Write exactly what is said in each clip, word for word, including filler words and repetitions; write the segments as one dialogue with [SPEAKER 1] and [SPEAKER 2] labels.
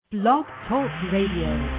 [SPEAKER 1] Blog Talk Radio.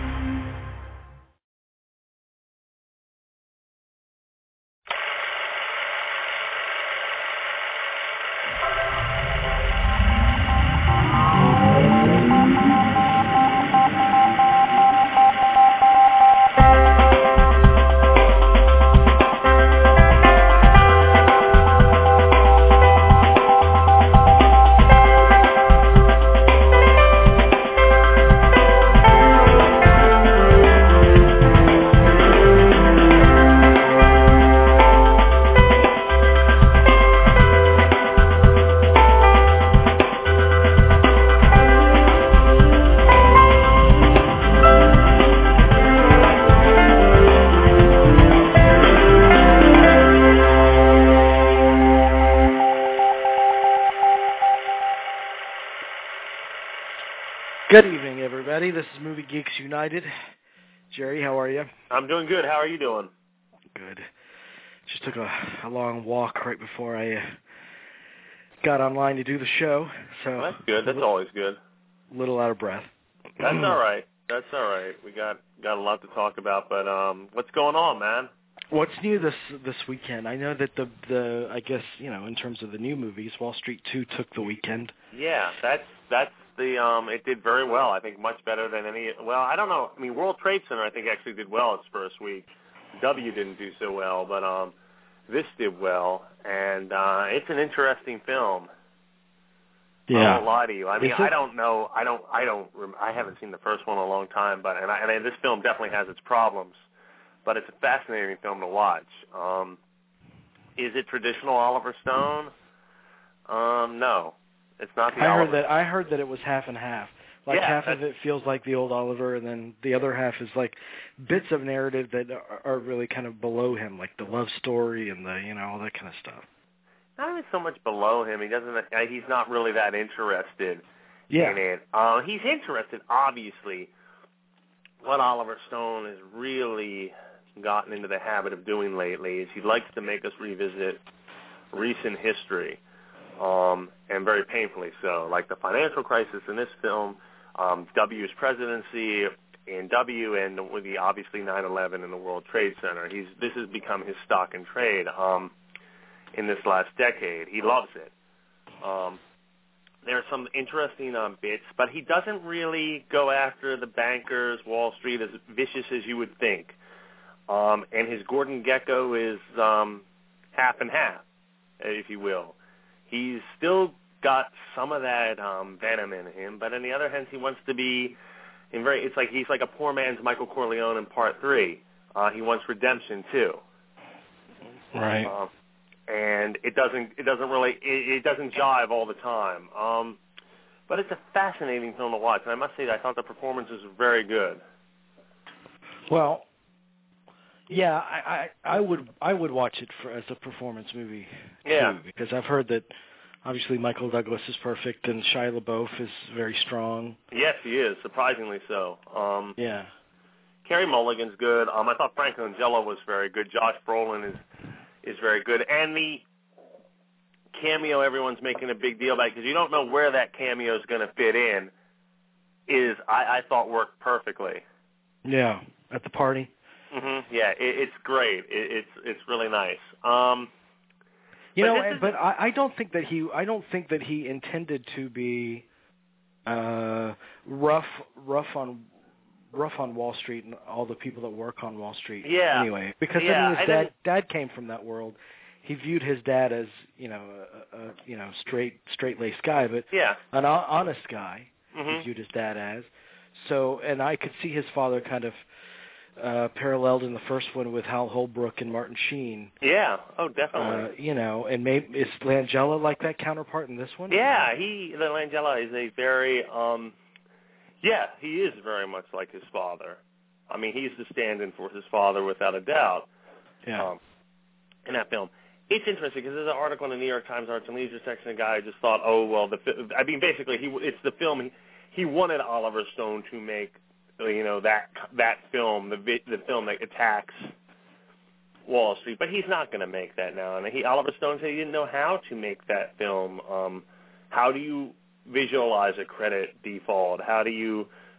[SPEAKER 2] Good evening, everybody. This is Movie Geeks United. Jerry, how are you?
[SPEAKER 3] I'm doing good. How are you doing?
[SPEAKER 2] Good. Just took a, a long walk right before I uh, got online to do the show. So
[SPEAKER 3] well, that's good. That's
[SPEAKER 2] little,
[SPEAKER 3] always good.
[SPEAKER 2] A little out of breath.
[SPEAKER 3] That's all right. That's all right. We got got a lot to talk about, but um, what's going on, man?
[SPEAKER 2] What's new this this weekend? I know that the the I guess you know in terms of the new movies, Wall Street two took the weekend.
[SPEAKER 3] Yeah, that's that's. The um, it did very well. I think much better than any. Well, I don't know. I mean, World Trade Center I think actually did well its first week. W didn't do so well, but um, this did well, and uh, it's an interesting film.
[SPEAKER 2] Yeah.
[SPEAKER 3] I won't lie to you. I mean,
[SPEAKER 2] Is
[SPEAKER 3] I
[SPEAKER 2] it?
[SPEAKER 3] don't know. I don't. I don't. I haven't seen the first one in a long time, but and, I, and this film definitely has its problems, but it's a fascinating film to watch. Um, is it traditional Oliver Stone? Um, no. It's not the
[SPEAKER 2] I
[SPEAKER 3] Oliver.
[SPEAKER 2] heard that I heard that it was half and half. Like
[SPEAKER 3] yeah,
[SPEAKER 2] half of it feels like the old Oliver, and then the other half is like bits of narrative that are, are really kind of below him, like the love story and the you know all that kind of stuff.
[SPEAKER 3] Not even so much below him. He doesn't. He's not really that interested
[SPEAKER 2] yeah.
[SPEAKER 3] in it. Uh, he's interested, obviously. What Oliver Stone has really gotten into the habit of doing lately is he likes to make us revisit recent history. Um, and very painfully so, like the financial crisis in this film, um, W's presidency in W, and with the obviously nine eleven in the World Trade Center. He's this has become his stock and trade um, in this last decade. He loves it. Um, there are some interesting um, bits, but he doesn't really go after the bankers, Wall Street, as vicious as you would think. Um, and his Gordon Gekko is um, half and half, if you will. He's still got some of that um, venom in him, but on the other hand, he wants to be in very. It's like he's like a poor man's Michael Corleone in Part Three. Uh, he wants redemption too,
[SPEAKER 2] right?
[SPEAKER 3] Um, and it doesn't. It doesn't really. It, it doesn't jive all the time. Um, but it's a fascinating film to watch, and I must say that I thought the performances were very good.
[SPEAKER 2] Well, yeah, I, I, I would I would watch it for as a performance movie
[SPEAKER 3] yeah.
[SPEAKER 2] too, because I've heard that obviously Michael Douglas is perfect and Shia LaBeouf is very strong.
[SPEAKER 3] Yes, he is, surprisingly so. Um,
[SPEAKER 2] yeah.
[SPEAKER 3] Carey Mulligan's good. Um, I thought Frank Langella was very good. Josh Brolin is is very good, and the cameo everyone's making a big deal about because you don't know where that cameo is going to fit in. Is I, I thought worked perfectly.
[SPEAKER 2] Yeah, at the party.
[SPEAKER 3] Mm-hmm. Yeah, it, it's great. It, it's it's really nice. Um,
[SPEAKER 2] you
[SPEAKER 3] but
[SPEAKER 2] know,
[SPEAKER 3] is,
[SPEAKER 2] but I, I don't think that he I don't think that he intended to be uh, rough rough on rough on Wall Street and all the people that work on Wall Street.
[SPEAKER 3] Yeah.
[SPEAKER 2] Anyway, because
[SPEAKER 3] yeah,
[SPEAKER 2] I mean, his
[SPEAKER 3] I
[SPEAKER 2] dad
[SPEAKER 3] didn't...
[SPEAKER 2] dad came from that world. He viewed his dad as you know a, a you know straight straight laced guy, but
[SPEAKER 3] yeah.
[SPEAKER 2] an honest guy.
[SPEAKER 3] Mm-hmm.
[SPEAKER 2] He viewed his dad as. So, and I could see his father kind of uh, paralleled in the first one with Hal Holbrook and Martin Sheen.
[SPEAKER 3] Yeah. Oh, definitely.
[SPEAKER 2] Uh, you know, and maybe is Langella like that counterpart in this one?
[SPEAKER 3] Yeah, he the Langella is a very um, yeah, he is very much like his father. I mean, he's the stand-in for his father without a doubt.
[SPEAKER 2] Yeah.
[SPEAKER 3] Um, in that film. It's interesting because there's an article in the New York Times Arts and Leisure section. A guy just thought, oh well, the I mean, basically, he it's the film he, he wanted Oliver Stone to make, you know, that that film, the the film that attacks Wall Street, but he's not going to make that now. And he Oliver Stone said he didn't know how to make that film. Um, how do you visualize a credit default? How do you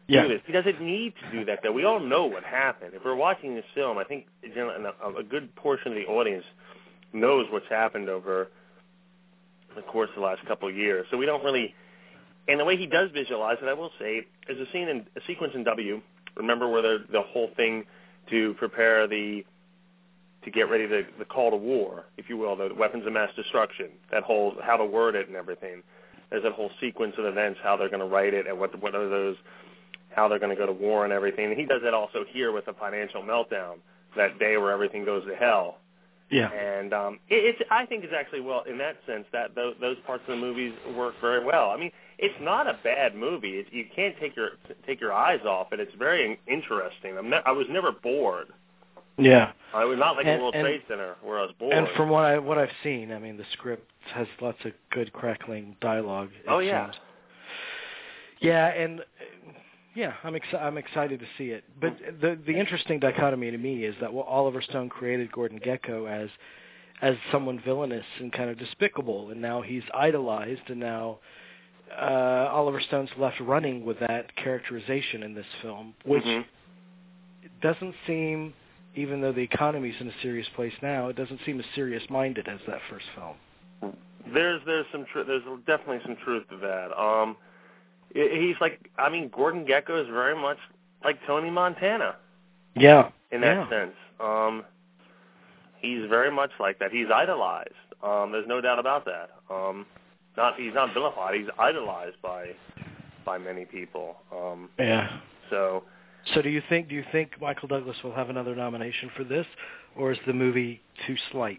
[SPEAKER 3] yeah. do this. He doesn't need to do that, though. We all know what happened. If we're watching this film, I think a good portion of the audience knows what's happened over the course of the last couple of years. So we don't really... And the way he does visualize it, I will say, is a scene in a sequence in W. Remember where the the whole thing to prepare the to get ready to the call to war, if you will, the weapons of mass destruction. That whole how to word it and everything. There's that whole sequence of events, how they're going to write it, and what what are those, how they're going to go to war and everything. And he does that also here with the financial meltdown, that day where everything goes to hell.
[SPEAKER 2] Yeah.
[SPEAKER 3] And um, it, it's I think it's actually well in that sense that those, those parts of the movies work very well. I mean. It's not a bad movie. It, you can't take your take your eyes off it. It's very interesting. I'm ne- I was never bored.
[SPEAKER 2] Yeah,
[SPEAKER 3] I was not like
[SPEAKER 2] and,
[SPEAKER 3] a World
[SPEAKER 2] and,
[SPEAKER 3] Trade Center where I was bored.
[SPEAKER 2] And from what I what I've seen, I mean, the script has lots of good crackling dialogue.
[SPEAKER 3] Oh yeah,
[SPEAKER 2] seems. yeah, and uh, yeah, I'm ex- I'm excited to see it. But the the interesting dichotomy to me is that well, Oliver Stone created Gordon Gekko as as someone villainous and kind of despicable, and now he's idolized, and now. Uh, Oliver Stone's left running with that characterization in this film, which
[SPEAKER 3] mm-hmm.
[SPEAKER 2] doesn't seem, even though the economy's in a serious place now, it doesn't seem as serious-minded as that first film.
[SPEAKER 3] There's there's some tr- there's definitely some truth to that. Um, he's like, I mean, Gordon Gekko is very much like Tony Montana.
[SPEAKER 2] Yeah.
[SPEAKER 3] In that
[SPEAKER 2] yeah.
[SPEAKER 3] sense, um, he's very much like that. He's idolized. Um, there's no doubt about that. Um, Not he's not vilified. He's idolized by by many people. Um,
[SPEAKER 2] yeah.
[SPEAKER 3] So.
[SPEAKER 2] So do you think do you think Michael Douglas will have another nomination for this, or is the movie too slight?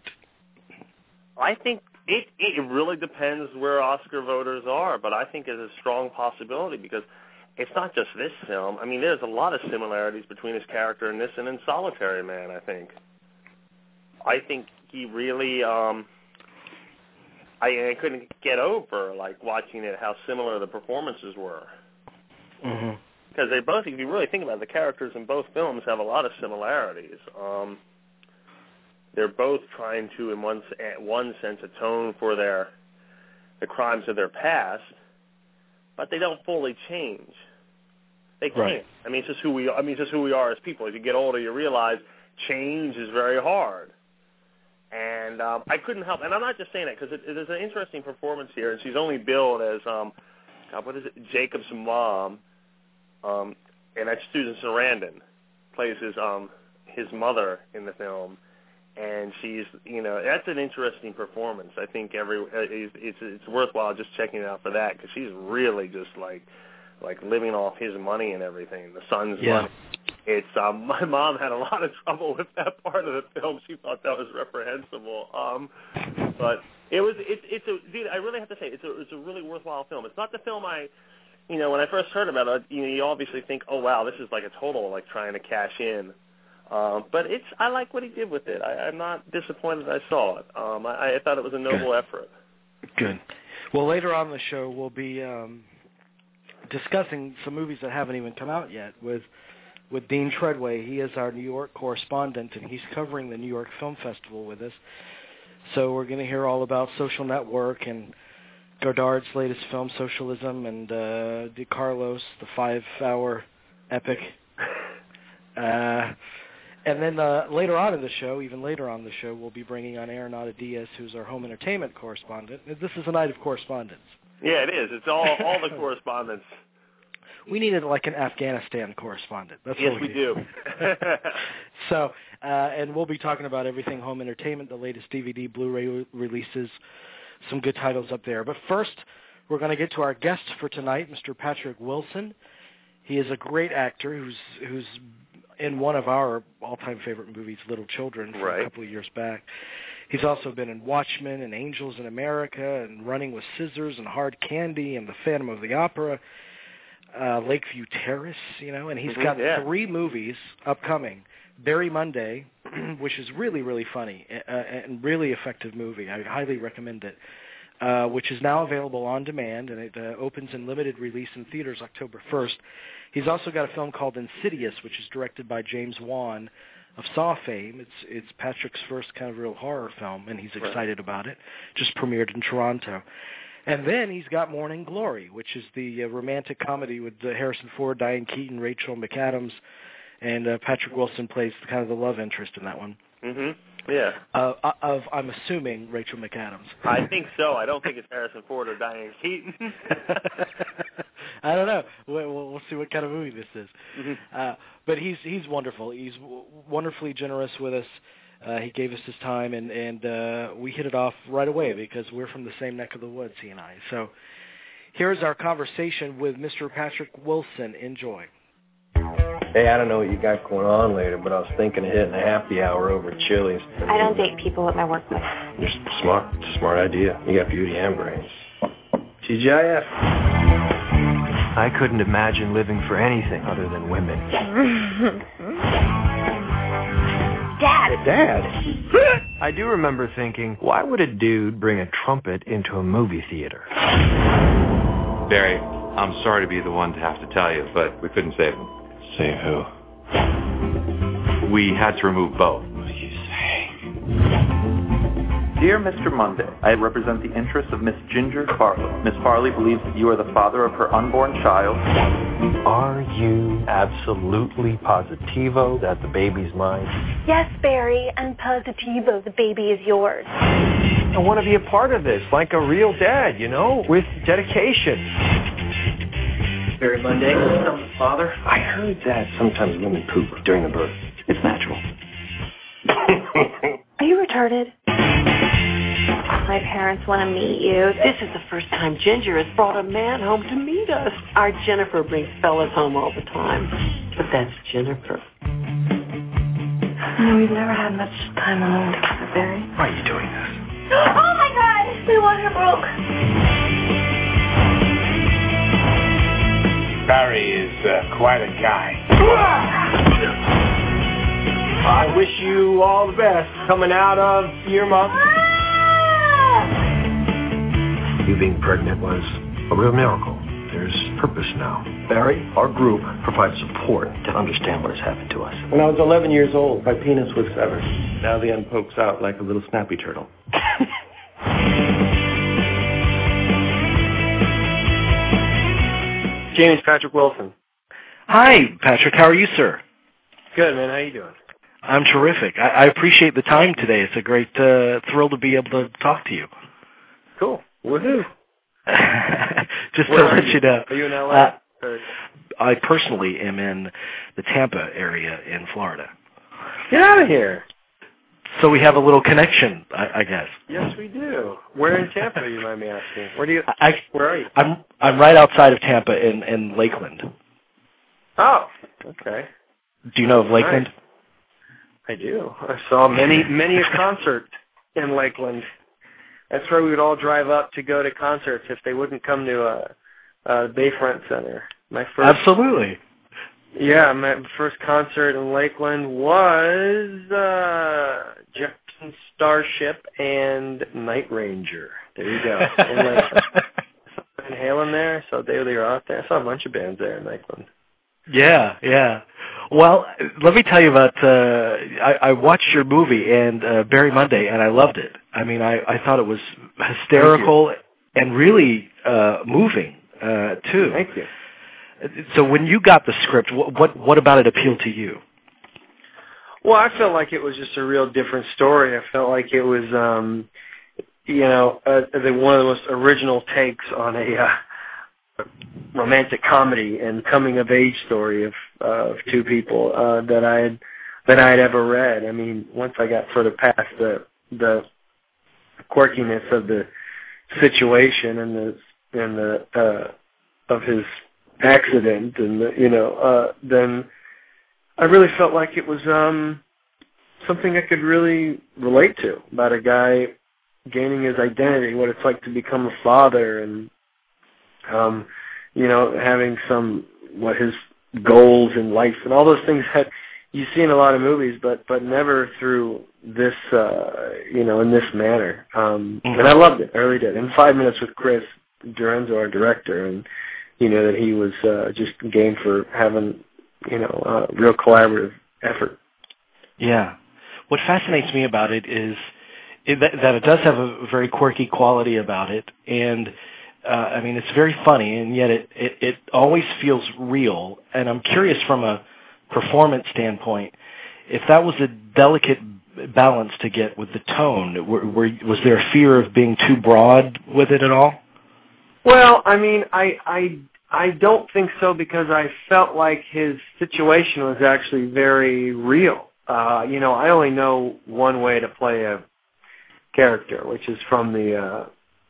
[SPEAKER 3] I think it it really depends where Oscar voters are, but I think it's a strong possibility because it's not just this film. I mean, there's a lot of similarities between his character in this and in Solitary Man. I think. I think he really. Um, I, I couldn't get over, like, watching it, how similar the performances were.
[SPEAKER 2] Mm-hmm.
[SPEAKER 3] Because they both, if you really think about it, the characters in both films have a lot of similarities. Um, they're both trying to, in one, one sense, atone for their the crimes of their past, but they don't fully change. They can't.
[SPEAKER 2] Right.
[SPEAKER 3] I mean, it's just who we. I mean, it's just who we are as people. As you get older, you realize change is very hard. And um, I couldn't help, and I'm not just saying that because it, it is an interesting performance here, and she's only billed as, um, God, what is it, Jacob's mom, um, and that's Susan Sarandon, plays his um, his mother in the film, and she's, you know, that's an interesting performance. I think every it's it's, it's worthwhile just checking it out for that because she's really just like like living off his money and everything, the son's
[SPEAKER 2] yeah.
[SPEAKER 3] money. It's um, my mom had a lot of trouble with that part of the film. She thought that was reprehensible. Um, but it was it's it's a dude. I really have to say it's a it's a really worthwhile film. It's not the film I, you know, when I first heard about it, you know, you obviously think, oh wow, this is like a total like trying to cash in. Um, but it's I like what he did with it. I, I'm not disappointed I saw it. Um, I, I thought it was a noble
[SPEAKER 2] Good.
[SPEAKER 3] effort.
[SPEAKER 2] Good. Well, later on in the show we'll be um, discussing some movies that haven't even come out yet with. with Dean Treadway. He is our New York correspondent, and he's covering the New York Film Festival with us. So we're going to hear all about Social Network and Godard's latest film, Socialism, and uh, DeCarlos, the five-hour epic. Uh, and then uh, later on in the show, even later on in the show, we'll be bringing on Arenado Diaz, who's our home entertainment correspondent. This is a night of correspondence.
[SPEAKER 3] Yeah, it is. It's all all the correspondence.
[SPEAKER 2] We needed like an Afghanistan correspondent. That's
[SPEAKER 3] yes,
[SPEAKER 2] what we,
[SPEAKER 3] we do.
[SPEAKER 2] so, uh, and we'll be talking about everything home entertainment, the latest D V D, Blu-ray re- releases, some good titles up there. But first, we're going to get to our guest for tonight, Mister Patrick Wilson. He is a great actor who's who's in one of our all-time favorite movies, Little Children, from
[SPEAKER 3] right.
[SPEAKER 2] a couple of years back. He's also been in Watchmen and Angels in America and Running with Scissors and Hard Candy and The Phantom of the Opera. Uh, Lakeview Terrace, you know, and he's
[SPEAKER 3] mm-hmm,
[SPEAKER 2] got
[SPEAKER 3] yeah.
[SPEAKER 2] three movies upcoming. Barry Monday, which is really, really funny uh, and really effective movie. I highly recommend it, uh, which is now available on demand, and it uh, opens in limited release in theaters October first. He's also got a film called Insidious, which is directed by James Wan of Saw fame. It's it's Patrick's first kind of real horror film, and he's excited right. about it. Just premiered in Toronto. And then he's got Morning Glory, which is the uh, romantic comedy with uh, Harrison Ford, Diane Keaton, Rachel McAdams, and uh, Patrick Wilson plays kind of the love interest in that one.
[SPEAKER 3] Mm-hmm. Yeah.
[SPEAKER 2] Uh, of, I'm assuming, Rachel McAdams.
[SPEAKER 3] I think so. I don't think it's Harrison Ford or Diane Keaton.
[SPEAKER 2] I don't know. We'll, we'll see what kind of movie this is.
[SPEAKER 3] Mm-hmm.
[SPEAKER 2] Uh, but he's he's wonderful. He's w- wonderfully generous with us. Uh, he gave us his time, and, and uh, we hit it off right away because we're from the same neck of the woods, he and I. So here's our conversation with Mister Patrick Wilson. Enjoy.
[SPEAKER 4] Hey, I don't know what you got going on later, but I was thinking of hitting a happy hour over at Chili's.
[SPEAKER 5] I don't date people at my workplace.
[SPEAKER 4] You're smart. It's a smart idea. You got beauty and brains. T G I F.
[SPEAKER 6] I couldn't imagine living for anything other than women.
[SPEAKER 5] Dad!
[SPEAKER 4] Hey, Dad!
[SPEAKER 6] I do remember thinking, why would a dude bring a trumpet into a movie theater?
[SPEAKER 7] Barry, I'm sorry to be the one to have to tell you, but we couldn't save him.
[SPEAKER 4] Save who?
[SPEAKER 7] We had to remove both.
[SPEAKER 4] What are you saying?
[SPEAKER 8] Dear Mister Monday, I represent the interests of Miss Ginger Farley. Miss Farley believes that you are the father of her unborn child.
[SPEAKER 6] Are you absolutely positivo that the baby's mine?
[SPEAKER 5] Yes, Barry, and positivo, the baby is yours.
[SPEAKER 6] I want to be a part of this, like a real dad, you know, with dedication.
[SPEAKER 8] Barry Monday, I'm the father.
[SPEAKER 4] I heard that sometimes women poop during the birth.
[SPEAKER 8] It's natural.
[SPEAKER 5] Are you retarded? My parents want to meet you.
[SPEAKER 9] This is the first time Ginger has brought a man home to meet us. Our Jennifer brings fellas home all the time. But that's Jennifer.
[SPEAKER 5] You know, we've never had much time alone together, Barry.
[SPEAKER 4] Why are you doing this?
[SPEAKER 5] Oh, my God! My water broke.
[SPEAKER 10] Barry is uh, quite a guy.
[SPEAKER 4] I wish you all the best coming out of your mom. You being pregnant was a real miracle. There's purpose now. Barry, our group provides support to understand what has happened to us. When I was eleven years old, my penis was severed. Now the end pokes out like a little snappy turtle.
[SPEAKER 8] James Patrick Wilson.
[SPEAKER 2] Hi, Patrick. How are you, sir?
[SPEAKER 8] Good, man. How you doing?
[SPEAKER 2] I'm terrific. I, I appreciate the time today. It's a great uh, thrill to be able to talk to you.
[SPEAKER 8] Cool. Woohoo.
[SPEAKER 2] Just
[SPEAKER 8] Where
[SPEAKER 2] to let
[SPEAKER 8] you?
[SPEAKER 2] you know.
[SPEAKER 8] Are you in L A?
[SPEAKER 2] Uh,
[SPEAKER 8] or...
[SPEAKER 2] I personally am in the Tampa area in Florida.
[SPEAKER 8] Get out of here.
[SPEAKER 2] So we have a little connection, I, I guess.
[SPEAKER 8] Yes, we do. Where in Tampa, you mind me asking? Where do you?
[SPEAKER 2] I,
[SPEAKER 8] where are you?
[SPEAKER 2] I'm I'm right outside of Tampa in, in Lakeland.
[SPEAKER 8] Oh, okay.
[SPEAKER 2] Do you know of Lakeland?
[SPEAKER 8] Nice. I do. I saw many many a concert in Lakeland. That's where we would all drive up to go to concerts if they wouldn't come to a, a Bayfront Center. My first,
[SPEAKER 2] Absolutely.
[SPEAKER 8] Yeah, my first concert in Lakeland was uh, Jefferson Starship and Night Ranger. There you go. In Lakeland. Van Halen there, so they, they were out there. I saw a bunch of bands there in Lakeland.
[SPEAKER 2] Yeah, yeah. Well, let me tell you about, uh, I, I watched your movie, and uh, Barry Monday, and I loved it. I mean, I, I thought it was hysterical and really uh, moving, uh, too.
[SPEAKER 8] Thank you.
[SPEAKER 2] So when you got the script, what, what what about it appealed to you?
[SPEAKER 8] Well, I felt like it was just a real different story. I felt like it was, um, you know, uh, the, one of the most original takes on a uh, romantic comedy and coming-of-age story of, uh, of two people uh, that I had that I had ever read. I mean, once I got sort of past the the quirkiness of the situation and the and the uh, of his accident and the, you know, uh, then I really felt like it was um, something I could really relate to about a guy gaining his identity, what it's like to become a father, and um, you know, having some what his goals in life and all those things that you see in a lot of movies, but but never through this, uh, you know, in this manner. Um, mm-hmm. And I loved it. I really did. In five minutes with Chris Durenzo, our director, and you know that he was uh, just game for having, you know, a real collaborative effort.
[SPEAKER 2] Yeah. What fascinates me about it is it, that, that it does have a very quirky quality about it, and uh, I mean it's very funny, and yet it, it it always feels real. And I'm curious from a performance standpoint, if that was a delicate balance to get with the tone. Were, were, was there a fear of being too broad with it at all?
[SPEAKER 8] Well, I mean, I I I don't think so, because I felt like his situation was actually very real. Uh, you know, I only know one way to play a character, which is from the, uh,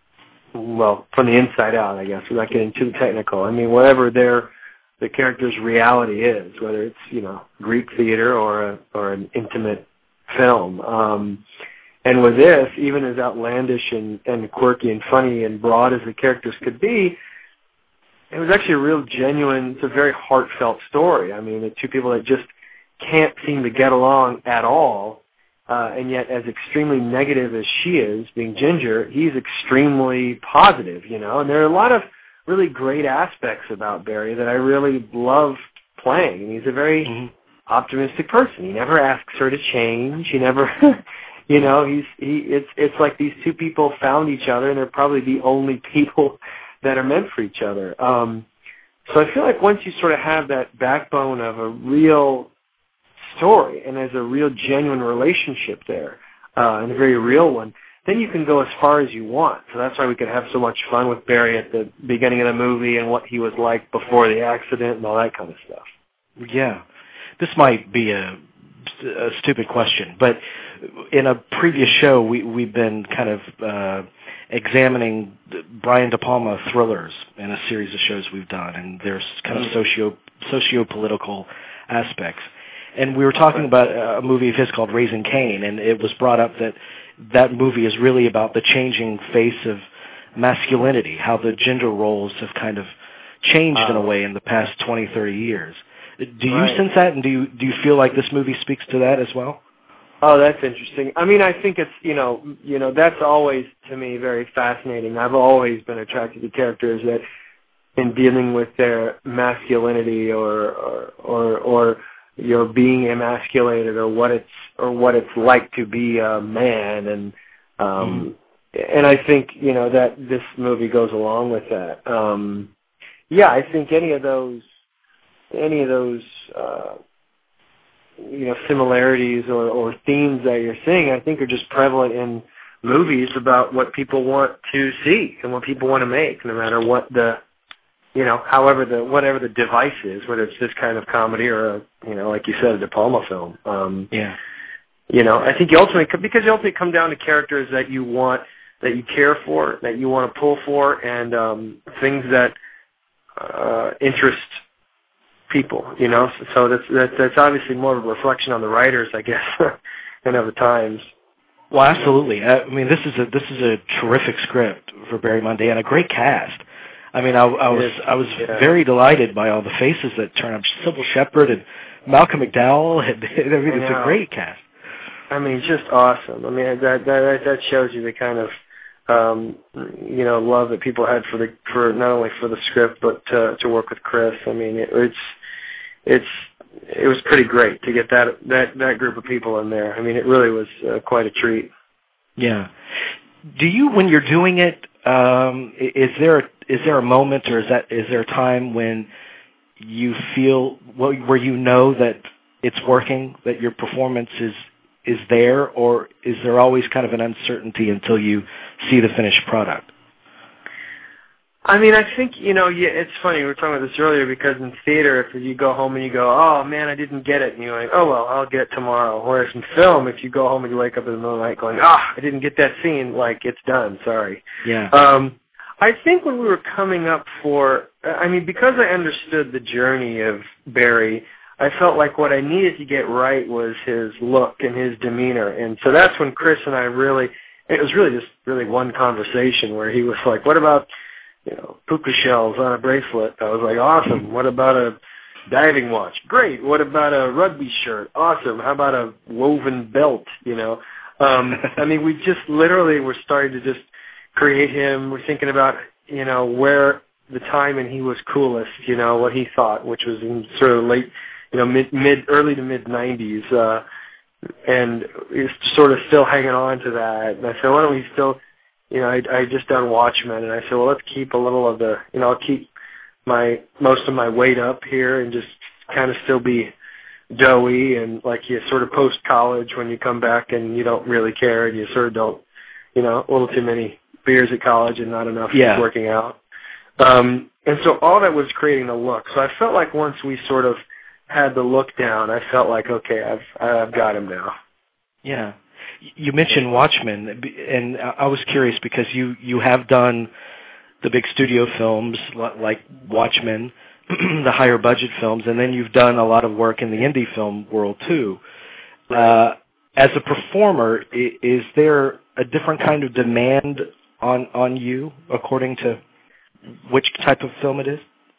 [SPEAKER 8] well, from the inside out, I guess, without getting too technical. I mean, whatever their the character's reality is, whether it's, you know, Greek theater or a, or an intimate film. Um, and with this, even as outlandish and, and quirky and funny and broad as the characters could be, it was actually a real genuine, it's a very heartfelt story. I mean, the two people that just can't seem to get along at all, uh, and yet as extremely negative as she is, being Ginger, he's extremely positive, you know, and there are a lot of really great aspects about Barry that I really love playing. And he's a very mm-hmm. optimistic person. He never asks her to change. He never, you know, he's he. It's it's like these two people found each other, and they're probably the only people that are meant for each other. Um, so I feel like once you sort of have that backbone of a real story, and there's a real genuine relationship there, uh, and a very real one, then you can go as far as you want. So that's why we could have so much fun with Barry at the beginning of the movie and what he was like before the accident and all that kind of stuff.
[SPEAKER 2] Yeah. This might be a, a stupid question, but in a previous show, we, we've been kind of uh, examining Brian De Palma thrillers in a series of shows we've done, and there's kind of socio socio-political aspects. And we were talking about a movie of his called Raising Cain, and it was brought up that that movie is really about the changing face of masculinity, how the gender roles have kind of changed uh, in a way in the past twenty, thirty years. Do you right. sense that, and do you, do you feel like this movie speaks to that as well?
[SPEAKER 8] Oh, that's interesting. I mean, I think it's, you know, you know, that's always, to me, very fascinating. I've always been attracted to characters that, in dealing with their masculinity or, or, or, or you know, being emasculated, or what it's, or what it's like to be a man, and, um, mm. and I think, you know, that this movie goes along with that. Um, yeah, I think any of those, any of those, uh, you know, similarities or, or themes that you're seeing, I think are just prevalent in movies about what people want to see and what people want to make, no matter what the, you know, however the, whatever the device is, whether it's this kind of comedy or, a, you know, like you said, a De Palma film. Um,
[SPEAKER 2] yeah.
[SPEAKER 8] You know, I think you ultimately, because you ultimately come down to characters that you want, that you care for, that you want to pull for, and um, things that uh, interest people, you know. So that's, that's that's obviously more of a reflection on the writers, I guess, than of the times.
[SPEAKER 2] Well, absolutely. I mean, this is a this is a terrific script for Barry Monday and a great cast. I mean, I, I was I was yeah. very delighted by all the faces that turn up. Sybil Shepherd and Malcolm McDowell. And, I mean, it's a great cast.
[SPEAKER 8] I mean, just awesome. I mean, that that that shows you the kind of um, you know love that people had for the for not only for the script but to, to work with Chris. I mean, it, it's it's it was pretty great to get that that that group of people in there. I mean, it really was uh, quite a treat.
[SPEAKER 2] Yeah. Do you, when you're doing it, um, is there a, is there a moment, or is that is there a time when you feel well, where you know that it's working, that your performance is is there, or is there always kind of an uncertainty until you see the finished product?
[SPEAKER 8] I mean, I think, you know, yeah, it's funny, we were talking about this earlier, because in theater, if you go home and you go, oh, man, I didn't get it, and you're like, oh, well, I'll get it tomorrow. Whereas in film, if you go home and you wake up in the middle of the night going, ah, oh, I didn't get that scene, like, it's done, sorry.
[SPEAKER 2] Yeah.
[SPEAKER 8] Um, I think when we were coming up for, I mean, because I understood the journey of Barry, I felt like what I needed to get right was his look and his demeanor. And so that's when Chris and I really, it was really just really one conversation where he was like, what about, you know, puka shells on a bracelet? I was like, awesome. What about a diving watch? Great. What about a rugby shirt? Awesome. How about a woven belt? You know, um, I mean, we just literally were starting to just create him. We're thinking about, you know, where the time and he was coolest, you know, what he thought, which was in sort of late, you know, mid, mid early to mid nineties. Uh, and he's sort of still hanging on to that. And I said, why don't we still, you know, I I just done Watchmen, and I said, well, let's keep a little of the, you know, I'll keep my most of my weight up here and just kind of still be doughy and like you sort of post college when you come back and you don't really care and you sort of don't, you know, a little too many beers at college and not enough
[SPEAKER 2] yeah.
[SPEAKER 8] working out. Um, and so all that was creating the look. So I felt like once we sort of had the look down, I felt like, okay, I've I've got him now.
[SPEAKER 2] Yeah. You mentioned Watchmen, and I was curious because you, you have done the big studio films like Watchmen, the higher budget films, and then you've done a lot of work in the indie film world too.
[SPEAKER 8] Right.
[SPEAKER 2] Uh, as a performer, is there a different kind of demand on on you according to which type of film it is?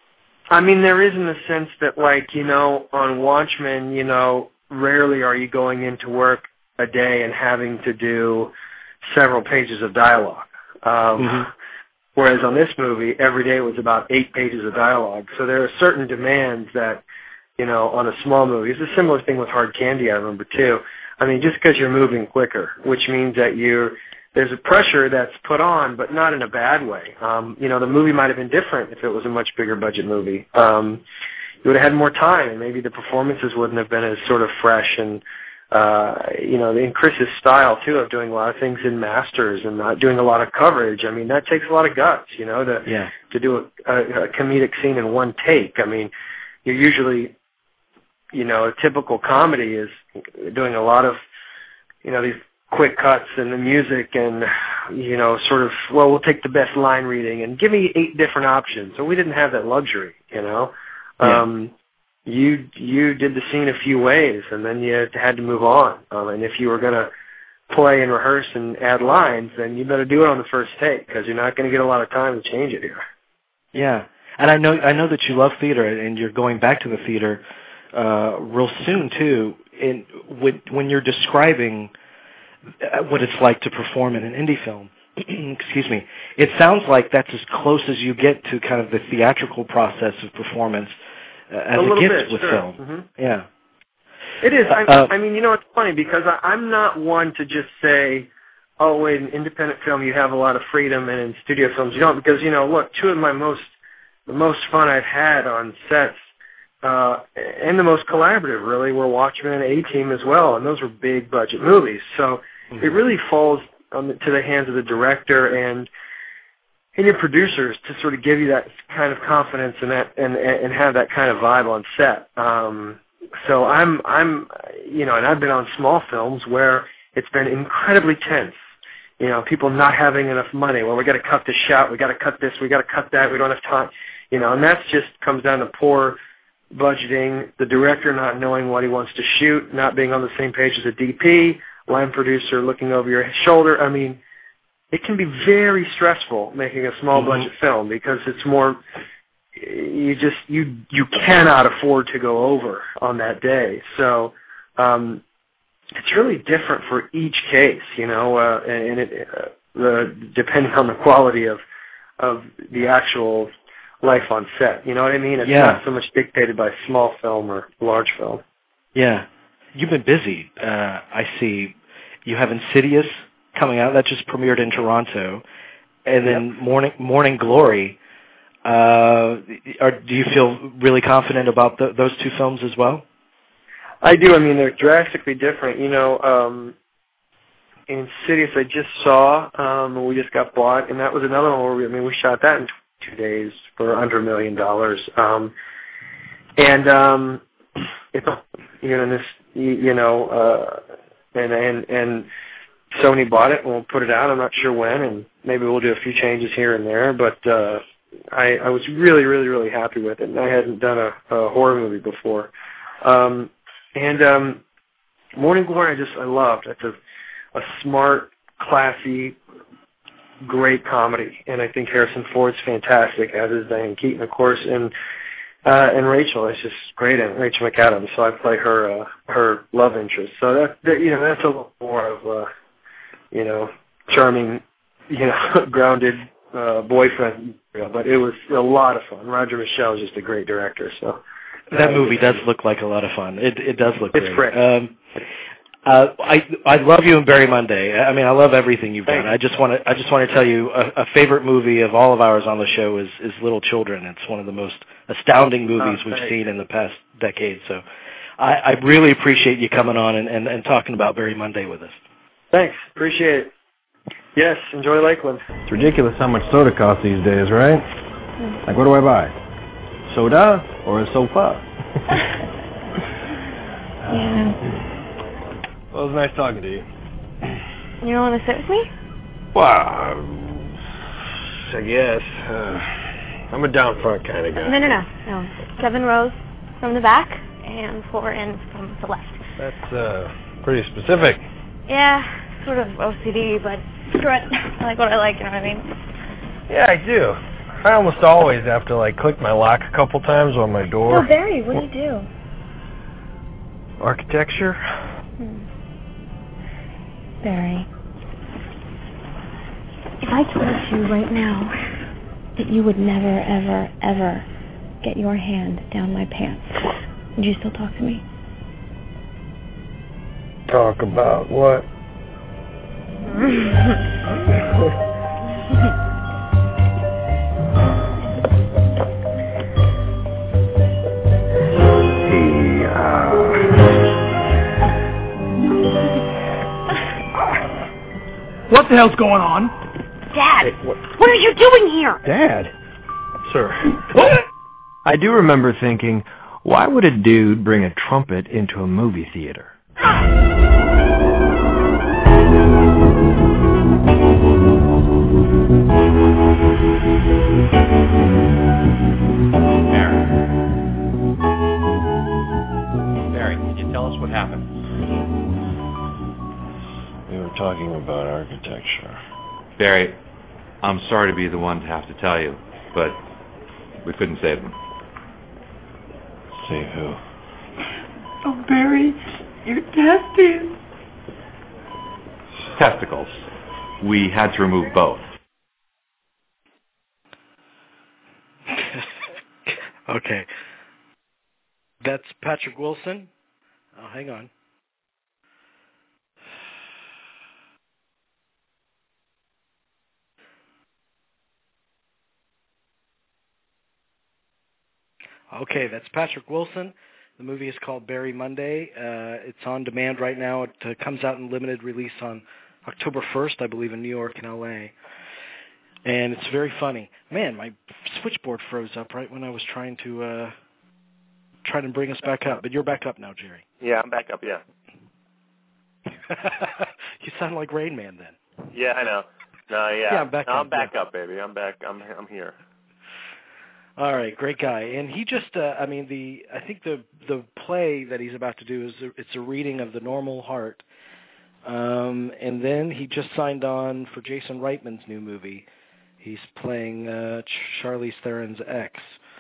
[SPEAKER 8] I mean, there is in the sense that, like, you know, on Watchmen, you know, rarely are you going into work a day and having to do several pages of dialogue. Um,
[SPEAKER 2] mm-hmm.
[SPEAKER 8] Whereas on this movie, every day was about eight pages of dialogue. So there are certain demands that, you know, on a small movie. It's a similar thing with Hard Candy, I remember, too. I mean, just because you're moving quicker, which means that you're, there's a pressure that's put on, but not in a bad way. Um, you know, the movie might have been different if it was a much bigger budget movie. Um, you would have had more time, and maybe the performances wouldn't have been as sort of fresh and, uh, you know, in Chris's style, too, of doing a lot of things in masters and not doing a lot of coverage. I mean, that takes a lot of guts, you know, to
[SPEAKER 2] yeah.
[SPEAKER 8] to do a, a, a comedic scene in one take. I mean, you're usually, you know, a typical comedy is doing a lot of, you know, these quick cuts and the music and, you know, sort of, well, we'll take the best line reading and give me eight different options. So we didn't have that luxury, you know.
[SPEAKER 2] Yeah.
[SPEAKER 8] Um, you you did the scene a few ways, and then you had to move on. Um, and if you were going to play and rehearse and add lines, then you better do it on the first take because you're not going to get a lot of time to change it here.
[SPEAKER 2] Yeah, and I know I know that you love theater, and you're going back to the theater uh, real soon too. And when when you're describing what it's like to perform in an indie film, excuse me, it sounds like that's as close as you get to kind of the theatrical process of performance uh, as
[SPEAKER 8] a
[SPEAKER 2] it gets
[SPEAKER 8] bit,
[SPEAKER 2] with
[SPEAKER 8] sure.
[SPEAKER 2] film.
[SPEAKER 8] Mm-hmm.
[SPEAKER 2] Yeah.
[SPEAKER 8] It is. I,
[SPEAKER 2] uh,
[SPEAKER 8] I mean, you know, it's funny because I, I'm not one to just say, oh, wait, in independent film you have a lot of freedom, and in studio films you don't. Because, you know, look, two of my most, the most fun I've had on sets, uh, and the most collaborative, really, were Watchmen and A-Team as well, and those were big budget movies. So mm-hmm. it really falls on the, to the hands of the director and and your producers to sort of give you that kind of confidence and that and and have that kind of vibe on set. Um, so I'm I'm you know, and I've been on small films where it's been incredibly tense. You know, people not having enough money. Well, we got to cut this shot. We got to cut this. We got to cut that. We don't have time. You know, and that's just comes down to poor budgeting, the director not knowing what he wants to shoot, not being on the same page as a D P, line producer looking over your shoulder. I mean, it can be very stressful making a small mm-hmm. budget film because it's more, you just, you you cannot afford to go over on that day. So um, it's really different for each case, you know, uh, and it, uh, the, depending on the quality of of the actual life on set. You know what I mean? It's
[SPEAKER 2] yeah.
[SPEAKER 8] not so much dictated by small film or large film.
[SPEAKER 2] Yeah. You've been busy. Uh, I see you have Insidious coming out. That just premiered in Toronto. And then
[SPEAKER 8] yep.
[SPEAKER 2] Morning Morning Glory. Uh, are, do you feel really confident about the, those two films as well?
[SPEAKER 8] I do. I mean, they're drastically different. You know, um, Insidious I just saw. Um, we just got bought. And that was another one where we, I mean, we shot that in two days for under a million dollars. Um, and um, it's, you know, this, you, you know, uh, and, and, and Sony bought it and we'll put it out. I'm not sure when, and maybe we'll do a few changes here and there, but, uh, I, I was really, really, really happy with it, and I hadn't done a, a horror movie before. Um, and, um, Morning Glory I just, I loved. It's a, a smart, classy, great comedy, and I think Harrison Ford's fantastic, as is Diane Keaton, of course, and uh, and Rachel is just great, and Rachel McAdams. So I play her uh, her love interest. So that, that you know that's a little more of a you know charming, you know grounded uh, boyfriend, but it was a lot of fun. Roger Michelle is just a great director. So
[SPEAKER 2] that movie does look like a lot of fun. It it does look
[SPEAKER 8] it's
[SPEAKER 2] great.
[SPEAKER 8] great.
[SPEAKER 2] Um, Uh, I I love you and Barry Monday. I mean, I love everything you've
[SPEAKER 8] Thanks.
[SPEAKER 2] done. I just want to I just want to tell you a, a favorite movie of all of ours on the show is is Little Children. It's one of the most astounding movies
[SPEAKER 8] Oh,
[SPEAKER 2] we've
[SPEAKER 8] thanks.
[SPEAKER 2] seen in the past decade. So, I, I really appreciate you coming on and, and, and talking about Barry Monday with us.
[SPEAKER 8] Thanks. Appreciate it. Yes, enjoy Lakeland.
[SPEAKER 11] It's ridiculous how much soda costs these days, right? Like, what do I buy? Soda or a sofa?
[SPEAKER 5] Yeah.
[SPEAKER 11] Well, it was nice talking to you.
[SPEAKER 5] You don't want to sit with me?
[SPEAKER 11] Well, I guess. Uh, I'm a down front kind of guy.
[SPEAKER 5] No, no, no. No. Seven rows from the back and four in from the left.
[SPEAKER 11] That's uh, pretty specific.
[SPEAKER 5] Yeah, sort of O C D, but screw it. I like what I like, you know what I mean?
[SPEAKER 11] Yeah, I do. I almost always have to, like, click my lock a couple times on my door.
[SPEAKER 5] So, Barry, what do you do?
[SPEAKER 11] Architecture?
[SPEAKER 5] Hmm. Barry, if I told you right now that you would never, ever, ever get your hand down my pants, would you still talk to me?
[SPEAKER 11] Talk about what?
[SPEAKER 12] What the hell's going on?
[SPEAKER 5] Dad, hey, what? what are you doing here?
[SPEAKER 11] Dad? Sir. I do remember thinking, why would a dude bring a trumpet into a movie theater?
[SPEAKER 7] Barry. Barry, can you tell us what happened?
[SPEAKER 11] We were talking about architecture.
[SPEAKER 7] Barry, I'm sorry to be the one to have to tell you, but we couldn't save them.
[SPEAKER 11] Save who?
[SPEAKER 9] Oh, Barry, your testes.
[SPEAKER 7] Testicles. We had to remove both.
[SPEAKER 2] Okay. That's Patrick Wilson. Oh, hang on. Okay, that's Patrick Wilson. The movie is called Barry Monday. Uh, it's on demand right now. It uh, comes out in limited release on October first, I believe, in New York and L A. And it's very funny. Man, my switchboard froze up right when I was trying to uh, trying to bring us back up. But you're back up now, Jerry.
[SPEAKER 3] Yeah, I'm back up, yeah.
[SPEAKER 2] You sound like Rain Man then.
[SPEAKER 3] Yeah, I know. No, yeah.
[SPEAKER 2] Yeah, I'm back
[SPEAKER 3] no,
[SPEAKER 2] up.
[SPEAKER 3] I'm back
[SPEAKER 2] yeah.
[SPEAKER 3] up, baby. I'm back. I'm I'm here.
[SPEAKER 2] All right, great guy. And he just, uh, I mean, the I think the the play that he's about to do is a, it's a reading of The Normal Heart. Um, and then he just signed on for Jason Reitman's new movie. He's playing uh, Charlize Theron's ex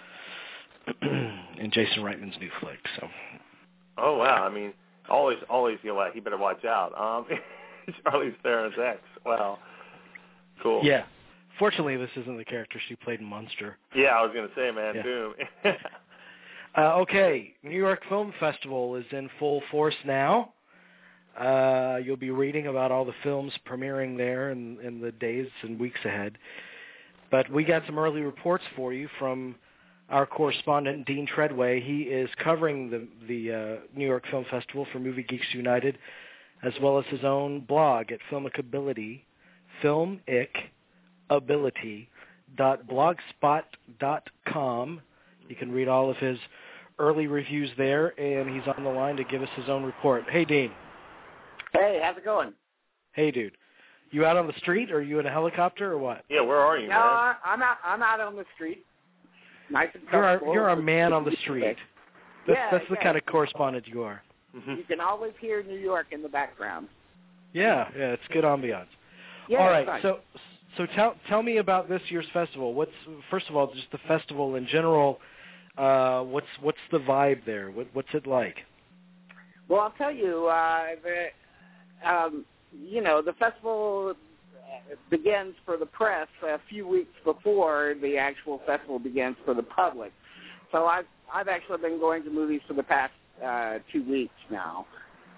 [SPEAKER 2] in Jason Reitman's new flick. So.
[SPEAKER 3] Oh wow! I mean, always, always, you know, he better watch out. Um, Charlize Theron's ex. Wow. Cool.
[SPEAKER 2] Yeah. Fortunately, this isn't the character she played in Monster.
[SPEAKER 3] Yeah, I was going to say, man,
[SPEAKER 2] yeah.
[SPEAKER 3] Doom.
[SPEAKER 2] uh, okay, New York Film Festival is in full force now. Uh, you'll be reading about all the films premiering there in, in the days and weeks ahead. But we got some early reports for you from our correspondent, Dean Treadway. He is covering the, the uh, New York Film Festival for Movie Geeks United, as well as his own blog at Filmicability, Filmic. ability dot blogspot dot com. You can read all of his early reviews there, and he's on the line to give us his own report. Hey, Dean.
[SPEAKER 13] Hey, how's it going?
[SPEAKER 2] Hey, dude. You out on the street, or are you in a helicopter, or what?
[SPEAKER 3] Yeah, where are you,
[SPEAKER 13] no,
[SPEAKER 3] man?
[SPEAKER 13] I'm out. I'm out on the street. Nice and
[SPEAKER 2] You're our,
[SPEAKER 13] comfortable.
[SPEAKER 2] you're our man on the street. That's,
[SPEAKER 13] yeah,
[SPEAKER 2] that's the
[SPEAKER 13] yeah.
[SPEAKER 2] kind of correspondent you are.
[SPEAKER 13] You can always hear New York in the background.
[SPEAKER 2] Yeah, yeah, it's good ambiance.
[SPEAKER 13] Yeah,
[SPEAKER 2] all right,
[SPEAKER 13] fine.
[SPEAKER 2] so so tell tell me about this year's festival. What's first of all just the festival in general? Uh, what's what's the vibe there? What, what's it like?
[SPEAKER 13] Well, I'll tell you. Uh, the, um, you know, the festival begins for the press a few weeks before the actual festival begins for the public. So I've I've actually been going to movies for the past uh, two weeks now.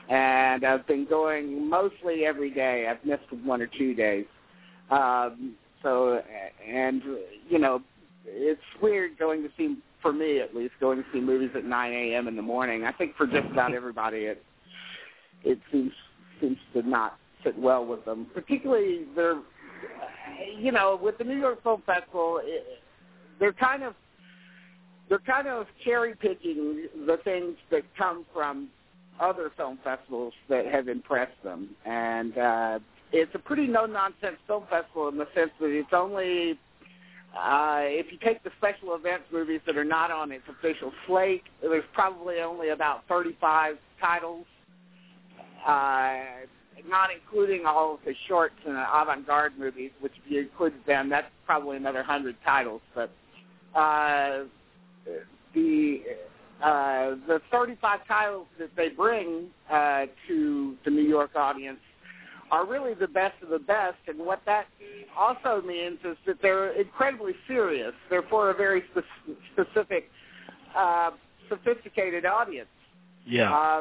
[SPEAKER 13] and I've been going mostly every day. I've missed one or two days. Um, so, and, you know, it's weird going to see, for me at least, going to see movies at nine a.m. in the morning. I think for just about everybody it it seems seems to not sit well with them. Particularly, they're, you know, with the New York Film Festival, it, they're kind of they're kind of cherry picking the things that come from other film festivals that have impressed them, and uh, it's a pretty no-nonsense film festival in the sense that it's only, uh, if you take the special events movies that are not on its official slate, there's probably only about thirty-five titles, uh, not including all of the shorts and avant-garde movies, which if you include them, that's probably another one hundred titles. But uh, the uh, the thirty-five titles that they bring uh, to the New York audience are really the best of the best, and what that also means is that they're incredibly serious. They're for a very spe- specific, uh, sophisticated audience.
[SPEAKER 2] Yeah.
[SPEAKER 13] Uh,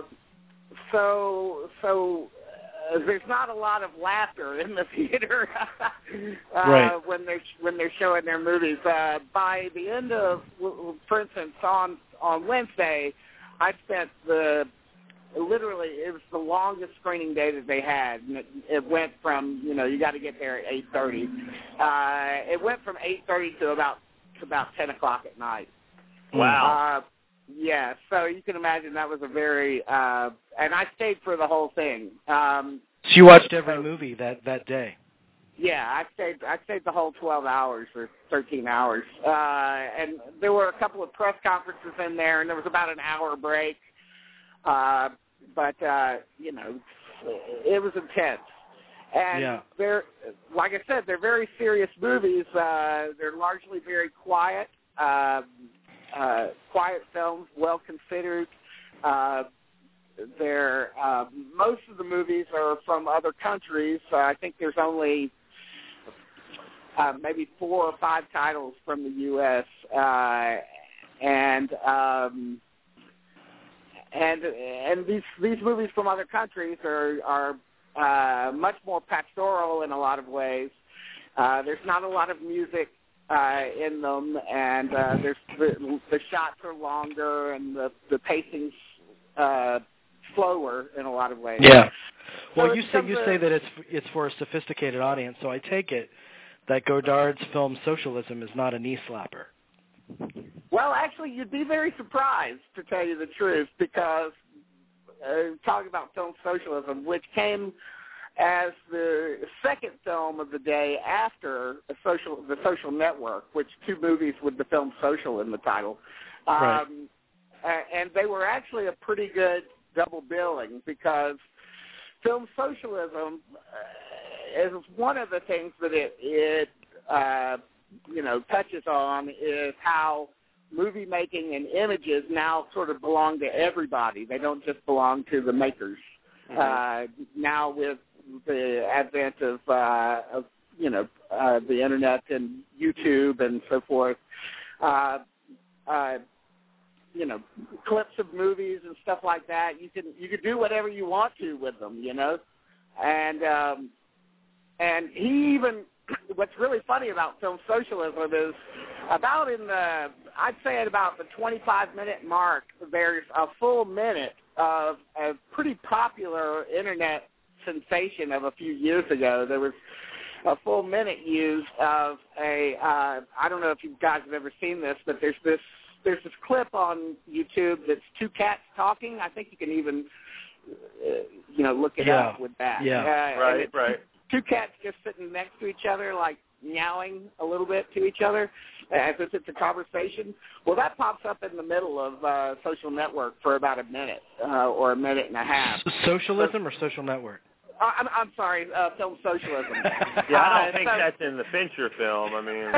[SPEAKER 13] so, so uh, there's not a lot of laughter in the theater uh,
[SPEAKER 2] right.
[SPEAKER 13] when they're when they're showing their movies. Uh, by the end of, for instance, on on Wednesday, I spent the literally, it was the longest screening day that they had, and it, it went from, you know, you got to get there at eight thirty. Uh, it went from eight thirty to about to about ten o'clock at night.
[SPEAKER 3] Wow.
[SPEAKER 13] Uh, yeah, so you can imagine that was a very, uh, and I stayed for the whole thing. Um,
[SPEAKER 2] so you watched every movie that, that day?
[SPEAKER 13] Yeah, I stayed. I stayed the whole twelve hours or thirteen hours, uh, and there were a couple of press conferences in there, and there was about an hour break. Uh, but, uh, you know, it was intense. And
[SPEAKER 2] yeah.
[SPEAKER 13] they're, like I said, they're very serious movies. Uh, they're largely very quiet, uh, uh, quiet films, well considered. Uh, they're, uh, most of the movies are from other countries. Uh, I think there's only uh, maybe four or five titles from the U S Uh, and um, And and these these movies from other countries are are uh, much more pastoral in a lot of ways. Uh, there's not a lot of music uh, in them, and uh, there's the, the shots are longer, and the the pacing's uh, slower in a lot of ways.
[SPEAKER 2] Yeah. Well,
[SPEAKER 13] so
[SPEAKER 2] you say you
[SPEAKER 13] to,
[SPEAKER 2] say that it's it's for a sophisticated audience, so I take it that Godard's film Socialism is not a knee slapper.
[SPEAKER 13] Well, actually, you'd be very surprised, to tell you the truth, because uh, talking about film Socialism, which came as the second film of the day after a social, the Social Network, which two movies with the film Social in the title. Um,
[SPEAKER 2] right.
[SPEAKER 13] uh, and they were actually a pretty good double billing, because film Socialism uh, is one of the things that it, it uh, you know, touches on is how movie making and images now sort of belong to everybody. They don't just belong to the makers. Mm-hmm. Uh, now with the advent of, uh, of you know, uh, the internet and YouTube and so forth, uh, uh, you know, clips of movies and stuff like that, you can you can do whatever you want to with them, you know, and um, and he even. What's really funny about film Socialism is about in the, I'd say at about the twenty-five minute mark, there's a full minute of a pretty popular internet sensation of a few years ago. There was a full minute used of a, uh, I don't know if you guys have ever seen this, but there's this, there's this clip on YouTube that's two cats talking. I think you can even, uh, you know, look it
[SPEAKER 2] yeah.
[SPEAKER 13] up with that.
[SPEAKER 2] Yeah,
[SPEAKER 13] uh,
[SPEAKER 3] right, right.
[SPEAKER 13] Two cats just sitting next to each other, like meowing a little bit to each other as if it's a conversation. Well, that pops up in the middle of uh, Social Network for about a minute uh, or a minute and a half.
[SPEAKER 2] Socialism so, or Social Network?
[SPEAKER 13] Uh, I'm, I'm sorry, uh, film Socialism.
[SPEAKER 3] yeah, I don't
[SPEAKER 13] uh,
[SPEAKER 3] think
[SPEAKER 13] so,
[SPEAKER 3] that's in the Fincher film. I mean,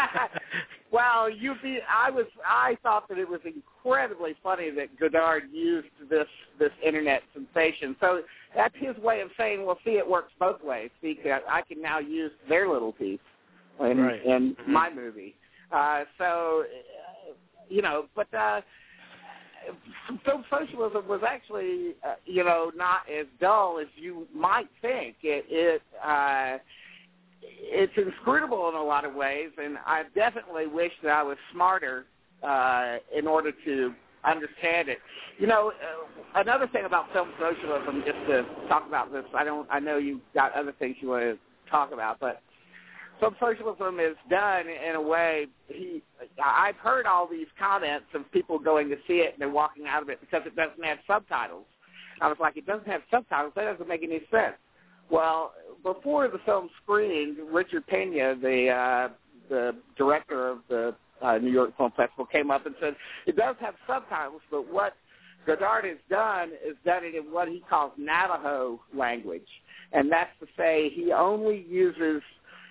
[SPEAKER 13] well, you be. I was. I thought that it was incredibly funny that Godard used this this internet sensation. So that's his way of saying, well, see, it works both ways. See, I can now use their little piece in,
[SPEAKER 2] right.
[SPEAKER 13] in
[SPEAKER 3] mm-hmm.
[SPEAKER 13] my movie. Uh, so, uh, you know, but uh, film socialism was actually, uh, you know, not as dull as you might think. It, it uh, it's inscrutable in a lot of ways, and I definitely wish that I was smarter uh, in order to understand it. You know, uh, another thing about film socialism, just to talk about this, I don't, I know you've got other things you want to talk about, but film socialism is done in a way. He, I've heard all these comments of people going to see it and they're walking out of it because it doesn't have subtitles. I was like, it doesn't have subtitles. That doesn't make any sense. Well, before the film screened, Richard Pena, the uh, the director of the uh, New York Film Festival, came up and said it does have subtitles, but what Godard has done is done it in what he calls Navajo language, and that's to say he only uses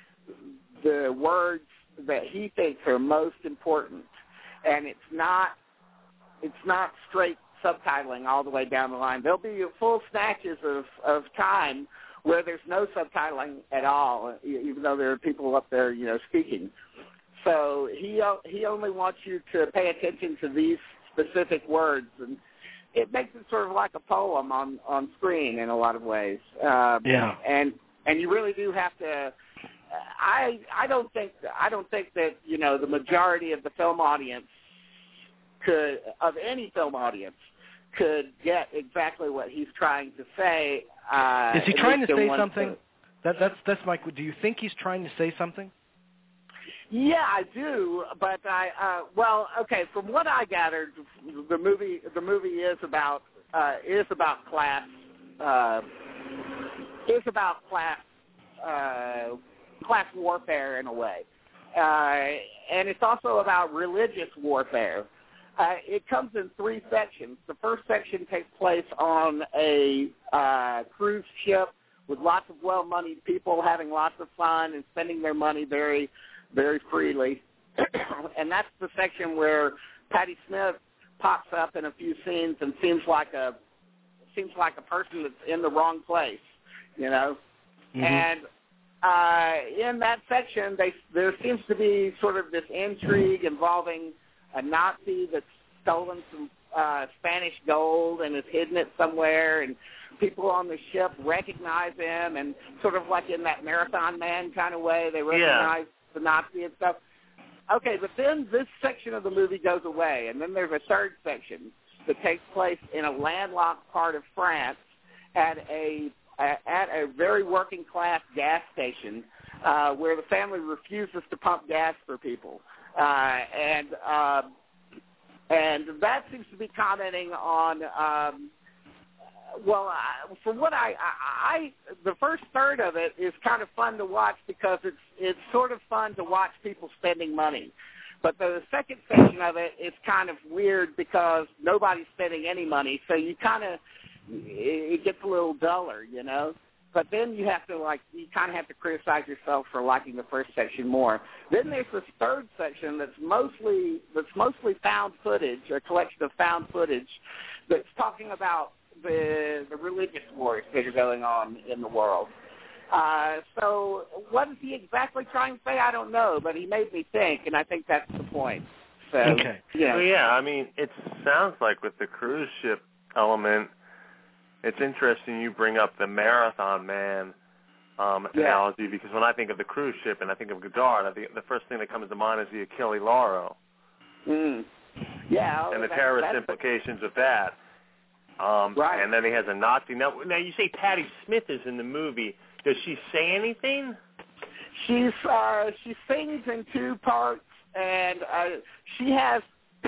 [SPEAKER 13] the words that he thinks are most important, and it's not it's not straight subtitling all the way down the line. There'll be full snatches of, of time where there's no subtitling at all, even though there are people up there, you know, speaking. So he he only wants you to pay attention to these specific words, and it makes it sort of like a poem on, on screen in a lot of ways. Uh,
[SPEAKER 2] yeah.
[SPEAKER 13] And and you really do have to. I I don't think I don't think that you know the majority of the film audience could of any film audience could get exactly what he's trying to say. Uh,
[SPEAKER 2] Is he trying to say
[SPEAKER 13] one
[SPEAKER 2] something?
[SPEAKER 13] To,
[SPEAKER 2] that, that's that's my. Do you think he's trying to say something?
[SPEAKER 13] Yeah, I do, but I uh, well, okay. From what I gathered, the movie the movie is about uh, is about class uh, is about class uh, class warfare in a way, uh, and it's also about religious warfare. Uh, it comes in three sections. The first section takes place on a uh, cruise ship with lots of well-moneyed people having lots of fun and spending their money very, very freely. And that's the section where Patti Smith pops up in a few scenes and seems like a seems like a person that's in the wrong place, you know. Mm-hmm. And uh, in that section, they, there seems to be sort of this intrigue involving a Nazi that's stolen some uh, Spanish gold and has hidden it somewhere, and people on the ship recognize him, and sort of like in that Marathon Man kind of way, they recognize yeah. the Nazi and stuff. Okay, but then this section of the movie goes away, and then there's a third section that takes place in a landlocked part of France at a at a very working class gas station uh, where the family refuses to pump gas for people. Uh, and uh, and that seems to be commenting on, um, well, I, from what I, I, I, the first third of it is kind of fun to watch because it's it's sort of fun to watch people spending money. But the second section of it is kind of weird because nobody's spending any money, so you kind of, it gets a little duller, you know. But then you have to, like, you kind of have to criticize yourself for liking the first section more. Then there's this third section that's mostly that's mostly found footage, a collection of found footage that's talking about the the religious wars that are going on in the world. Uh, so what is he exactly trying to say? I don't know, but he made me think, and I think that's the point. So,
[SPEAKER 2] okay.
[SPEAKER 13] Yeah.
[SPEAKER 3] Well, yeah, I mean, it sounds like with the cruise ship element, it's interesting you bring up the Marathon Man um,
[SPEAKER 13] yeah.
[SPEAKER 3] analogy, because when I think of the cruise ship and I think of Godard, I think the first thing that comes to mind is the Achille Lauro.
[SPEAKER 13] Mm. Yeah.
[SPEAKER 3] And the
[SPEAKER 13] that,
[SPEAKER 3] terrorist implications of that. Um,
[SPEAKER 13] right.
[SPEAKER 3] And then he has a Nazi. Now, now, you say Patti Smith is in the movie. Does she say anything?
[SPEAKER 13] She's uh, she sings in two parts, and uh, she has...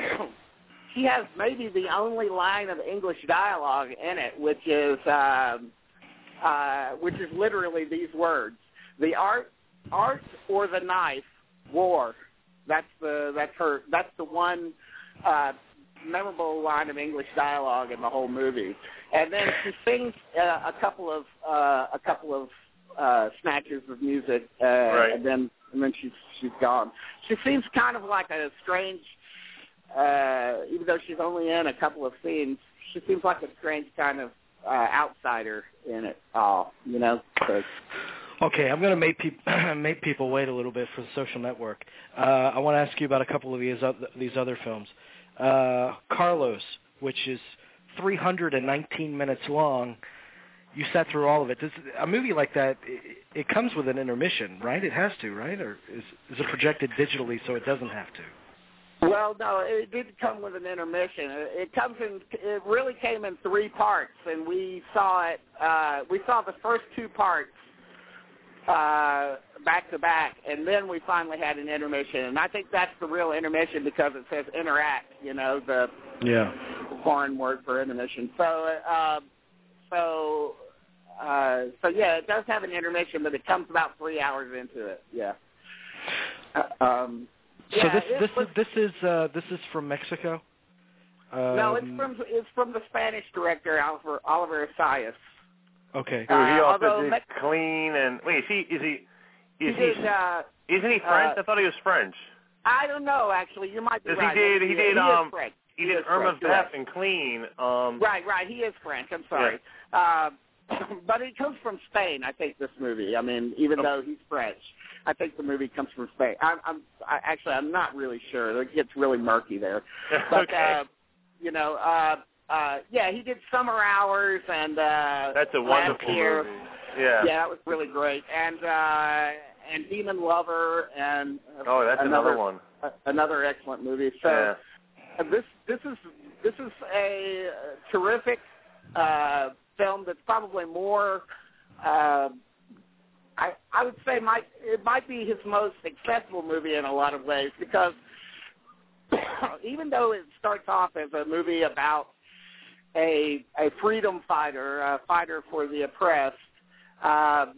[SPEAKER 13] She has maybe the only line of English dialogue in it, which is um, uh, which is literally these words: "The art, art or the knife, war." That's the that's her that's the one uh, memorable line of English dialogue in the whole movie. And then she sings uh, a couple of uh, a couple of uh, snatches of music, uh,
[SPEAKER 3] right.
[SPEAKER 13] and then and then she's she's gone. She seems kind of like a strange. Uh, even though she's only in a couple of scenes, she seems like a strange kind of uh, outsider in it all, you know. So.
[SPEAKER 2] Okay, I'm going to make, pe- make people wait a little bit for the Social Network. Uh, I want to ask you about a couple of these other, these other films. Uh, Carlos, which is three hundred nineteen minutes long. You sat through all of it. Does, a movie like that, it, it comes with an intermission, right? It has to, right? Or is, is it projected digitally so it doesn't have to?
[SPEAKER 13] Well, no, it did come with an intermission. It comes in. It really came in three parts, and we saw it. Uh, we saw the first two parts uh, back to back, and then we finally had an intermission. And I think that's the real intermission because it says interact. You know, the
[SPEAKER 2] yeah
[SPEAKER 13] foreign word for intermission. So, uh, so. Uh, so yeah, it does have an intermission, but it comes about three hours into it. Yeah. Uh, um,
[SPEAKER 2] so
[SPEAKER 13] yeah,
[SPEAKER 2] this this
[SPEAKER 13] was,
[SPEAKER 2] is this is uh, this is from Mexico. Um,
[SPEAKER 13] no, it's from it's from the Spanish director Oliver Oliver Assayas.
[SPEAKER 2] Okay.
[SPEAKER 3] Uh, he also
[SPEAKER 13] although
[SPEAKER 3] did
[SPEAKER 13] Mex-
[SPEAKER 3] Clean and wait, is he is he is
[SPEAKER 13] he?
[SPEAKER 3] he,
[SPEAKER 13] Did, uh,
[SPEAKER 3] isn't he French?
[SPEAKER 13] uh,
[SPEAKER 3] I thought he was French.
[SPEAKER 13] I don't know. Actually, you might be
[SPEAKER 3] Because
[SPEAKER 13] right.
[SPEAKER 3] he did he,
[SPEAKER 13] he
[SPEAKER 3] did
[SPEAKER 13] he
[SPEAKER 3] um
[SPEAKER 13] is French.
[SPEAKER 3] he,
[SPEAKER 13] he
[SPEAKER 3] did
[SPEAKER 13] is
[SPEAKER 3] Irma's
[SPEAKER 13] French,
[SPEAKER 3] Death and Clean. Um,
[SPEAKER 13] right, right. He is French. I'm sorry. Yeah. Uh, but it comes from Spain, I think. This movie. I mean, even
[SPEAKER 3] oh.
[SPEAKER 13] though he's French, I think the movie comes from Spain. I'm, I'm I, actually, I'm not really sure. It gets really murky there. But
[SPEAKER 3] okay.
[SPEAKER 13] uh, you know, uh, uh, yeah, he did Summer Hours and uh,
[SPEAKER 3] That's a wonderful
[SPEAKER 13] year.
[SPEAKER 3] movie. Yeah.
[SPEAKER 13] Yeah, that was really great. And uh, and Demon Lover and uh,
[SPEAKER 3] oh, that's
[SPEAKER 13] another,
[SPEAKER 3] another one.
[SPEAKER 13] Uh, another excellent movie. So
[SPEAKER 3] yeah.
[SPEAKER 13] uh, this this is this is a terrific uh, film that's probably more. Uh, I I would say might it might be his most accessible movie in a lot of ways because even though it starts off as a movie about a a freedom fighter, a fighter for the oppressed. Um,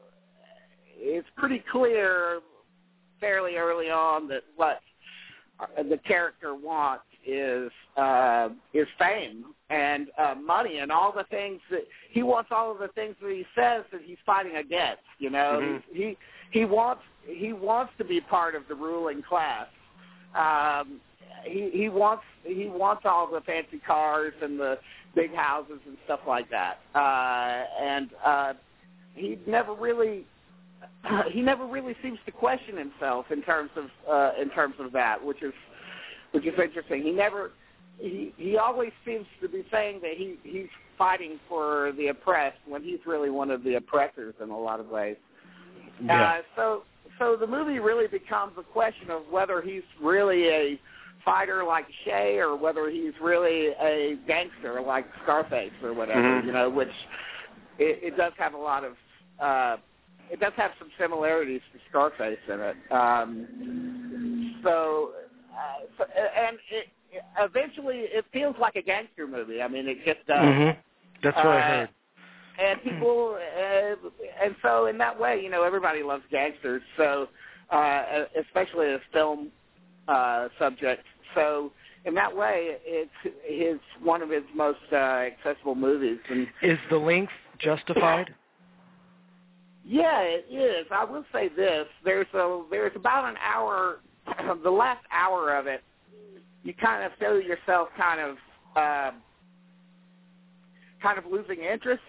[SPEAKER 13] it's pretty clear fairly early on that what the character wants is uh, is fame and uh, money and all the things that he wants. All of the things that he says that he's fighting against. You know,
[SPEAKER 3] mm-hmm.
[SPEAKER 13] he he wants he wants to be part of the ruling class. Um, he he wants he wants all the fancy cars and the big houses and stuff like that. Uh, and uh, he never really he never really seems to question himself in terms of uh, in terms of that, which is which is interesting. He never he he always seems to be saying that he he's fighting for the oppressed when he's really one of the oppressors in a lot of ways.
[SPEAKER 2] Yeah.
[SPEAKER 13] Uh, so so the movie really becomes a question of whether he's really a fighter like Shay or whether he's really a gangster like Scarface or whatever,
[SPEAKER 3] mm-hmm.
[SPEAKER 13] you know, which it, it does have a lot of, uh, it does have some similarities to Scarface in it. Um, so, uh, so, and it, eventually it feels like a gangster movie. I mean, it just does.
[SPEAKER 2] Mm-hmm. That's what
[SPEAKER 13] uh,
[SPEAKER 2] I heard.
[SPEAKER 13] And people, uh, and so in that way, you know, everybody loves gangsters. So, uh, especially as film uh, subjects. So in that way, it's his one of his most uh, accessible movies. And
[SPEAKER 2] is the length justified?
[SPEAKER 13] Yeah, it is. I will say this: there's a there's about an hour. The last hour of it, you kind of feel yourself kind of uh, kind of losing interest.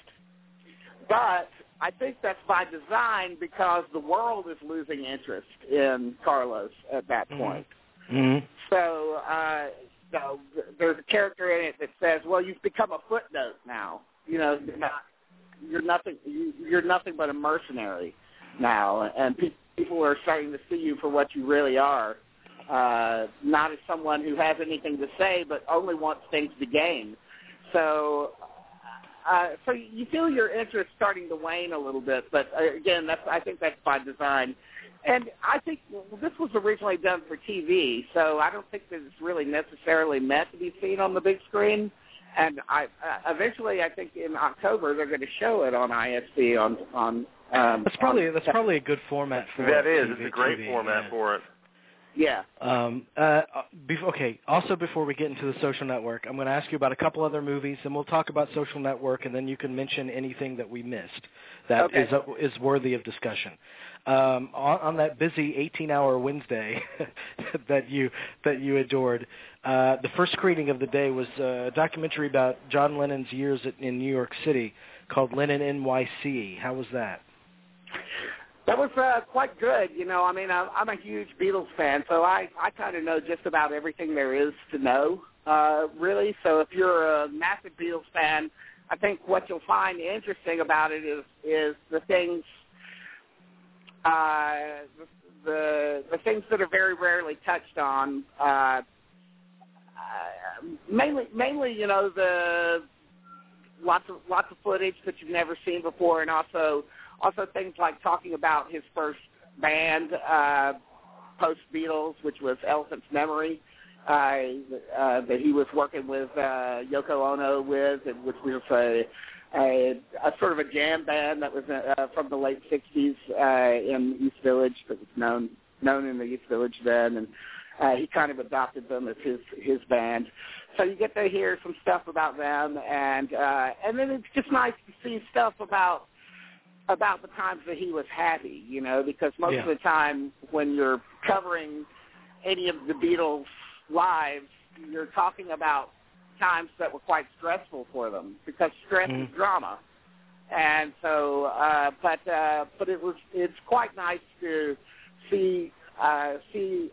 [SPEAKER 13] But I think that's by design because the world is losing interest in Carlos at that point.
[SPEAKER 2] Mm-hmm.
[SPEAKER 13] So, uh, so there's a character in it that says, "Well, you've become a footnote now. You know, you're not, you're nothing. You're nothing but a mercenary now, and people are starting to see you for what you really are, uh, not as someone who has anything to say, but only wants things to gain." So. Uh, so you feel your interest starting to wane a little bit, but uh, again, that's I think that's by design. And I think this was originally done for T V, so I don't think that it's really necessarily meant to be seen on the big screen. And I uh, eventually, I think in October they're going to show it on I S B on on. Um,
[SPEAKER 2] that's probably
[SPEAKER 13] on,
[SPEAKER 2] that's probably a good format for
[SPEAKER 3] that
[SPEAKER 2] it.
[SPEAKER 3] is.
[SPEAKER 2] T V,
[SPEAKER 3] it's a great
[SPEAKER 2] T V,
[SPEAKER 3] format
[SPEAKER 2] yeah.
[SPEAKER 3] for it.
[SPEAKER 13] Yeah.
[SPEAKER 2] Um, uh, before, okay, also before we get into the Social Network, I'm going to ask you about a couple other movies, and we'll talk about Social Network, and then you can mention anything that we missed that
[SPEAKER 13] okay.
[SPEAKER 2] is uh, is worthy of discussion. Um, on, on that busy eighteen-hour Wednesday that you that you adored, uh, the first screening of the day was a documentary about John Lennon's years in New York City called Lennon N Y C. How was that?
[SPEAKER 13] That was uh, quite good. You know, I mean, I'm, I'm a huge Beatles fan, so I, I kind of know just about everything there is to know uh, really. So if you're a massive Beatles fan, I think what you'll find interesting about it is is the things uh, the the things that are very rarely touched on. Uh, uh, mainly, mainly, you know, the lots of lots of footage that you've never seen before, and also also things like talking about his first band uh, post Beatles, which was Elephant's Memory. Uh, uh, that he was working with uh, Yoko Ono with, and which was a, a, a sort of a jam band that was uh, from the late sixties uh, in East Village, that was known known in the East Village then, and uh, he kind of adopted them as his his band. So you get to hear some stuff about them, and uh, and then it's just nice to see stuff about about the times that he was happy, you know, because most
[SPEAKER 2] yeah.
[SPEAKER 13] of the time when you're covering any of the Beatles' lives, you're talking about times that were quite stressful for them, because stress mm. is drama. And so, uh, but uh, but it was it's quite nice to see uh, see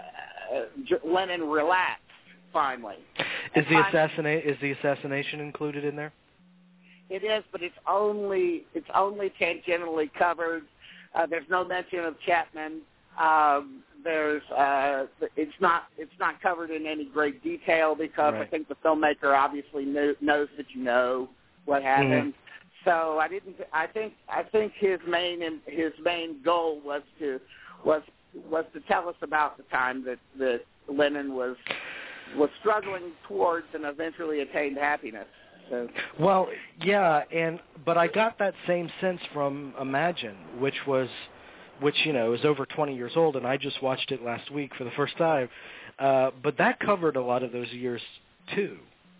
[SPEAKER 13] uh, Lennon relax finally.
[SPEAKER 2] Is the assassinate is the assassination included in there?
[SPEAKER 13] It is, but it's only it's only tangentially covered. Uh, there's no mention of Chapman. Um, there's uh, it's not it's not covered in any great detail because
[SPEAKER 2] right.
[SPEAKER 13] I think the filmmaker obviously knew, knows that you know what happened. Mm-hmm. So I didn't. I think I think his main his main goal was to was was to tell us about the time that, that Lennon was was struggling towards and eventually attained happiness. So.
[SPEAKER 2] Well, yeah, and but I got that same sense from Imagine, which was. which, you know, is over twenty years old, and I just watched it last week for the first time. Uh, but that covered a lot of those years, too.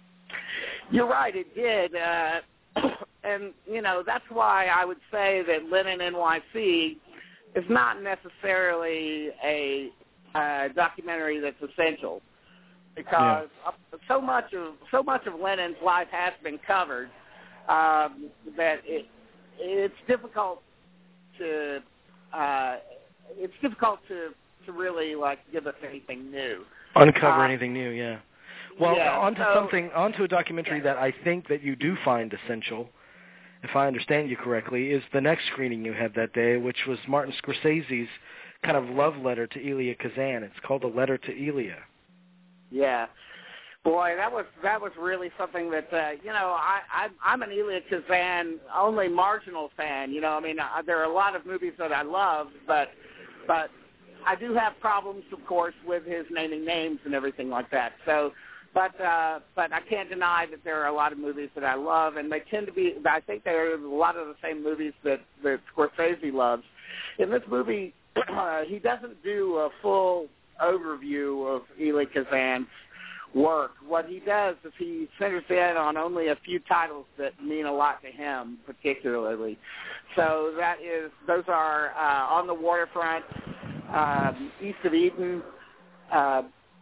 [SPEAKER 13] You're right, it did. Uh, and, you know, that's why I would say that Lennon N Y C is not necessarily a uh, documentary that's essential, because yeah. so much of so much of Lennon's life has been covered um, that it it's difficult to... Uh, it's difficult to, to really like give us anything new.
[SPEAKER 2] Uncover
[SPEAKER 13] uh,
[SPEAKER 2] anything new, yeah. Well,
[SPEAKER 13] yeah,
[SPEAKER 2] onto
[SPEAKER 13] so,
[SPEAKER 2] something, onto a documentary
[SPEAKER 13] yeah.
[SPEAKER 2] that I think that you do find essential, if I understand you correctly, is the next screening you had that day, which was Martin Scorsese's kind of love letter to Elia Kazan. It's called A Letter to Elia.
[SPEAKER 13] Yeah. Boy, that was that was really something that uh, you know I, I I'm an Elia Kazan only marginal fan. You know, I mean uh, there are a lot of movies that I love, but but I do have problems, of course, with his naming names and everything like that. So, but uh, but I can't deny that there are a lot of movies that I love, and they tend to be. I think there are a lot of the same movies that that Scorsese loves. In this movie, uh, he doesn't do a full overview of Elia Kazan's work. What he does is he centers in on only a few titles that mean a lot to him, particularly. So that is, those are uh, On the Waterfront, um, East of Eden, uh,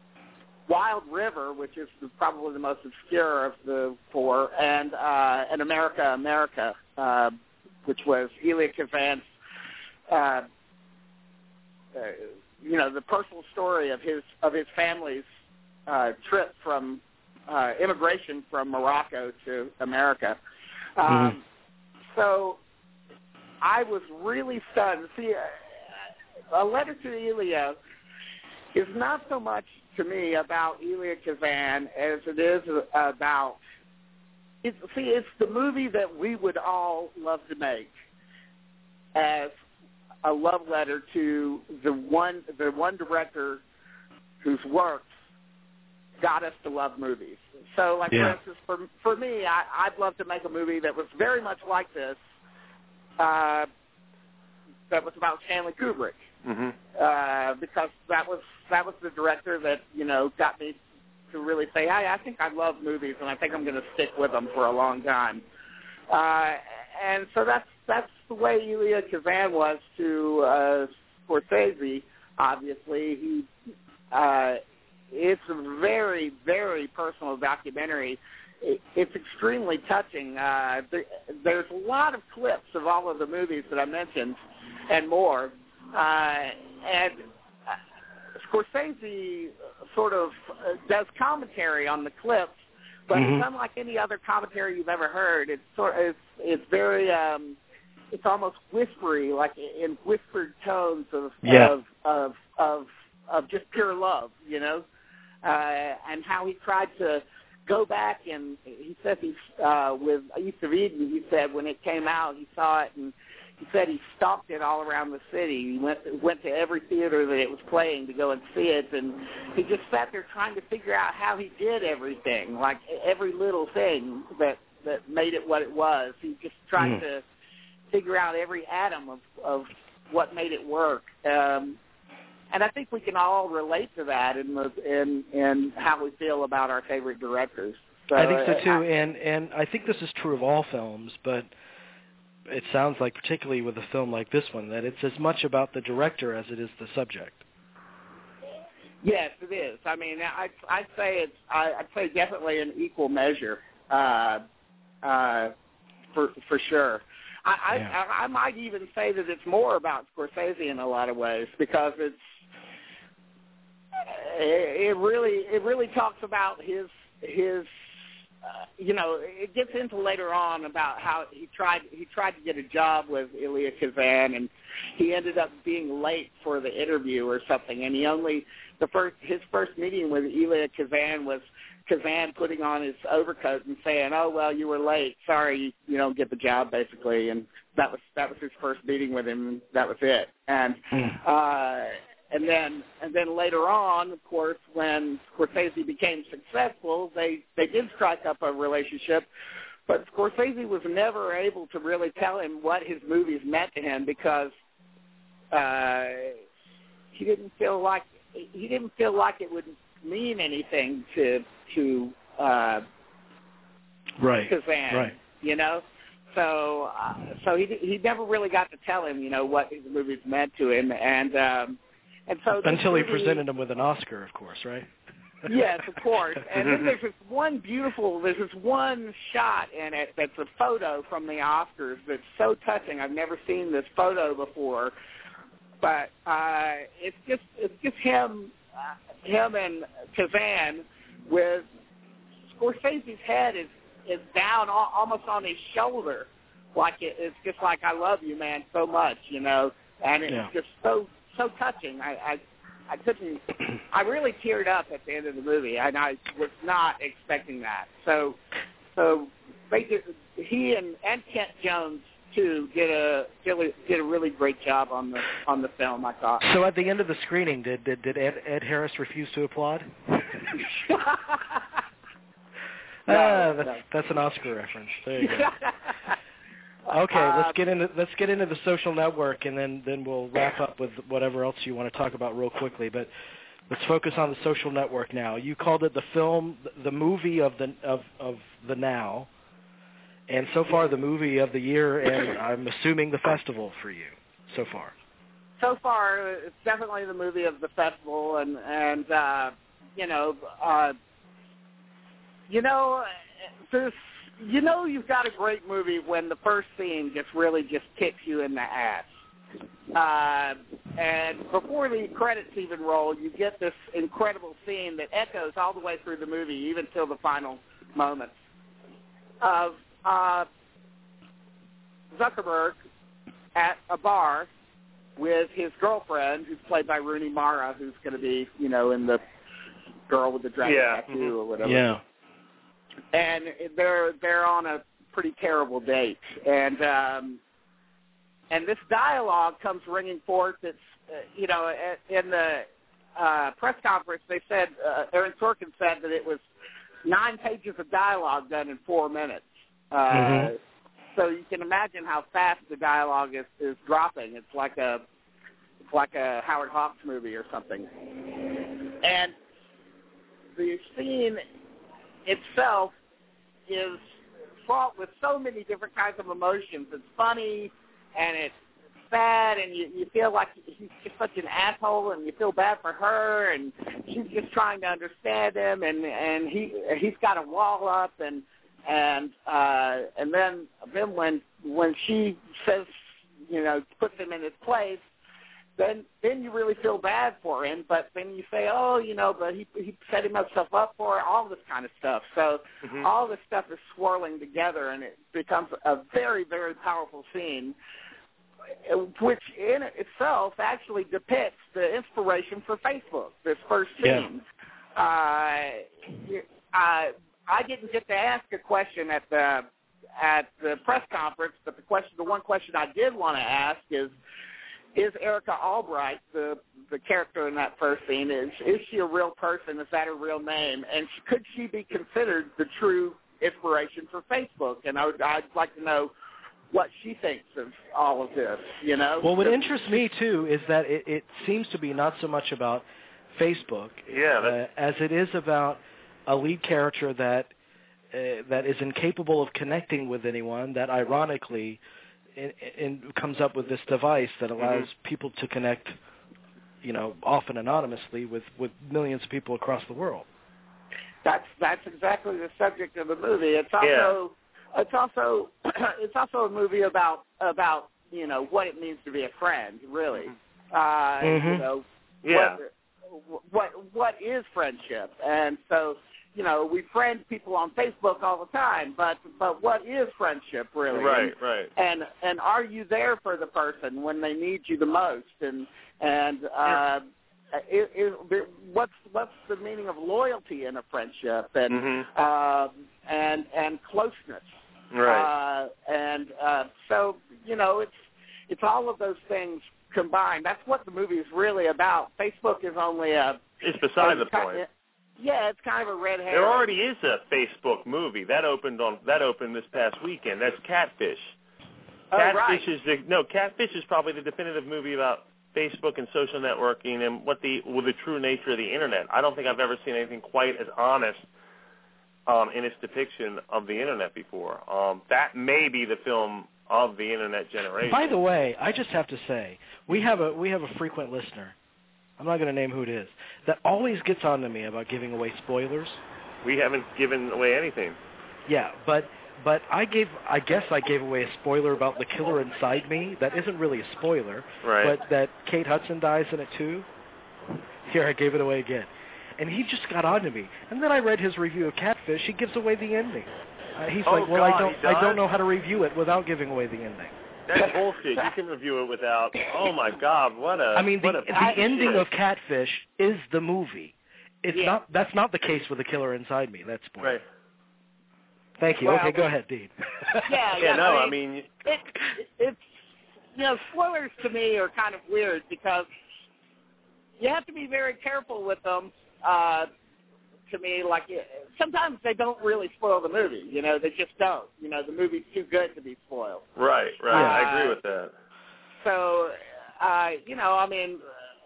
[SPEAKER 13] Wild River, which is probably the most obscure of the four, and uh, and America, America, uh, which was Elia Kazan's, uh, uh, you know, the personal story of his of his family's Uh, trip from uh, immigration from Morocco to America. Um, mm-hmm. So I was really stunned. See, A Letter to Elia is not so much to me about Elia Kazan as it is about. It's, see, it's the movie that we would all love to make as a love letter to the one the one director whose work got us to love movies. So, like,
[SPEAKER 2] yeah.
[SPEAKER 13] for instance, for, for me, I, I'd love to make a movie that was very much like this, uh, that was about Stanley Kubrick,
[SPEAKER 3] mm-hmm.
[SPEAKER 13] uh, because that was that was the director that, you know, got me to really say, hey, I think I love movies, and I think I'm going to stick with them for a long time. Uh, and so that's that's the way Elia Kazan was to uh, Scorsese, obviously. He... Uh, It's a very, very personal documentary. It's extremely touching. Uh, there's a lot of clips of all of the movies that I mentioned and more. Uh, and Scorsese sort of uh, does commentary on the clips, but
[SPEAKER 2] mm-hmm.
[SPEAKER 13] it's unlike any other commentary you've ever heard. It's sort of, it's, it's very, um, it's almost whispery, like in whispered tones of
[SPEAKER 2] yeah.
[SPEAKER 13] of, of of of just pure love, you know, uh, and how he tried to go back and he said he's uh, with East of Eden. He said when it came out, he saw it and he said he stalked it all around the city. He went went to every theater that it was playing to go and see it, and he just sat there trying to figure out how he did everything, like every little thing that that made it what it was. He just tried mm. to figure out every atom of of what made it work. Um, And I think we can all relate to that in the, in in how we feel about our favorite directors. So,
[SPEAKER 2] I think so too,
[SPEAKER 13] I,
[SPEAKER 2] and and I think this is true of all films, but it sounds like particularly with a film like this one that it's as much about the director as it is the subject.
[SPEAKER 13] Yes, it is. I mean, I I'd say it's I, I'd say definitely an equal measure, uh, uh, for for sure. I,
[SPEAKER 2] yeah.
[SPEAKER 13] I I might even say that it's more about Scorsese in a lot of ways because it's. It really, it really talks about his, his, uh, you know, it gets into later on about how he tried, he tried to get a job with Elia Kazan, and he ended up being late for the interview or something, and he only, the first, his first meeting with Elia Kazan was Kazan putting on his overcoat and saying, "Oh well, you were late. Sorry, you don't get the job," basically, and that was that was his first meeting with him. And that was it, and. uh And then, and then later on, of course, when Scorsese became successful, they, they did strike up a relationship. But Scorsese was never able to really tell him what his movies meant to him because uh, he didn't feel like he didn't feel like it would mean anything to to uh,
[SPEAKER 2] right.
[SPEAKER 13] Kazan,
[SPEAKER 2] right.
[SPEAKER 13] you know. So, uh, so he he never really got to tell him, you know, what his movies meant to him, and. Um, And so
[SPEAKER 2] Until he
[SPEAKER 13] movie,
[SPEAKER 2] presented him with an Oscar, of course, right?
[SPEAKER 13] Yes, of course. And then there's this one beautiful, there's this one shot in it that's a photo from the Oscars that's so touching. I've never seen this photo before, but uh, it's just it's just him, uh, him and Kazan with Scorsese's head is is down all, almost on his shoulder, like it, it's just like I love you, man, so much, you know, and it's
[SPEAKER 2] yeah.
[SPEAKER 13] just so. So touching. I, I, I couldn't. I really teared up at the end of the movie, and I was not expecting that. So, so they did, he and, and Kent Jones too did a did a really great job on the on the film. I thought.
[SPEAKER 2] So at the end of the screening, did did, did Ed, Ed Harris refuse to applaud?
[SPEAKER 13] no,
[SPEAKER 2] ah, that's
[SPEAKER 13] no.
[SPEAKER 2] that's an Oscar reference. There you go. Okay, let's get into let's get into the Social Network, and then, then we'll wrap up with whatever else you want to talk about real quickly. But let's focus on the Social Network now. You called it the film, the movie of the of, of the now, and so far the movie of the year, and I'm assuming the festival for you so far.
[SPEAKER 13] So far, it's definitely the movie of the festival, and and uh, you know, uh, you know, there's. You know you've got a great movie when the first scene just really just kicks you in the ass. Uh, and before the credits even roll, you get this incredible scene that echoes all the way through the movie, even till the final moments. Of uh, Zuckerberg at a bar with his girlfriend, who's played by Rooney Mara, who's going to be, you know, in the Girl with the Dragon
[SPEAKER 3] yeah.
[SPEAKER 13] Tattoo
[SPEAKER 3] mm-hmm.
[SPEAKER 13] or whatever.
[SPEAKER 2] Yeah.
[SPEAKER 13] And they're they're on a pretty terrible date, and um, and this dialogue comes ringing forth. It's uh, you know in the uh, press conference they said uh, Aaron Sorkin said that it was nine pages of dialogue done in four minutes. Uh, mm-hmm. So you can imagine how fast the dialogue is, is dropping. It's like a it's like a Howard Hawks movie or something. And the scene itself is fraught with so many different kinds of emotions. It's funny, and it's sad, and you, you feel like he's just such an asshole, and you feel bad for her, and she's just trying to understand him, and, and he he's got a wall up, and and uh, and then then when when she says, you know, puts him in his place, then then you really feel bad for him. But then you say, oh, you know, but he he set himself up for it, all this kind of stuff. So mm-hmm. all this stuff is swirling together, and it becomes a very, very powerful scene, which in itself actually depicts the inspiration for Facebook, this first scene. Yeah. Uh, uh, I didn't get to ask a question at the at the press conference, but the question, the one question I did want to ask is, is Erica Albright, the the character in that first scene, is is she a real person? Is that her real name? And could she be considered the true inspiration for Facebook? And I would, I'd like to know what she thinks of all of this, you know?
[SPEAKER 2] Well, what interests me, too, is that it, it seems to be not so much about Facebook
[SPEAKER 3] yeah,
[SPEAKER 2] uh, as it is about a lead character that uh, that is incapable of connecting with anyone, that ironically in, in comes up with this device that allows mm-hmm. people to connect, you know, often anonymously with, with millions of people across the world.
[SPEAKER 13] That's that's exactly the subject of the movie. It's also yeah. it's also it's also a movie about about you know what it means to be a friend, really. Uh,
[SPEAKER 2] mm-hmm.
[SPEAKER 13] You know,
[SPEAKER 3] yeah.
[SPEAKER 13] what, what what is friendship? And so, you know, we friend people on Facebook all the time, but but what is friendship really?
[SPEAKER 3] Right,
[SPEAKER 13] and,
[SPEAKER 3] right.
[SPEAKER 13] And and are you there for the person when they need you the most? And and uh, it, it, what's what's the meaning of loyalty in a friendship? And
[SPEAKER 3] mm-hmm.
[SPEAKER 13] uh, and and closeness.
[SPEAKER 3] Right.
[SPEAKER 13] Uh, and uh, so you know, it's it's all of those things combined. That's what the movie is really about. Facebook is only a.
[SPEAKER 3] It's beside the
[SPEAKER 13] kind
[SPEAKER 3] point.
[SPEAKER 13] Of, yeah, it's kind of a red herring.
[SPEAKER 3] There already is a Facebook movie that opened on that opened this past weekend. That's Catfish.
[SPEAKER 13] Oh,
[SPEAKER 3] Catfish
[SPEAKER 13] right.
[SPEAKER 3] is the no. Catfish is probably the definitive movie about Facebook and social networking and what the well, the true nature of the internet. I don't think I've ever seen anything quite as honest um, in its depiction of the internet before. Um, that may be the film of the internet generation.
[SPEAKER 2] By the way, I just have to say we have a we have a frequent listener. I'm not going to name who it is, that always gets on to me about giving away spoilers.
[SPEAKER 3] We haven't given away anything.
[SPEAKER 2] Yeah, but but I gave I guess I gave away a spoiler about the killer inside me. That isn't really a spoiler,
[SPEAKER 3] right.
[SPEAKER 2] but that Kate Hudson dies in it too. Here, I gave it away again. And he just got on to me. And then I read his review of Catfish. He gives away the ending. Uh, he's
[SPEAKER 3] oh,
[SPEAKER 2] like, well,
[SPEAKER 3] God,
[SPEAKER 2] I don't I don't know how to review it without giving away the ending.
[SPEAKER 3] That's bullshit. You can review it without. Oh my God, what a.
[SPEAKER 2] I mean, the,
[SPEAKER 3] what a
[SPEAKER 2] the ending of Catfish is the movie. It's
[SPEAKER 13] yeah.
[SPEAKER 2] not. That's not the case with The Killer Inside Me. That's spoiler.
[SPEAKER 3] Right.
[SPEAKER 2] Thank you.
[SPEAKER 13] Well,
[SPEAKER 2] okay, go ahead, Dean.
[SPEAKER 13] Yeah, yeah.
[SPEAKER 3] yeah no,
[SPEAKER 13] I
[SPEAKER 3] I
[SPEAKER 13] mean,
[SPEAKER 3] mean
[SPEAKER 13] it, it, it's you know, spoilers to me are kind of weird because you have to be very careful with them. Uh, to me, like sometimes they don't really spoil the movie. You know, they just don't. You know, the movie's too good to be spoiled.
[SPEAKER 3] Right, right.
[SPEAKER 13] Uh,
[SPEAKER 3] I agree with that.
[SPEAKER 13] So, uh, you know, I mean.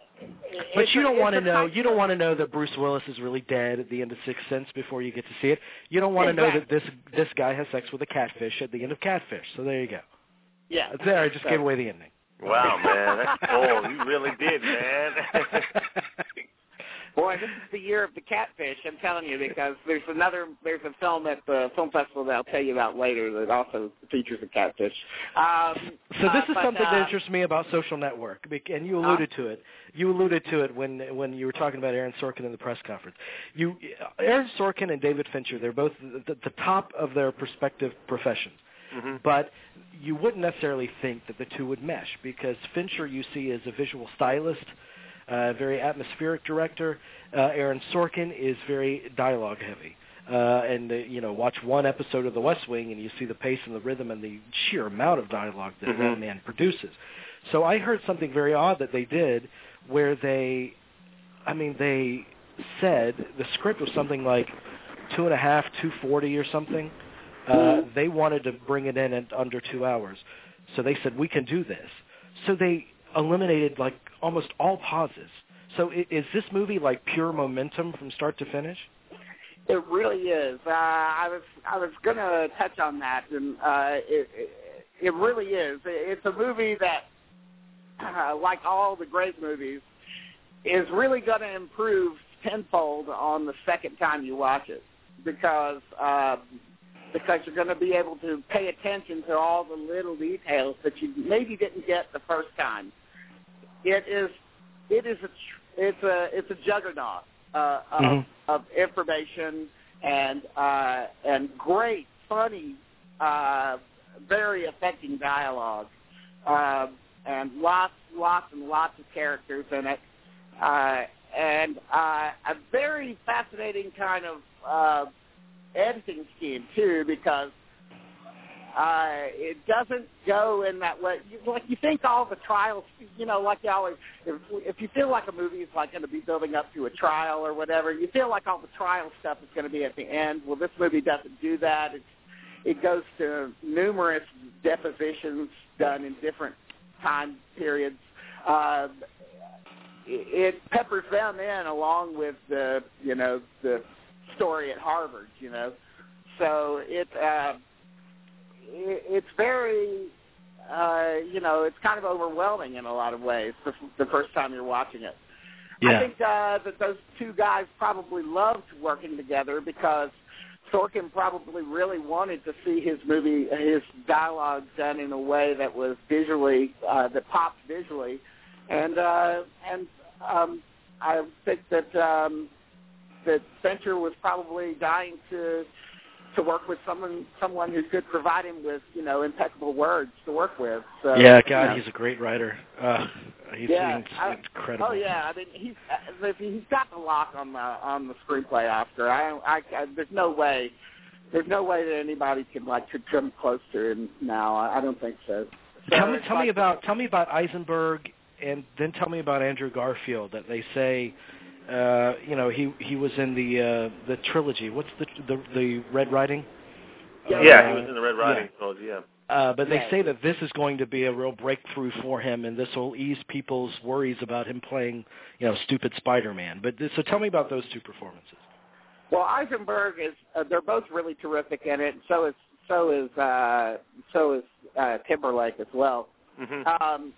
[SPEAKER 2] But you don't want to know.
[SPEAKER 13] Type
[SPEAKER 2] You don't want to know that Bruce Willis is really dead at the end of Sixth Sense before you get to see it. You don't want to
[SPEAKER 13] exactly.
[SPEAKER 2] know that this this guy has sex with a catfish at the end of Catfish. So there you go.
[SPEAKER 13] Yeah.
[SPEAKER 2] There, I just
[SPEAKER 13] so.
[SPEAKER 2] gave away the ending.
[SPEAKER 3] Wow, man, that's cool. You really did, man.
[SPEAKER 13] Boy, this is the year of the catfish, I'm telling you, because there's another, there's a film at the film festival that I'll tell you about later that also features a catfish. Um,
[SPEAKER 2] so this
[SPEAKER 13] uh,
[SPEAKER 2] is
[SPEAKER 13] but,
[SPEAKER 2] something
[SPEAKER 13] uh,
[SPEAKER 2] that interests me about Social Network, and you alluded
[SPEAKER 13] huh?
[SPEAKER 2] to it. You alluded to it when when you were talking about Aaron Sorkin in the press conference. You, Aaron Sorkin and David Fincher, they're both the, the top of their respective professions.
[SPEAKER 3] Mm-hmm.
[SPEAKER 2] But you wouldn't necessarily think that the two would mesh, because Fincher you see as a visual stylist, uh, very atmospheric director. Uh, Aaron Sorkin is very dialogue heavy. Uh, and, uh, you know, watch one episode of The West Wing and you see the pace and the rhythm and the sheer amount of dialogue that
[SPEAKER 3] mm-hmm.
[SPEAKER 2] that man produces. So I heard something very odd that they did where they, I mean, they said the script was something like two and a half, two forty or something. Uh, they wanted to bring it in at under two hours. So they said, we can do this. So they eliminated, like, almost all pauses. So is this movie, like, pure momentum from start to finish?
[SPEAKER 13] It really is. Uh, I was I was going to touch on that, and uh, it, it it really is. It's a movie that, uh, like all the great movies, is really going to improve tenfold on the second time you watch it, because uh, because you're going to be able to pay attention to all the little details that you maybe didn't get the first time. it is it is a it's a it's a juggernaut uh, of,
[SPEAKER 2] mm-hmm.
[SPEAKER 13] of information and uh, and great, funny, uh, very affecting dialogue, uh, and lots lots and lots of characters in it, uh, and uh, a very fascinating kind of uh, editing scheme too, because Uh, it doesn't go in that way. You, like you think all the trials, you know, like you always, if, if you feel like a movie is like going to be building up to a trial or whatever, you feel like all the trial stuff is going to be at the end. Well, this movie doesn't do that. It's, it goes to numerous depositions done in different time periods. Uh, it, it peppers them in along with the, you know, the story at Harvard, you know. So it. Uh, It's very, uh, you know, it's kind of overwhelming in a lot of ways the, the first time you're watching it.
[SPEAKER 2] Yeah.
[SPEAKER 13] I think uh, that those two guys probably loved working together because Sorkin probably really wanted to see his movie, his dialogue done in a way that was visually, uh, that popped visually. And uh, and um, I think that um, that Fincher was probably dying to to work with someone someone who could provide him with, you know, impeccable words to work with. So,
[SPEAKER 2] yeah, God,
[SPEAKER 13] you know.
[SPEAKER 2] he's a great writer. Uh, he's
[SPEAKER 13] yeah, I,
[SPEAKER 2] incredible.
[SPEAKER 13] Oh yeah, I mean he's he's got the lock on the on the screenplay Oscar. I, I, I there's no way there's no way that anybody can like to come close to him now. I, I don't think so. so
[SPEAKER 2] tell me, tell
[SPEAKER 13] like,
[SPEAKER 2] me about tell me about Eisenberg, and then tell me about Andrew Garfield. That they say. Uh, you know, he he was in the uh, the trilogy. What's the the, the Red Riding?
[SPEAKER 3] Yeah,
[SPEAKER 2] uh,
[SPEAKER 3] yeah, he was in the Red Riding
[SPEAKER 2] yeah.
[SPEAKER 3] trilogy. Yeah.
[SPEAKER 2] Uh, but they
[SPEAKER 13] yeah.
[SPEAKER 2] say that this is going to be a real breakthrough for him, and this will ease people's worries about him playing, you know, stupid Spider-Man. But th- so tell me about those two performances.
[SPEAKER 13] Well, Eisenberg is uh, they're both really terrific in it. So is so is uh, so is uh, Timberlake as well.
[SPEAKER 3] Mm-hmm.
[SPEAKER 13] Um,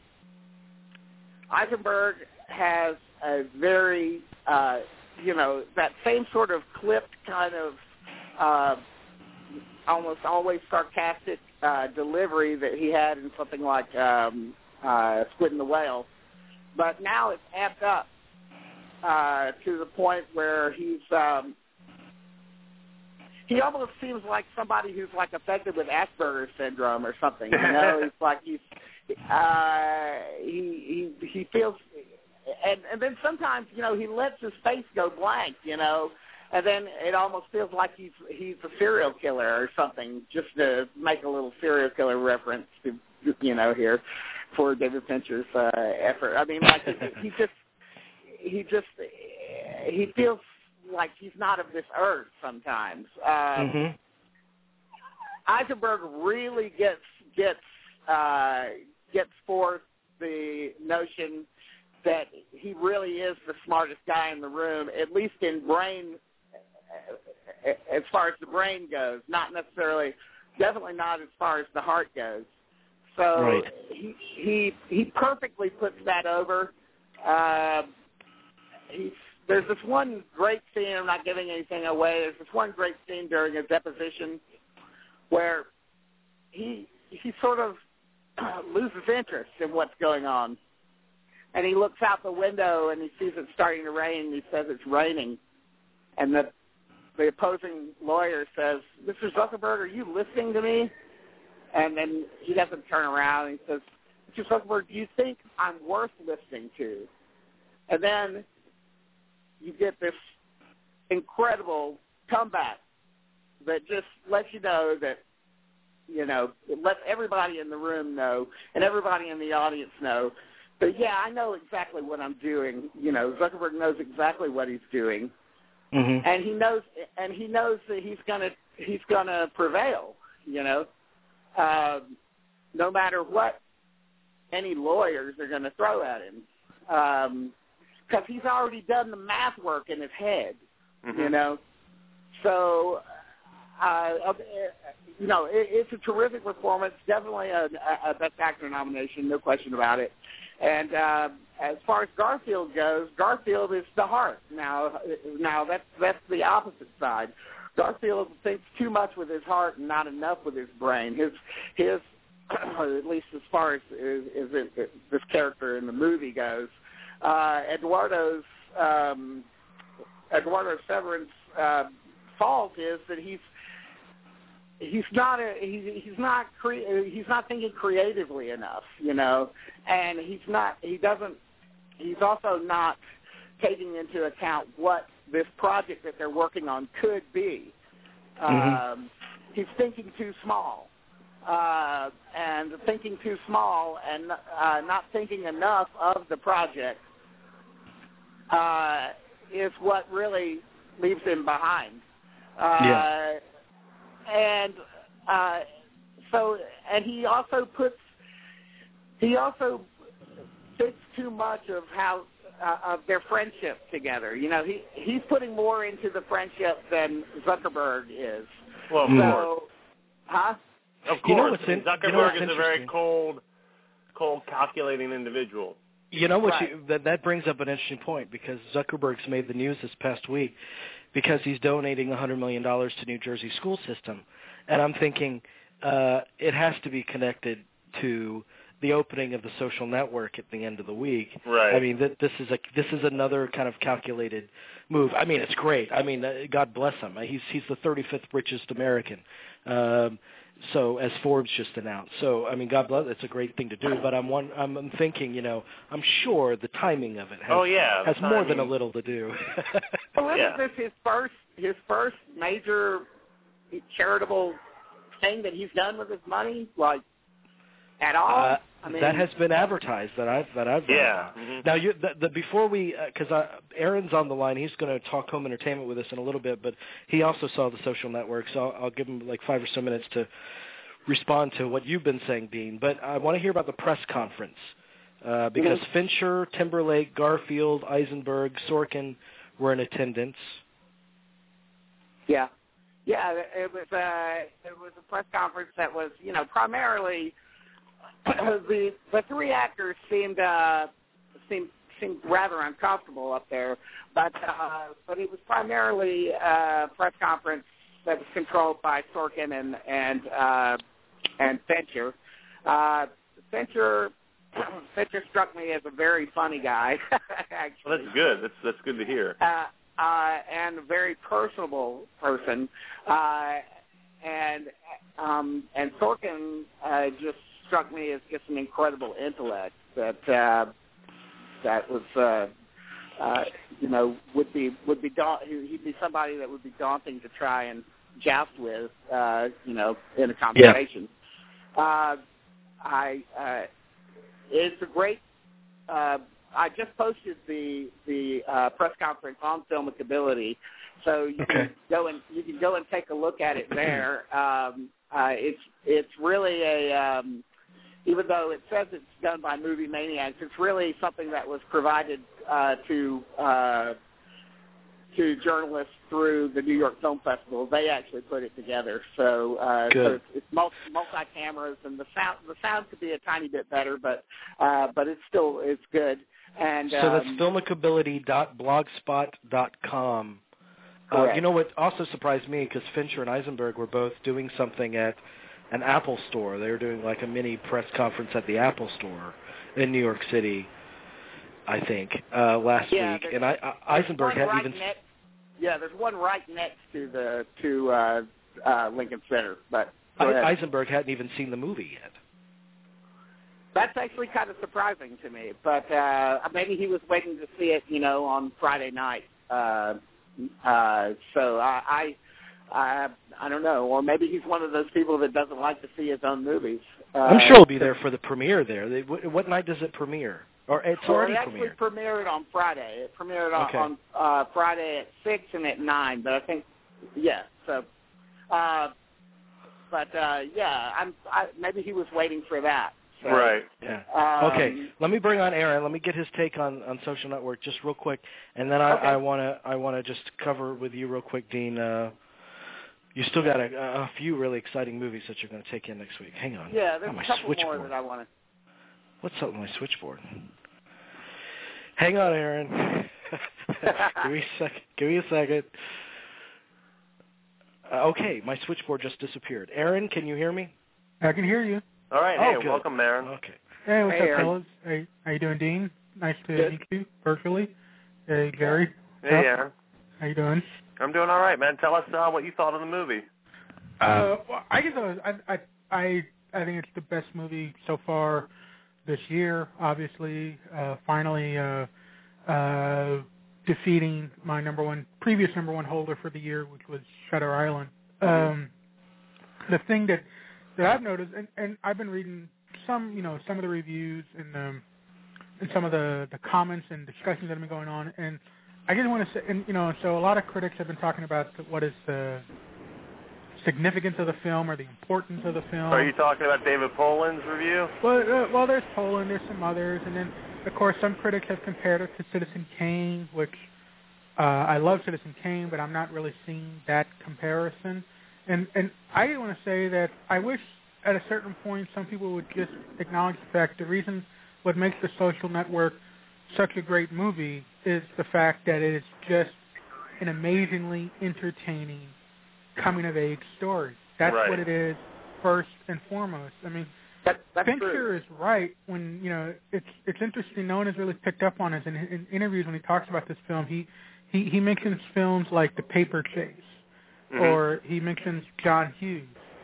[SPEAKER 13] Eisenberg has a very, uh, you know, that same sort of clipped kind of uh, almost always sarcastic uh, delivery that he had in something like um, uh, Squid and the Whale. But now it's amped up uh, to the point where he's, um, he almost seems like somebody who's like affected with Asperger's syndrome or something. You know, he's like he's, uh, he he he feels. And, and then sometimes, you know, he lets his face go blank, you know, and then it almost feels like he's he's a serial killer or something, just to make a little serial killer reference to, you know, here for David Fincher's uh, effort. I mean, like, he, he just, he just, he feels like he's not of this earth sometimes. Um,
[SPEAKER 2] mm-hmm.
[SPEAKER 13] Eisenberg really gets, gets, uh, gets forth the notion that he really is the smartest guy in the room, at least in brain, as far as the brain goes, not necessarily, definitely not as far as the heart goes. So
[SPEAKER 2] right.
[SPEAKER 13] he he he perfectly puts that over. Uh, he's, there's this one great scene, I'm not giving anything away, there's this one great scene during a deposition where he he sort of loses interest in what's going on. And he looks out the window and he sees it starting to rain. And he says it's raining. And the the opposing lawyer says, Mister Zuckerberg, are you listening to me? And then he doesn't turn around and he says, Mister Zuckerberg, do you think I'm worth listening to? And then you get this incredible comeback that just lets you know that, you know, it lets everybody in the room know and everybody in the audience know. But yeah, I know exactly what I'm doing. You know, Zuckerberg knows exactly what he's doing,
[SPEAKER 2] mm-hmm.
[SPEAKER 13] and he knows, and he knows that he's gonna he's gonna prevail. You know, uh, no matter what any lawyers are going to throw at him, because um, he's already done the math work in his head.
[SPEAKER 3] Mm-hmm.
[SPEAKER 13] You know, so uh, you know it, it's a terrific performance. Definitely a, a Best Actor nomination, no question about it. And uh, as far as Garfield goes, Garfield is the heart. Now, now that's that's the opposite side. Garfield thinks too much with his heart and not enough with his brain. His his at least as far as, as, as it, this character in the movie goes. Uh, Eduardo's um, Eduardo Severan's uh, fault is that he's he's not a, he's he's not cre- he's not thinking creatively enough, you know, and he's not he doesn't he's also not taking into account what this project that they're working on could be.
[SPEAKER 2] Mm-hmm.
[SPEAKER 13] Um, he's thinking too small, uh, and thinking too small, and uh, not thinking enough of the project uh, is what really leaves him behind. Uh,
[SPEAKER 2] yeah.
[SPEAKER 13] And uh, so, and he also puts, he also thinks too much of how uh, of their friendship together. You know, he he's putting more into the friendship than Zuckerberg is.
[SPEAKER 3] Well, of
[SPEAKER 13] so,
[SPEAKER 3] course.
[SPEAKER 13] Huh?
[SPEAKER 3] Of course.
[SPEAKER 2] You know what's in,
[SPEAKER 3] Zuckerberg
[SPEAKER 2] you know what's
[SPEAKER 3] is a very cold, cold, calculating individual.
[SPEAKER 2] You know what?
[SPEAKER 13] Right.
[SPEAKER 2] You, that that brings up an interesting point, because Zuckerberg's made the news this past week because he's donating one hundred million dollars to New Jersey school system, and I'm thinking uh, it has to be connected to the opening of the social network at the end of the week.
[SPEAKER 3] Right.
[SPEAKER 2] I mean, th- this is a this is another kind of calculated move. I mean, it's great. I mean, uh, God bless him. He's he's the thirty-fifth richest American. Um, So as Forbes just announced, so I mean, God bless, it's a great thing to do. But I'm one, I'm, I'm thinking, you know, I'm sure the timing of it has,
[SPEAKER 3] oh, yeah,
[SPEAKER 2] has more than a
[SPEAKER 3] timing.
[SPEAKER 2] little to do.
[SPEAKER 13] Well,
[SPEAKER 3] Yeah.
[SPEAKER 13] isn't this his first his first major charitable thing that he's done with his money, like at all?
[SPEAKER 2] Uh,
[SPEAKER 13] I mean,
[SPEAKER 2] that has been advertised that I've that I've read
[SPEAKER 3] Yeah.
[SPEAKER 2] about.
[SPEAKER 3] Mhm.
[SPEAKER 2] Now, you, the, the, before we, because uh, Aaron's on the line, he's going to talk home entertainment with us in a little bit, but he also saw the social network, so I'll, I'll give him like five or so minutes to respond to what you've been saying, Dean. But I want to hear about the press conference uh, because
[SPEAKER 13] Mm-hmm.
[SPEAKER 2] Fincher, Timberlake, Garfield, Eisenberg, Sorkin were in attendance.
[SPEAKER 13] Yeah, yeah. It was uh, it was a press conference that was, you know, primarily the the three actors seemed uh, seemed seemed rather uncomfortable up there, but uh, but it was primarily a press conference that was controlled by Sorkin and and uh, and Fincher. Uh, Fincher Fincher struck me as a very funny guy. Actually,
[SPEAKER 3] Well, that's good. That's that's good to hear.
[SPEAKER 13] Uh, uh, and a very personable person, uh, and um, and Sorkin uh, just struck me as just an incredible intellect that uh, that was uh, uh, you know would be would be da- he'd be somebody that would be daunting to try and joust with uh, you know in a conversation. Yeah. Uh, I uh, it's a great. Uh, I just posted the the uh, press conference on Filmicability, so you
[SPEAKER 2] Okay.
[SPEAKER 13] can go and you can go and take a look at it there. Um, uh, it's it's really a um, even though it says it's done by Movie Maniacs, it's really something that was provided uh, to uh, to journalists through the New York Film Festival. They actually put it together, so, uh, so it's, it's multi, multi cameras, and the sound the sound could be a tiny bit better, but uh, but it's still it's good. And
[SPEAKER 2] So
[SPEAKER 13] um,
[SPEAKER 2] that's filmicability dot blogspot dot com. Uh,
[SPEAKER 13] Correct.
[SPEAKER 2] you know what also surprised me, because Fincher and Eisenberg were both doing something at an Apple store. They were doing like a mini press conference at the Apple store in New York City, I think, uh, last
[SPEAKER 13] yeah,
[SPEAKER 2] week.
[SPEAKER 13] there's-
[SPEAKER 2] And I, I,
[SPEAKER 13] there's
[SPEAKER 2] Eisenberg
[SPEAKER 13] one
[SPEAKER 2] hadn't
[SPEAKER 13] right
[SPEAKER 2] even...
[SPEAKER 13] next, yeah, there's one right next to the to uh, uh, Lincoln Center, but go
[SPEAKER 2] I,
[SPEAKER 13] ahead.
[SPEAKER 2] Eisenberg hadn't even seen the movie yet.
[SPEAKER 13] That's actually kind of surprising to me, but uh, maybe he was waiting to see it, you know, on Friday night. Uh, uh, so I, I, I, I don't know, or maybe he's one of those people that doesn't like to see his own movies. Uh,
[SPEAKER 2] I'm sure he'll be there for the premiere there. They, what, what night does it premiere? Or it's
[SPEAKER 13] well,
[SPEAKER 2] already
[SPEAKER 13] it actually
[SPEAKER 2] premiered.
[SPEAKER 13] premiered on Friday. It premiered on,
[SPEAKER 2] Okay.
[SPEAKER 13] on uh, Friday at six and at nine. But I think, yeah. So, uh, but uh, yeah, I'm. I, maybe he was waiting for that. So,
[SPEAKER 3] Right.
[SPEAKER 2] Yeah.
[SPEAKER 13] Um,
[SPEAKER 2] Okay. Let me bring on Aaron. Let me get his take on, on Social Network just real quick, and then I,
[SPEAKER 13] Okay.
[SPEAKER 2] I want to I want to just cover with you real quick, Dean. Uh, you still got a, a few really exciting movies that you're going to take in next week. Hang on.
[SPEAKER 13] Yeah, there's
[SPEAKER 2] Oh, my
[SPEAKER 13] a couple
[SPEAKER 2] switchboard.
[SPEAKER 13] more that I want to.
[SPEAKER 2] What's up with my switchboard? Hang on, Aaron. Give me a second. Give me a second. Uh, okay, my switchboard just disappeared. Aaron, can you hear me?
[SPEAKER 12] I can hear you.
[SPEAKER 3] All right.
[SPEAKER 2] Oh,
[SPEAKER 3] hey,
[SPEAKER 2] good.
[SPEAKER 3] welcome, Marin.
[SPEAKER 2] Okay.
[SPEAKER 14] Hey, what's
[SPEAKER 13] Hey,
[SPEAKER 14] up,
[SPEAKER 13] Aaron.
[SPEAKER 14] fellas? Hey, how you doing, Dean? Nice to
[SPEAKER 13] Good.
[SPEAKER 14] meet you virtually. Hey, Gary.
[SPEAKER 3] Hey,
[SPEAKER 14] Yep.
[SPEAKER 3] Aaron.
[SPEAKER 14] How you doing?
[SPEAKER 3] I'm doing all right, man. Tell us uh, what you thought of the movie.
[SPEAKER 14] Uh, well, I guess I, was, I, I, I, I think it's the best movie so far this year. Obviously, uh, finally uh, uh, defeating my number one, previous number one holder for the year, which was Shutter Island. Um, the thing that that I've noticed, and, and I've been reading some, you know, some of the reviews and um, and some of the, the comments and discussions that have been going on, and I just want to say, and you know, so a lot of critics have been talking about what is the significance of the film or the importance of the film.
[SPEAKER 3] Are you talking about David Poland's review?
[SPEAKER 14] Well, uh, well, there's Poland, there's some others, and then of course some critics have compared it to Citizen Kane, which uh, I love Citizen Kane, but I'm not really seeing that comparison. And and I want to say that I wish at a certain point some people would just acknowledge the fact the reason what makes The Social Network such a great movie is the fact that it is just an amazingly entertaining coming-of-age story. That's
[SPEAKER 3] right.
[SPEAKER 14] what it is first and foremost. I mean,
[SPEAKER 13] that, that's
[SPEAKER 14] Fincher
[SPEAKER 13] true.
[SPEAKER 14] is right when, you know, it's it's interesting. No one has really picked up on it in, in interviews when he talks about this film. He, he, he mentions films like The Paper Chase, mm-hmm. or he mentions John Hughes.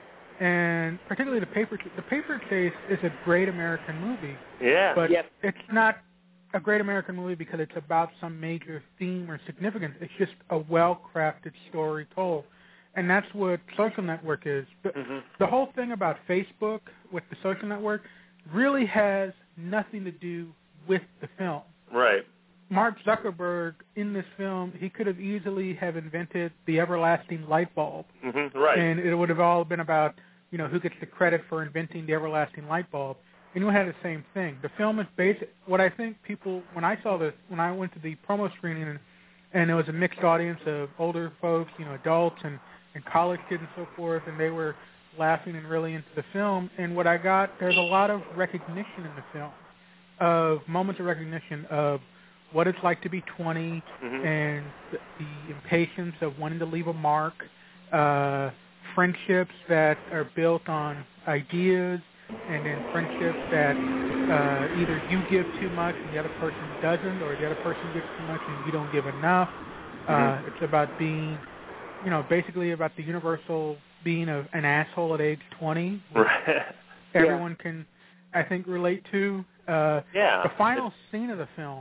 [SPEAKER 14] And particularly The Paper Chase. The Paper Chase is a great American movie.
[SPEAKER 3] Yeah.
[SPEAKER 14] But
[SPEAKER 13] Yes.
[SPEAKER 14] it's not a great American movie because it's about some major theme or significance. It's just a well-crafted story told. And that's what Social Network is. The,
[SPEAKER 3] mm-hmm.
[SPEAKER 14] the whole thing about Facebook with the Social Network really has nothing to do with the film.
[SPEAKER 3] Right.
[SPEAKER 14] Mark Zuckerberg, in this film, he could have easily have invented the everlasting light bulb.
[SPEAKER 3] Mm-hmm. Right.
[SPEAKER 14] And it would have all been about, you know, who gets the credit for inventing the everlasting light bulb. And you had the same thing. The film is basic. What I think people, when I saw this, when I went to the promo screening, and, and it was a mixed audience of older folks, you know, adults and, and college kids and so forth, and they were laughing and really into the film. And what I got, there's a lot of recognition in the film, of moments of recognition of what it's like to be twenty,
[SPEAKER 3] mm-hmm.
[SPEAKER 14] and the, the impatience of wanting to leave a mark, uh, friendships that are built on ideas, and then friendships that uh, either you give too much and the other person doesn't, or the other person gives too much and you don't give enough.
[SPEAKER 3] Mm-hmm.
[SPEAKER 14] Uh, it's about being, you know, basically about the universal being of an asshole at age twenty.
[SPEAKER 3] Right.
[SPEAKER 14] Everyone yeah. can, I think, relate to. Uh,
[SPEAKER 3] yeah.
[SPEAKER 14] The final scene of the film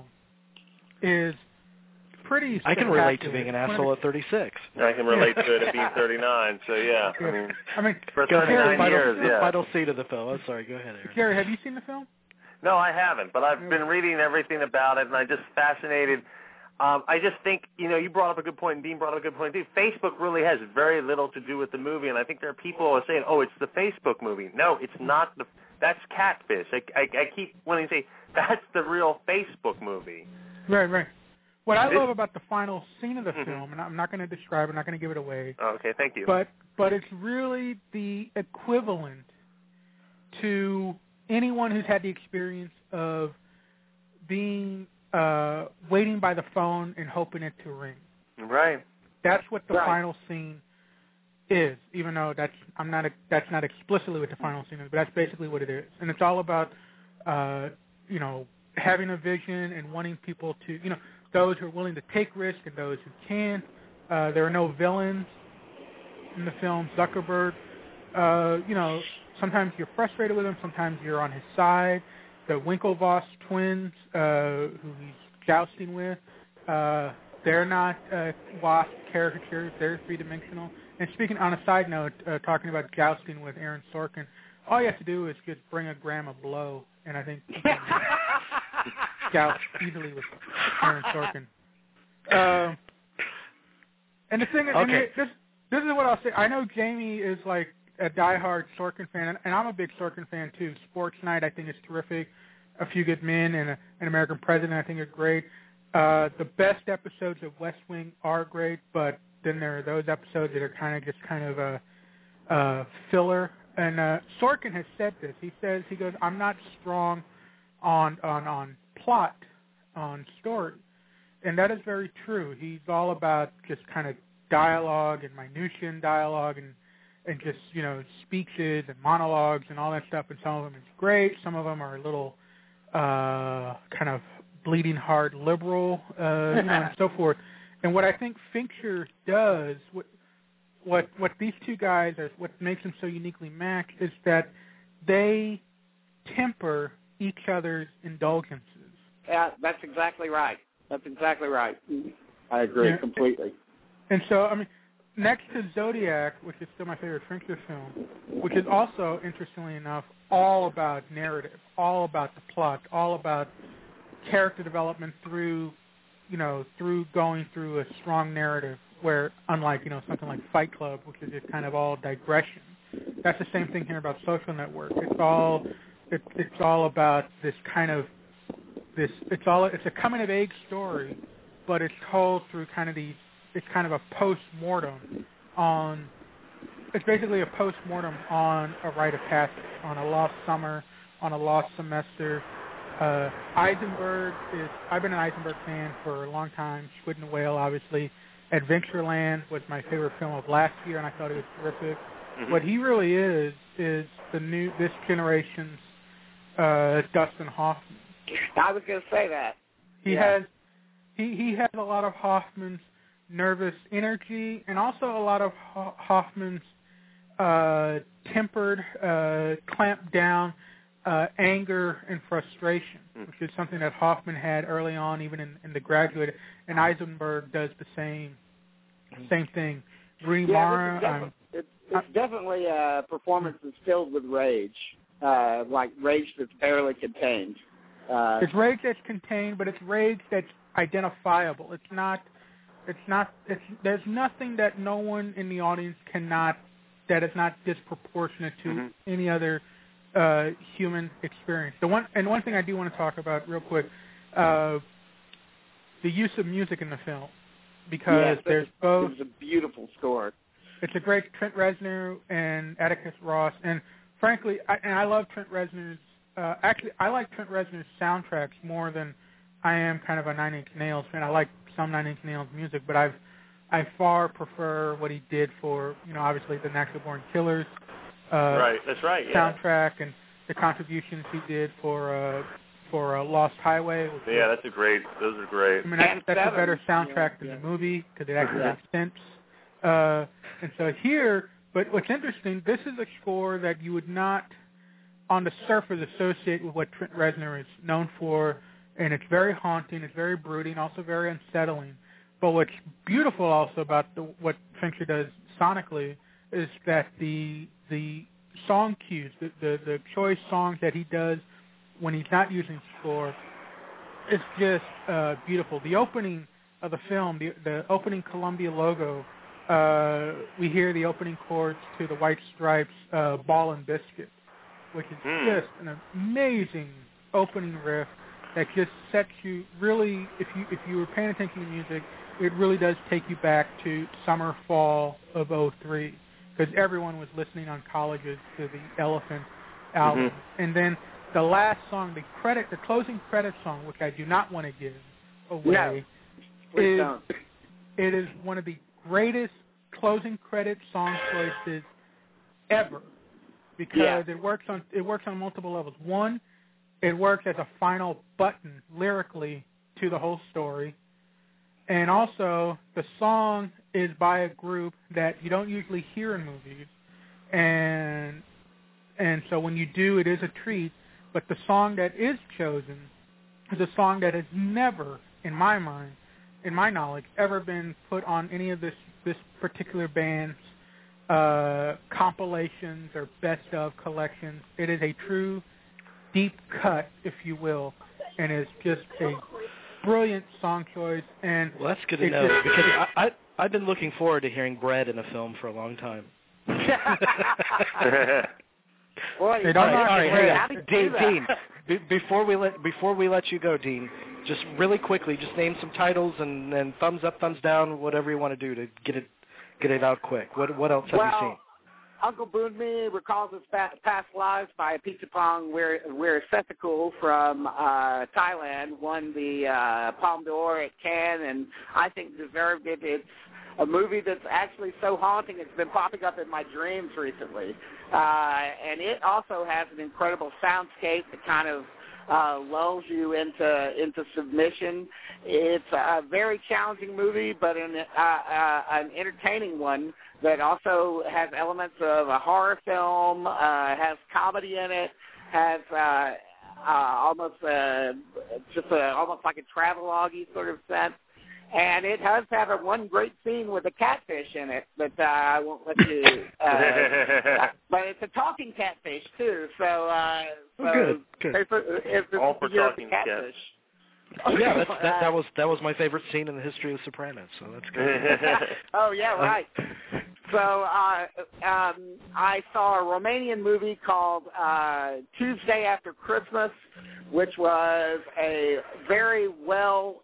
[SPEAKER 14] is pretty
[SPEAKER 2] I can relate to
[SPEAKER 14] spectacular.
[SPEAKER 2] being an asshole at thirty-six.
[SPEAKER 3] I can relate to it at being thirty-nine, so yeah. I mean,
[SPEAKER 14] I mean
[SPEAKER 3] for
[SPEAKER 2] go
[SPEAKER 3] thirty-nine
[SPEAKER 2] ahead.
[SPEAKER 3] years,
[SPEAKER 2] final,
[SPEAKER 3] yeah.
[SPEAKER 2] Final scene of the film. I'm sorry, go ahead, Aaron.
[SPEAKER 14] Gary, have you seen the film?
[SPEAKER 3] No, I haven't, but I've been reading everything about it, and I'm just fascinated. Um, I just think, you know, you brought up a good point, and Dean brought up a good point, too. Facebook really has very little to do with the movie, and I think there are people who are saying, oh, it's the Facebook movie. No, it's not. The That's Catfish. I, I, I keep wanting to say, that's the real Facebook movie.
[SPEAKER 14] Right, right. What I
[SPEAKER 3] This,
[SPEAKER 14] love about the final scene of the
[SPEAKER 3] mm-hmm.
[SPEAKER 14] film, and I'm not going to describe it, I'm not going to give it away.
[SPEAKER 3] Oh, okay, thank you.
[SPEAKER 14] But but it's really the equivalent to anyone who's had the experience of being uh, waiting by the phone and hoping it to ring.
[SPEAKER 3] Right.
[SPEAKER 14] That's what the
[SPEAKER 13] right.
[SPEAKER 14] final scene is. Even though that's I'm not a, that's not explicitly what the final scene is, but that's basically what it is. And it's all about uh, you know having a vision and wanting people to you know. those who are willing to take risks and those who can't. Uh, there are no villains in the film. Zuckerberg, uh, you know, sometimes you're frustrated with him, sometimes you're on his side. The Winklevoss twins, uh, who he's jousting with, uh, they're not uh, wasp caricatures. They're three-dimensional. And speaking on a side note, uh, talking about jousting with Aaron Sorkin, all you have to do is just bring a gram of blow, and I think you can joust easily with Aaron Sorkin. Um, and the thing is, and
[SPEAKER 2] okay.
[SPEAKER 14] this this is what I'll say. I know Jamie is like a diehard Sorkin fan, and I'm a big Sorkin fan too. Sports Night, I think, is terrific. A Few Good Men and a, An American President, I think, are great. Uh, the best episodes of West Wing are great, but then there are those episodes that are kind of just kind of a, a filler. And uh, Sorkin has said this. He says, he goes, I'm not strong on on on plot, on story. And that is very true. He's all about just kind of dialogue and minutiae dialogue and and just, you know, speeches and monologues and all that stuff, and some of them is great. Some of them are a little uh, kind of bleeding heart liberal, uh, you know, and so forth. And what I think Fincher does, what what what these two guys are, what makes them so uniquely matched is that they temper each other's indulgences.
[SPEAKER 13] Yeah, that's exactly right. That's exactly right. I agree
[SPEAKER 14] yeah.
[SPEAKER 13] completely.
[SPEAKER 14] And so, I mean, next to Zodiac, which is still my favorite Fincher film, which is also, interestingly enough, all about narrative, all about the plot, all about character development through, you know, through going through a strong narrative where, unlike, you know, something like Fight Club, which is just kind of all digression, that's the same thing here about Social Network. It's all, it, it's all about this kind of, this, it's all, it's a coming-of-age story, but it's told through kind of these, it's kind of a post-mortem on, it's basically a post-mortem on a rite of passage, on a lost summer, on a lost semester. Uh, Eisenberg is, I've been an Eisenberg fan for a long time. Squid and the Whale, obviously. Adventureland was my favorite film of last year, and I thought it was terrific. Mm-hmm. What he really is, is the new, this generation's uh, Dustin Hoffman.
[SPEAKER 13] I was going to say that.
[SPEAKER 14] He
[SPEAKER 13] yeah.
[SPEAKER 14] has, he, he has a lot of Hoffman's nervous energy, and also a lot of Ho- Hoffman's uh, tempered, uh, clamped down uh, anger and frustration, mm. which is something that Hoffman had early on, even in, in The Graduate, and Eisenberg does the same same thing. Rooney
[SPEAKER 13] yeah,
[SPEAKER 14] Mara,
[SPEAKER 13] it's, defi- it's, it's definitely a performance that's filled with rage, uh, like rage that's barely contained. Uh,
[SPEAKER 14] it's rage that's contained, but it's rage that's identifiable. It's not. It's not. It's there's nothing that no one in the audience cannot, that is not disproportionate to mm-hmm. any other uh, human experience. The one and one thing I do want to talk about real quick, uh, the use of music in the film, because
[SPEAKER 13] yes,
[SPEAKER 14] there's both.
[SPEAKER 13] It's a beautiful score.
[SPEAKER 14] It's a great Trent Reznor and Atticus Ross, and frankly, I, and I love Trent Reznor's. Uh, actually, I like Trent Reznor's soundtracks more than I am kind of a Nine Inch Nails fan. I like some Nine Inch Nails music, but I've I far prefer what he did for, you know, obviously the Natural Born Killers uh,
[SPEAKER 3] right, that's right, yeah.
[SPEAKER 14] soundtrack, and the contributions he did for uh, for uh, Lost Highway.
[SPEAKER 3] Yeah, that's a great. Those are great.
[SPEAKER 14] I mean, that's, that's a better soundtrack yeah, than yeah. the movie because it actually yeah. makes sense. Uh, and so here, but what's interesting, this is a score that you would not, on the surface, associate with what Trent Reznor is known for. And it's very haunting, it's very brooding, also very unsettling. But what's beautiful also about the, what Fincher does sonically is that the the song cues, the, the, the choice songs that he does when he's not using score, is just uh, beautiful. The opening of the film, the, the opening Columbia logo, uh, we hear the opening chords to the White Stripes' uh, Ball and Biscuit, which is mm. just an amazing opening riff that just sets you really, if you if you were paying attention to music, it really does take you back to summer, fall of oh three, because everyone was listening on colleges to the Elephant album. Mm-hmm. And then the last song, the credit, the closing credit song, which I do not want to give away,
[SPEAKER 13] no,
[SPEAKER 14] is
[SPEAKER 13] don't.
[SPEAKER 14] It is one of the greatest closing credit song choices ever, because
[SPEAKER 13] yeah.
[SPEAKER 14] it works on it works on multiple levels. One, it works as a final button lyrically to the whole story. And also, the song is by a group that you don't usually hear in movies. And and so when you do, it is a treat. But the song that is chosen is a song that has never, in my mind, in my knowledge, ever been put on any of this, this particular band's uh, compilations or best of collections. It is a true deep cut, if you will, and it's just a brilliant song choice. And
[SPEAKER 2] well, that's good to know, just, because I, I, I've been looking forward to hearing Bread in a film for a long time.
[SPEAKER 13] Boy,
[SPEAKER 14] they don't
[SPEAKER 2] all right, all right,
[SPEAKER 13] hey,
[SPEAKER 2] Dean, Dean be, before we let before we let you go, Dean, just really quickly, just name some titles and, and thumbs up, thumbs down, whatever you want to do to get it get it out quick. What what else have
[SPEAKER 13] well,
[SPEAKER 2] you seen?
[SPEAKER 13] Uncle Boonmee Recalls His Past Lives by Apichatpong Weerasethakul from uh, Thailand won the uh, Palme d'Or at Cannes, and I think deserved it. It's a movie that's actually so haunting it's been popping up in my dreams recently. Uh, and it also has an incredible soundscape that kind of uh, lulls you into into submission. It's a very challenging movie, but an, uh, uh, an entertaining one that also has elements of a horror film, uh, has comedy in it, has uh, uh, almost uh, just a, almost like a travelogue-y sort of sense. And it does have a one great scene with a catfish in it, but uh, I won't let you. Uh, but it's a talking catfish too, so. Uh, so
[SPEAKER 2] good, good.
[SPEAKER 13] It's, it's, it's
[SPEAKER 3] All for talking
[SPEAKER 13] catfish.
[SPEAKER 2] Oh, yeah, that's, that that was that was my favorite scene in the history of Sopranos, so that's good.
[SPEAKER 13] Oh yeah, right. So uh, um, I saw a Romanian movie called uh, Tuesday After Christmas, which was a very well.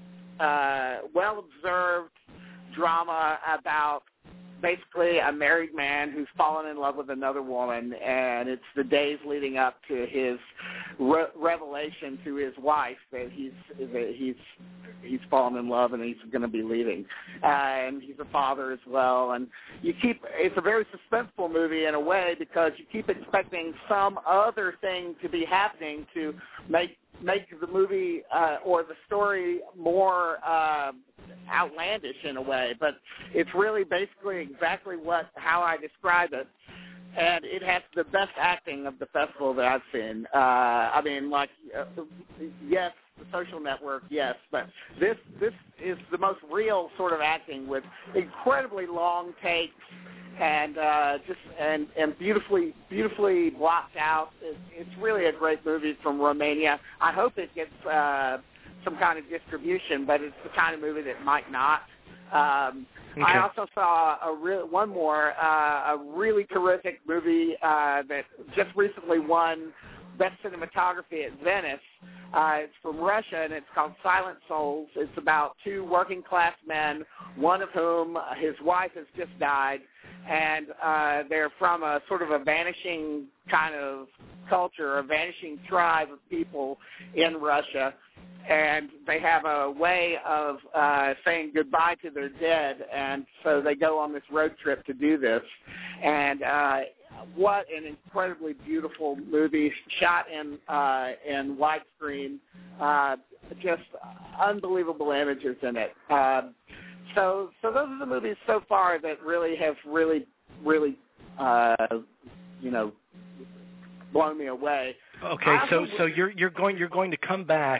[SPEAKER 13] Uh, well-observed drama about basically a married man who's fallen in love with another woman, and it's the days leading up to his re- revelation to his wife that he's that he's he's fallen in love and he's going to be leaving. Uh, and he's a father as well. And you keep it's a very suspenseful movie in a way because you keep expecting some other thing to be happening to make. make the movie uh, or the story more uh, outlandish in a way, but it's really basically exactly what how I describe it, and it has the best acting of the festival that I've seen. Uh, I mean, like, uh, yes, The Social Network, yes, but this this is the most real sort of acting with incredibly long takes. And uh, just and, and beautifully beautifully blocked out. It, it's really a great movie from Romania. I hope it gets uh, some kind of distribution, but it's the kind of movie that might not. Um, okay. I also saw a re- one more uh, a really terrific movie uh, that just recently won Best Cinematography at Venice. Uh, it's from Russia, and it's called Silent Souls. It's about two working class men, one of whom uh, his wife has just died, and uh, they're from a sort of a vanishing kind of culture, a vanishing tribe of people in Russia, and they have a way of uh, saying goodbye to their dead, and so they go on this road trip to do this. And uh, what an incredibly beautiful movie, shot in uh, in widescreen, uh, just unbelievable images in it. Uh, so, so those are the movies so far that really have really, really, uh, you know, blown me away.
[SPEAKER 2] Okay, so so you're you're going you're going to come back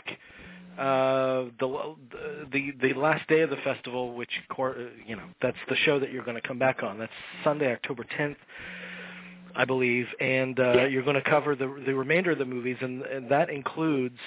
[SPEAKER 2] uh, the the the last day of the festival, which you know that's the show that you're going to come back on. That's Sunday, October tenth. I believe, and uh, yeah. you're going to cover the the remainder of the movies, and, and that includes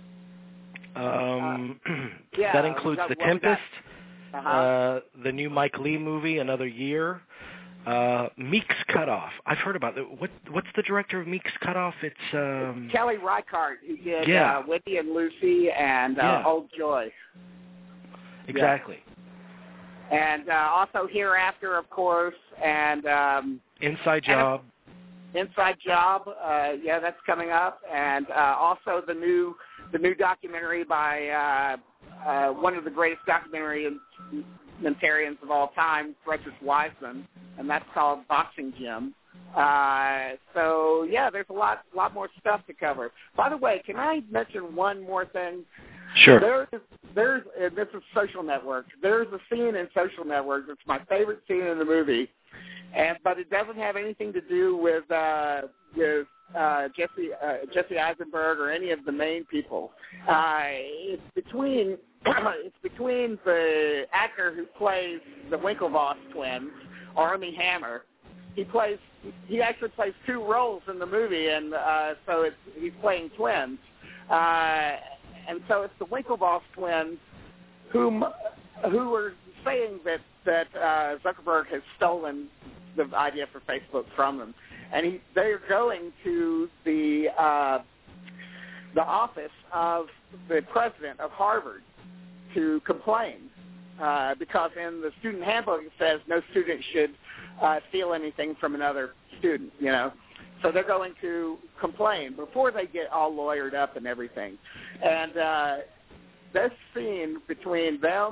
[SPEAKER 2] um,
[SPEAKER 13] uh, yeah,
[SPEAKER 2] that includes
[SPEAKER 13] got,
[SPEAKER 2] The Tempest,
[SPEAKER 13] uh-huh.
[SPEAKER 2] uh, the new Mike Leigh movie, Another Year, uh, Meek's Cutoff. I've heard about it. What what's the director of Meek's Cutoff? It's um,
[SPEAKER 13] Kelly Reichardt, who did
[SPEAKER 2] yeah.
[SPEAKER 13] uh, Wendy and Lucy and uh,
[SPEAKER 2] yeah.
[SPEAKER 13] Old Joy.
[SPEAKER 2] Exactly.
[SPEAKER 13] Yeah. And uh, also Hereafter, of course, and um,
[SPEAKER 2] Inside Job.
[SPEAKER 13] And Inside Job, uh, yeah, that's coming up, and uh, also the new the new documentary by uh, uh, one of the greatest documentarians of all time, Frederick Wiseman, and that's called Boxing Gym. Uh, so yeah, there's a lot lot more stuff to cover. By the way, can I mention one more thing?
[SPEAKER 2] Sure.
[SPEAKER 13] There's there's and this is Social Network. There's a scene in Social Network that's my favorite scene in the movie. And, but it doesn't have anything to do with uh, with uh, Jesse uh, Jesse Eisenberg or any of the main people. Uh, it's between it's between the actor who plays the Winklevoss twins, Armie Hammer. He plays he actually plays two roles in the movie, and uh, so it's he's playing twins. Uh, and so it's the Winklevoss twins, whom who are saying that that uh, Zuckerberg has stolen the idea for Facebook from them, and he, they're going to the uh, the office of the president of Harvard to complain uh, because in the student handbook it says no student should uh, steal anything from another student, you know. So they're going to complain before they get all lawyered up and everything. And uh, this scene between them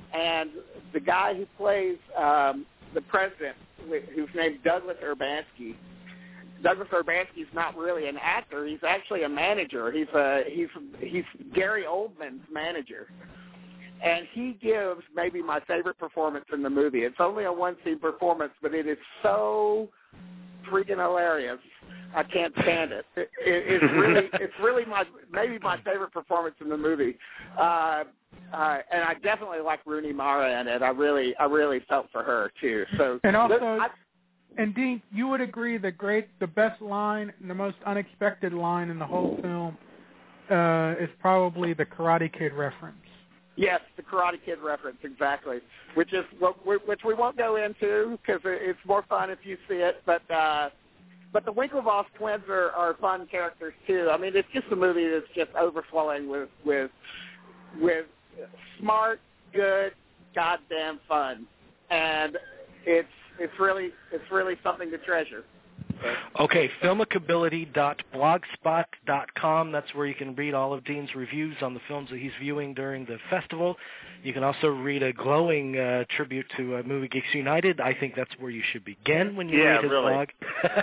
[SPEAKER 13] and the guy who plays um, the president, who's named Douglas Urbanski. Douglas Urbanski's not really an actor. He's actually a manager. He's a he's he's Gary Oldman's manager, and he gives maybe my favorite performance in the movie. It's only a one-scene performance, but it is so freaking hilarious. I can't stand it. it, it it's really it's really my maybe my favorite performance in the movie. Uh, uh, and I definitely like Rooney Mara in it. I really I really felt for her too. So
[SPEAKER 14] and also.
[SPEAKER 13] I,
[SPEAKER 14] And Dean, you would agree the great, the best line, the most unexpected line in the whole film uh, is probably the Karate Kid reference.
[SPEAKER 13] Yes, the Karate Kid reference, exactly. Which is which we won't go into because it's more fun if you see it. But uh, but the Winklevoss twins are, are fun characters too. I mean, it's just a movie that's just overflowing with with with smart, good, goddamn fun, and it's. It's really, it's really something to treasure.
[SPEAKER 2] Okay, filmicability dot blogspot dot com. That's where you can read all of Dean's reviews on the films that he's viewing during the festival. You can also read a glowing uh, tribute to uh, Movie Geeks United. I think that's where you should begin when you
[SPEAKER 3] yeah,
[SPEAKER 2] read his
[SPEAKER 3] really.
[SPEAKER 2] blog.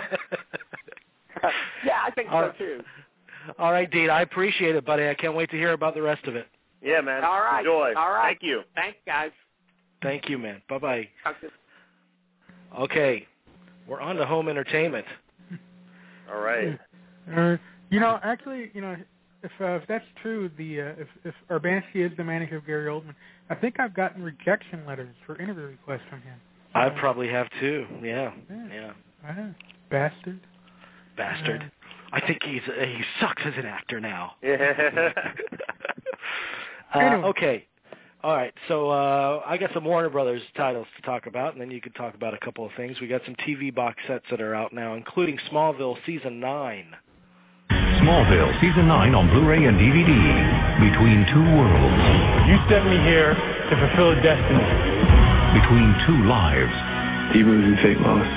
[SPEAKER 13] Yeah, I think
[SPEAKER 2] all
[SPEAKER 13] so too.
[SPEAKER 2] All right, Dean, I appreciate it, buddy. I can't wait to hear about the rest of it.
[SPEAKER 3] Yeah, man.
[SPEAKER 13] All right.
[SPEAKER 3] Enjoy.
[SPEAKER 13] All right.
[SPEAKER 3] Thank you.
[SPEAKER 13] Thanks, guys.
[SPEAKER 2] Thank you, man. Bye-bye.
[SPEAKER 13] Okay.
[SPEAKER 2] Okay, we're on to home entertainment.
[SPEAKER 3] All right.
[SPEAKER 14] Uh, you know, actually, you know, if uh, if that's true, the uh, if if Urbanski is the manager of Gary Oldman, I think I've gotten rejection letters for interview requests from him.
[SPEAKER 2] I probably have too. Yeah,
[SPEAKER 14] yeah.
[SPEAKER 2] yeah.
[SPEAKER 14] Uh, bastard.
[SPEAKER 2] Bastard. Uh, I think he's uh, he sucks as an actor now.
[SPEAKER 3] Yeah.
[SPEAKER 2] uh,
[SPEAKER 14] anyway.
[SPEAKER 2] Okay. All right, so uh, I got some Warner Brothers titles to talk about, and then you could talk about a couple of things. We got some T V box sets that are out now, including Smallville Season nine.
[SPEAKER 15] Smallville Season nine on Blu-ray and D V D. Between Two Worlds.
[SPEAKER 12] You sent me here to fulfill a destiny.
[SPEAKER 15] Between Two Lives.
[SPEAKER 4] He moves in fate, Lois.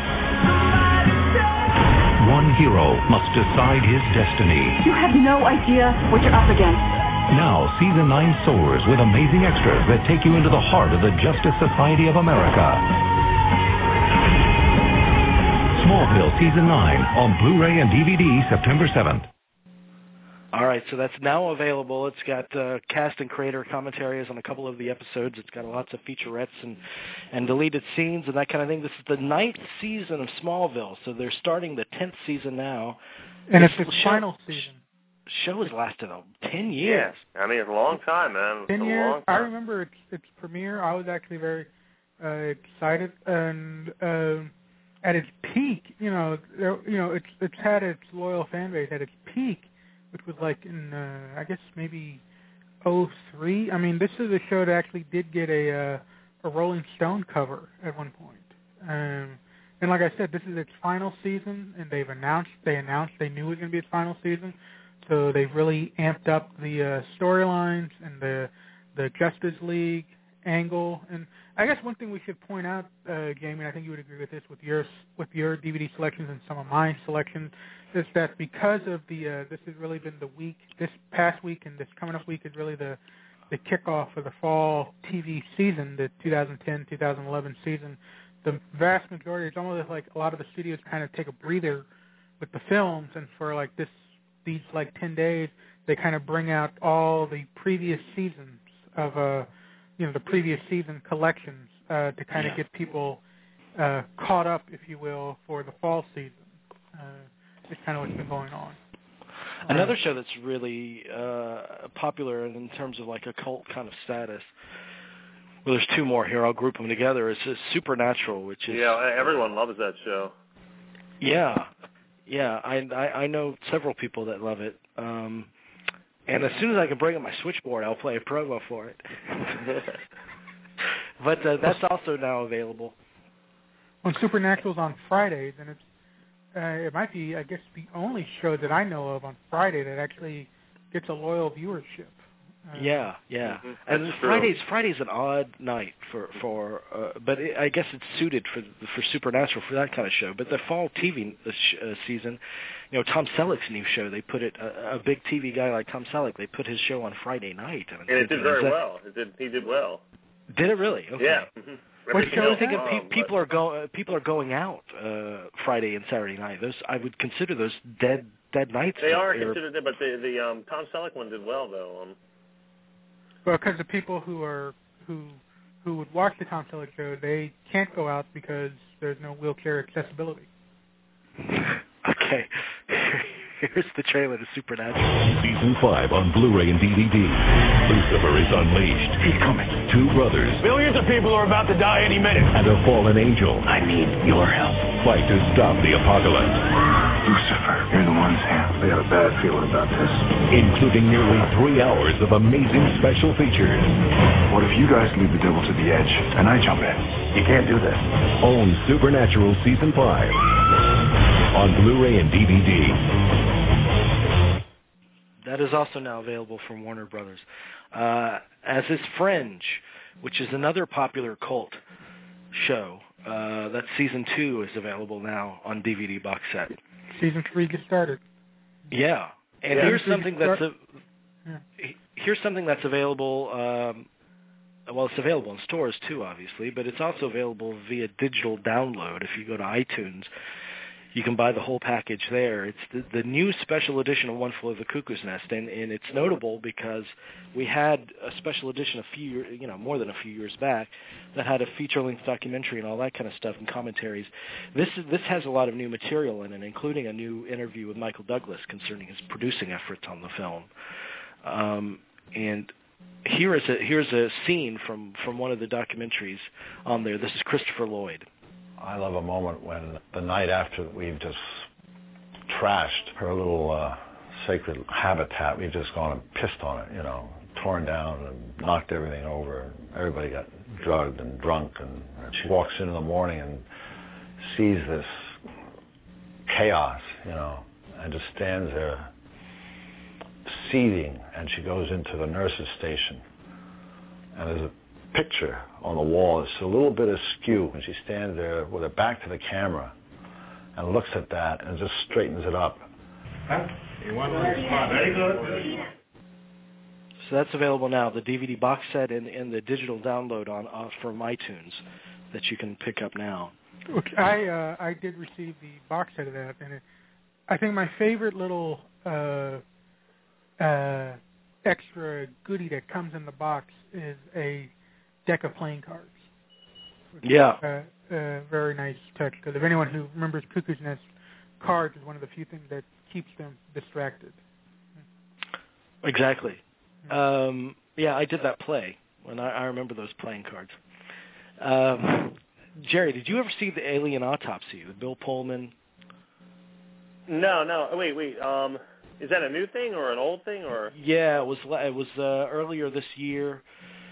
[SPEAKER 15] One hero must decide his destiny.
[SPEAKER 16] You have no idea what you're up against.
[SPEAKER 15] Now, Season nine soars with amazing extras that take you into the heart of the Justice Society of America. Smallville Season nine on Blu-ray and D V D September seventh.
[SPEAKER 2] All right, so that's now available. It's got uh, cast and creator commentaries on a couple of the episodes. It's got lots of featurettes and, and deleted scenes and that kind of thing. This is the ninth season of Smallville, so they're starting the tenth season now.
[SPEAKER 14] And
[SPEAKER 2] this
[SPEAKER 14] it's the
[SPEAKER 2] show,
[SPEAKER 14] final season.
[SPEAKER 2] Show has lasted uh, ten years.
[SPEAKER 3] Yeah, I mean, it's a long time, man.
[SPEAKER 14] Ten
[SPEAKER 3] it's
[SPEAKER 14] years.
[SPEAKER 3] A long time.
[SPEAKER 14] I remember its its premiere. I was actually very uh, excited, and uh, at its peak, you know, there, you know, it's it's had its loyal fan base at its peak, which was like in uh, I guess maybe oh three. I mean, this is a show that actually did get a uh, a Rolling Stone cover at one point. Um, and like I said, this is its final season, and they've announced they announced they knew it was going to be its final season. So they've really amped up the uh, storylines and the the Justice League angle. And I guess one thing we should point out, uh, Jamie, and I think you would agree with this with your with your D V D selections and some of my selections, is that because of the uh, this has really been the week, this past week and this coming up week is really the the kickoff of the fall T V season, the twenty ten twenty eleven season. The vast majority, it's almost like a lot of the studios kind of take a breather with the films, and for like this. These like ten days, they kind of bring out all the previous seasons of, uh, you know, the previous season collections uh, to kind of
[SPEAKER 2] yeah.
[SPEAKER 14] get people uh, caught up, if you will, for the fall season. Uh, it's kind of what's been going on.
[SPEAKER 2] Another show that's really uh, popular in terms of like a cult kind of status. Well, there's two more here. I'll group them together. It's uh, Supernatural, which is
[SPEAKER 3] yeah, everyone loves that show.
[SPEAKER 2] Yeah. Yeah, I, I I know several people that love it, um, and as soon as I can bring up my switchboard, I'll play a promo for it. But uh, that's also now available.
[SPEAKER 14] When Supernatural's on Fridays, and it's uh, it might be, I guess, the only show that I know of on Friday that actually gets a loyal viewership. Uh,
[SPEAKER 2] yeah, yeah,
[SPEAKER 3] mm-hmm.
[SPEAKER 2] and
[SPEAKER 3] That's
[SPEAKER 2] Friday's
[SPEAKER 3] true.
[SPEAKER 2] Friday's an odd night for for, uh, but it, I guess it's suited for for Supernatural for that kind of show. But the fall T V uh, sh- uh, season, you know, Tom Selleck's new show, they put it a, a big T V guy like Tom Selleck, they put his show on Friday night,
[SPEAKER 3] and it did very well. It did he did well.
[SPEAKER 2] Did it really? Okay.
[SPEAKER 3] Yeah. Mm-hmm.
[SPEAKER 2] What show? I think
[SPEAKER 3] um,
[SPEAKER 2] pe- people are go uh, people are going out uh, Friday and Saturday night. Those I would consider those dead dead nights.
[SPEAKER 3] They are
[SPEAKER 2] or,
[SPEAKER 3] considered dead, but the the um, Tom Selleck one did well though. Um,
[SPEAKER 14] well, because the people who are who who would watch the Tom Selleck show, they can't go out because there's no wheelchair accessibility.
[SPEAKER 2] Okay. Here's the trailer to Supernatural.
[SPEAKER 15] Season five on Blu-ray and D V D. Lucifer is unleashed.
[SPEAKER 10] He's coming.
[SPEAKER 15] Two brothers.
[SPEAKER 10] Millions of people are about to die any minute.
[SPEAKER 15] And a fallen angel.
[SPEAKER 10] I need your help.
[SPEAKER 15] Fight to stop the apocalypse.
[SPEAKER 10] Lucifer, you're the one, Sam. I got a bad feeling about this.
[SPEAKER 15] Including nearly three hours of amazing special features.
[SPEAKER 10] What if you guys leave the devil to the edge and I jump in? You can't do that.
[SPEAKER 15] Own Supernatural Season five on Blu-ray and D V D.
[SPEAKER 2] That is also now available from Warner Brothers. Uh, as is Fringe, which is another popular cult show. Uh, that season two is available now on D V D box set.
[SPEAKER 14] Season three gets started.
[SPEAKER 2] Yeah, and
[SPEAKER 14] yeah.
[SPEAKER 2] here's something that's a,
[SPEAKER 14] yeah.
[SPEAKER 2] here's something that's available. Um, well, it's available in stores too, obviously, but it's also available via digital download. If you go to iTunes, you can buy the whole package there. It's the, the new special edition of One Flew Over the Cuckoo's Nest, and, and it's notable because we had a special edition a few, you know, more than a few years back that had a feature-length documentary and all that kind of stuff and commentaries. This is, this has a lot of new material in it, including a new interview with Michael Douglas concerning his producing efforts on the film. Um, and here is a here's a scene from, from one of the documentaries on there. This is Christopher Lloyd.
[SPEAKER 17] I love a moment when the night after we've just trashed her little uh, sacred habitat, we've just gone and pissed on it, you know, torn down and knocked everything over. Everybody got drugged and drunk, and she walks in in the morning and sees this chaos, you know, and just stands there seething, and she goes into the nurse's station, and there's a picture on the wall. It's a little bit askew, and she stands there with her back to the camera and looks at that and just straightens it up.
[SPEAKER 10] Huh? You want to respond? Very good.
[SPEAKER 2] So that's available now, the D V D box set and, and the digital download on uh, from iTunes that you can pick up now.
[SPEAKER 14] Okay, I uh, I did receive the box set of that, and it, I think my favorite little uh, uh, extra goodie that comes in the box is a deck of playing cards.
[SPEAKER 2] Yeah.
[SPEAKER 14] Uh, uh, very nice touch, because if anyone who remembers Cuckoo's Nest, cards is one of the few things that keeps them distracted.
[SPEAKER 2] Exactly. Um, yeah, I did that play when I, I remember those playing cards. Um, Jerry, did you ever see the Alien Autopsy with Bill Pullman?
[SPEAKER 3] No, no. Wait, wait. Um, is that a new thing or an old thing, or?
[SPEAKER 2] Yeah, it was. It was uh, earlier this year.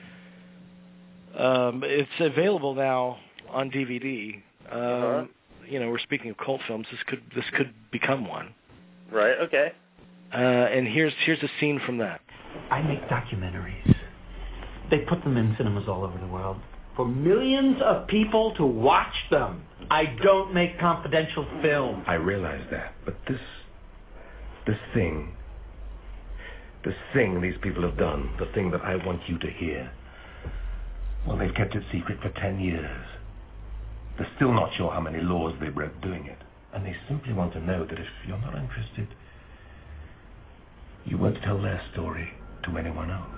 [SPEAKER 2] Um, it's available now on D V D. Um, uh-huh. You know, we're speaking of cult films. This could this could become one.
[SPEAKER 3] Right. Okay.
[SPEAKER 2] Uh, and here's here's a scene from that.
[SPEAKER 18] I make documentaries. They put them in cinemas all over the world for millions of people to watch them. I don't make confidential film.
[SPEAKER 19] I realize that, but this this thing, this thing these people have done, the thing that I want you to hear. Well, they've kept it secret for ten years. They're still not sure how many laws they broke doing it. And they simply want to know that if you're not interested, you won't tell their story to anyone else.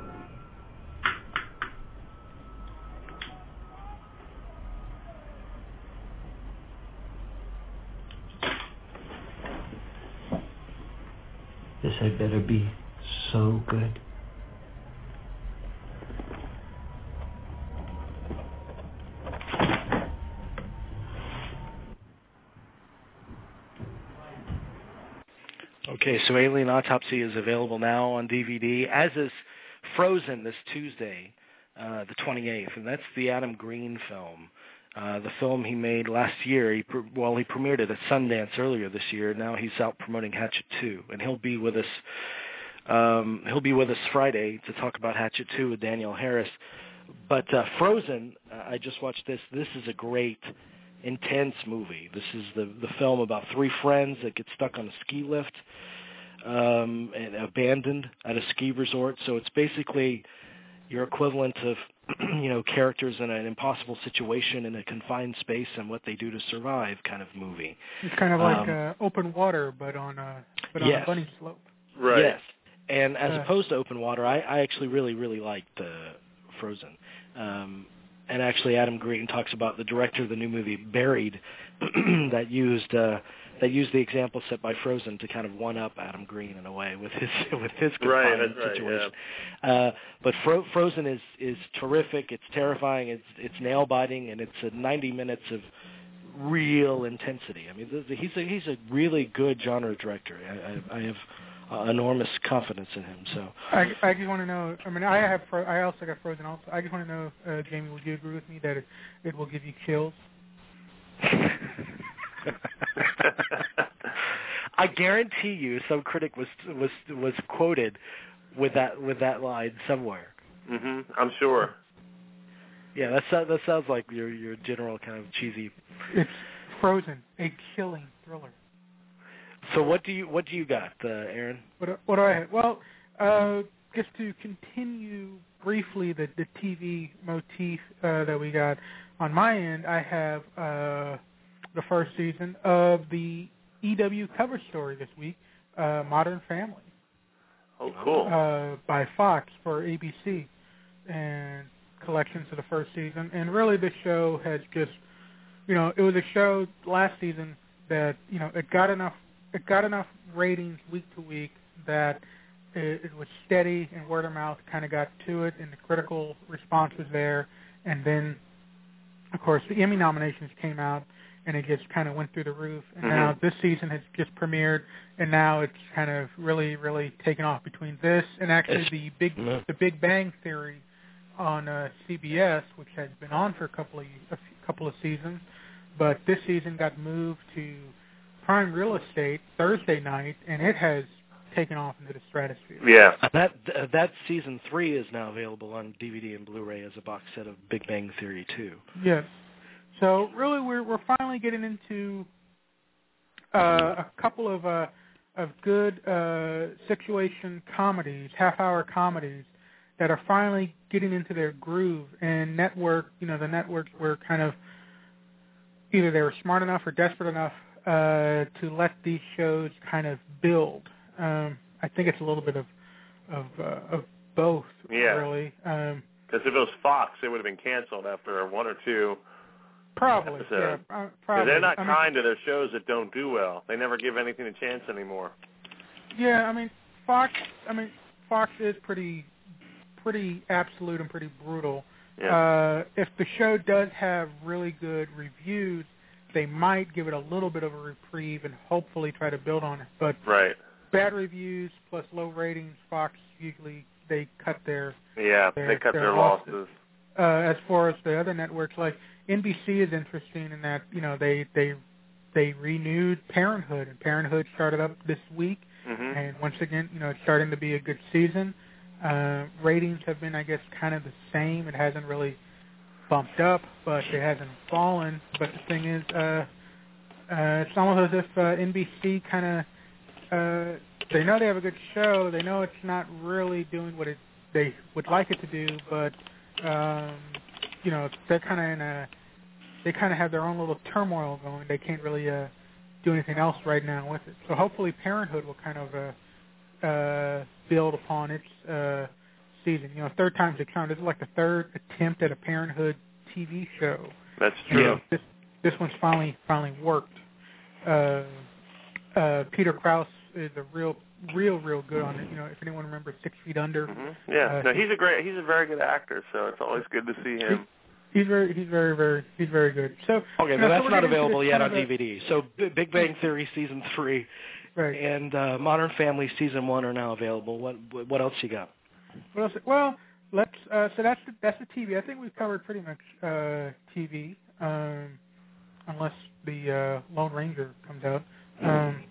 [SPEAKER 18] This had better be so good.
[SPEAKER 2] Okay, so Alien Autopsy is available now on D V D, as is Frozen this Tuesday, uh, the twenty-eighth, and that's the Adam Green film. Uh, the film he made last year. He pre- well, he premiered it at Sundance earlier this year. Now he's out promoting Hatchet two, and he'll be with us. Um, he'll be with us Friday to talk about Hatchet two with Danielle Harris. But uh, Frozen, uh, I just watched this. This is a great, intense movie. This is the the film about three friends that get stuck on a ski lift um, and abandoned at a ski resort. So it's basically your equivalent of you know, characters in an impossible situation in a confined space and what they do to survive kind of movie.
[SPEAKER 14] It's kind of like
[SPEAKER 2] um,
[SPEAKER 14] uh, Open Water, but on a but on
[SPEAKER 2] yes.
[SPEAKER 14] a bunny slope.
[SPEAKER 3] Right.
[SPEAKER 2] Yes. And as
[SPEAKER 14] Uh,
[SPEAKER 2] opposed to Open Water, I, I actually really, really liked uh, Frozen. Um, and actually, Adam Green talks about the director of the new movie Buried that used uh, that used the example set by Frozen to kind of one up Adam Green in a way with his with his
[SPEAKER 3] Right,
[SPEAKER 2] confined
[SPEAKER 3] that's right,
[SPEAKER 2] situation. Uh, but Fro- Frozen is is terrific. It's terrifying. It's it's nail biting, and it's a ninety minutes of real intensity. I mean, the, the, he's a he's a really good genre director. I, I, I have uh, enormous confidence in him. So
[SPEAKER 14] I, I just want to know. I mean, I have. Fro- I also got Frozen. Also, I just want to know, uh, Jamie, would you agree with me that it, it will give you chills?
[SPEAKER 2] I guarantee you, some critic was was was quoted with that with that line somewhere.
[SPEAKER 3] Mhm. I'm sure.
[SPEAKER 2] Yeah, that sounds that sounds like your your general kind of cheesy.
[SPEAKER 14] It's Frozen, a chilling thriller.
[SPEAKER 2] So what do you what do you got, uh, Aaron?
[SPEAKER 14] What, what do I have? Well, uh, just to continue briefly the the T V motif uh, that we got on my end, I have uh, the first season of the E W cover story this week, uh, Modern Family.
[SPEAKER 3] Oh, cool.
[SPEAKER 14] Uh, by Fox for A B C, and collections of the first season. And really, this show has just, you know, it was a show last season that, you know, it got enough, it got enough ratings week to week that it, it was steady, and word of mouth kind of got to it, and the critical response was there. And then, of course, the Emmy nominations came out, and it just kind of went through the roof. And
[SPEAKER 3] Mm-hmm.
[SPEAKER 14] now this season has just premiered, and now it's kind of really, really taken off between this and actually
[SPEAKER 2] It's,
[SPEAKER 14] the Big
[SPEAKER 2] yeah.
[SPEAKER 14] the Big Bang Theory on uh, C B S, which has been on for a couple of a few, couple of seasons, but this season got moved to Prime Real Estate Thursday night, and it has taken off into the stratosphere.
[SPEAKER 3] Yeah.
[SPEAKER 2] That uh, that season three is now available on D V D and Blu-ray as a box set of Big Bang Theory two.
[SPEAKER 14] Yes. So really, we're we're finally getting into uh, a couple of uh, of good uh, situation comedies, half-hour comedies that are finally getting into their groove. And network, you know, the networks were kind of either they were smart enough or desperate enough uh, to let these shows kind of build. Um, I think it's a little bit of of, uh, of both,
[SPEAKER 3] Yeah.
[SPEAKER 14] really. Um,
[SPEAKER 3] Because if it was Fox, it would have been canceled after one or two.
[SPEAKER 14] Probably,
[SPEAKER 3] episodes.
[SPEAKER 14] yeah, uh,
[SPEAKER 3] 'Cause
[SPEAKER 14] probably.
[SPEAKER 3] they're not
[SPEAKER 14] I mean,
[SPEAKER 3] kind to their shows that don't do well. They never give anything a chance anymore.
[SPEAKER 14] Yeah, I mean, Fox. I mean, Fox is pretty, pretty absolute and pretty brutal.
[SPEAKER 3] Yeah.
[SPEAKER 14] Uh, if the show does have really good reviews, they might give it a little bit of a reprieve and hopefully try to build on it. But
[SPEAKER 3] Right.
[SPEAKER 14] bad reviews plus low ratings, Fox usually they cut their
[SPEAKER 3] Yeah,
[SPEAKER 14] their,
[SPEAKER 3] they cut their,
[SPEAKER 14] their
[SPEAKER 3] losses.
[SPEAKER 14] Uh, as far as the other networks, like N B C is interesting in that, you know, they they they renewed Parenthood, and Parenthood started up this week,
[SPEAKER 3] Mhm.
[SPEAKER 14] and once again, you know, it's starting to be a good season. Uh, ratings have been, I guess, kind of the same. It hasn't really bumped up, but it hasn't fallen. But the thing is, uh, uh, it's almost as if uh, N B C kind of uh, they know they have a good show. They know it's not really doing what it they would like it to do, but um, you know, they're kind of in a they kind of have their own little turmoil going. They can't really uh, do anything else right now with it. So hopefully, Parenthood will kind of uh, uh, build upon its uh, season. You know, third time's the charm. This is like the third attempt at a Parenthood T V show.
[SPEAKER 3] That's
[SPEAKER 14] And
[SPEAKER 3] true.
[SPEAKER 14] This this one's finally finally worked. Uh, uh, Peter Krause is a real, real, real good on it. You know, if anyone remembers Six Feet Under.
[SPEAKER 3] Mm-hmm. Yeah.
[SPEAKER 14] Uh,
[SPEAKER 3] no, he's a great. He's a very good actor. So it's always good to see him.
[SPEAKER 14] He's very, he's very, very, he's very good. So
[SPEAKER 2] Okay,
[SPEAKER 14] you
[SPEAKER 2] but
[SPEAKER 14] know,
[SPEAKER 2] that's
[SPEAKER 14] so we're
[SPEAKER 2] not
[SPEAKER 14] getting into
[SPEAKER 2] available
[SPEAKER 14] this
[SPEAKER 2] yet
[SPEAKER 14] kind
[SPEAKER 2] on
[SPEAKER 14] of a-
[SPEAKER 2] D V D. So B- Big Bang Theory season three
[SPEAKER 14] Right.
[SPEAKER 2] and uh, Modern Family season one are now available. What what else you got?
[SPEAKER 14] What else? Well, let's. Uh, so that's the, that's the T V. I think we've covered pretty much uh, T V, um, unless the uh, Lone Ranger comes out. Um,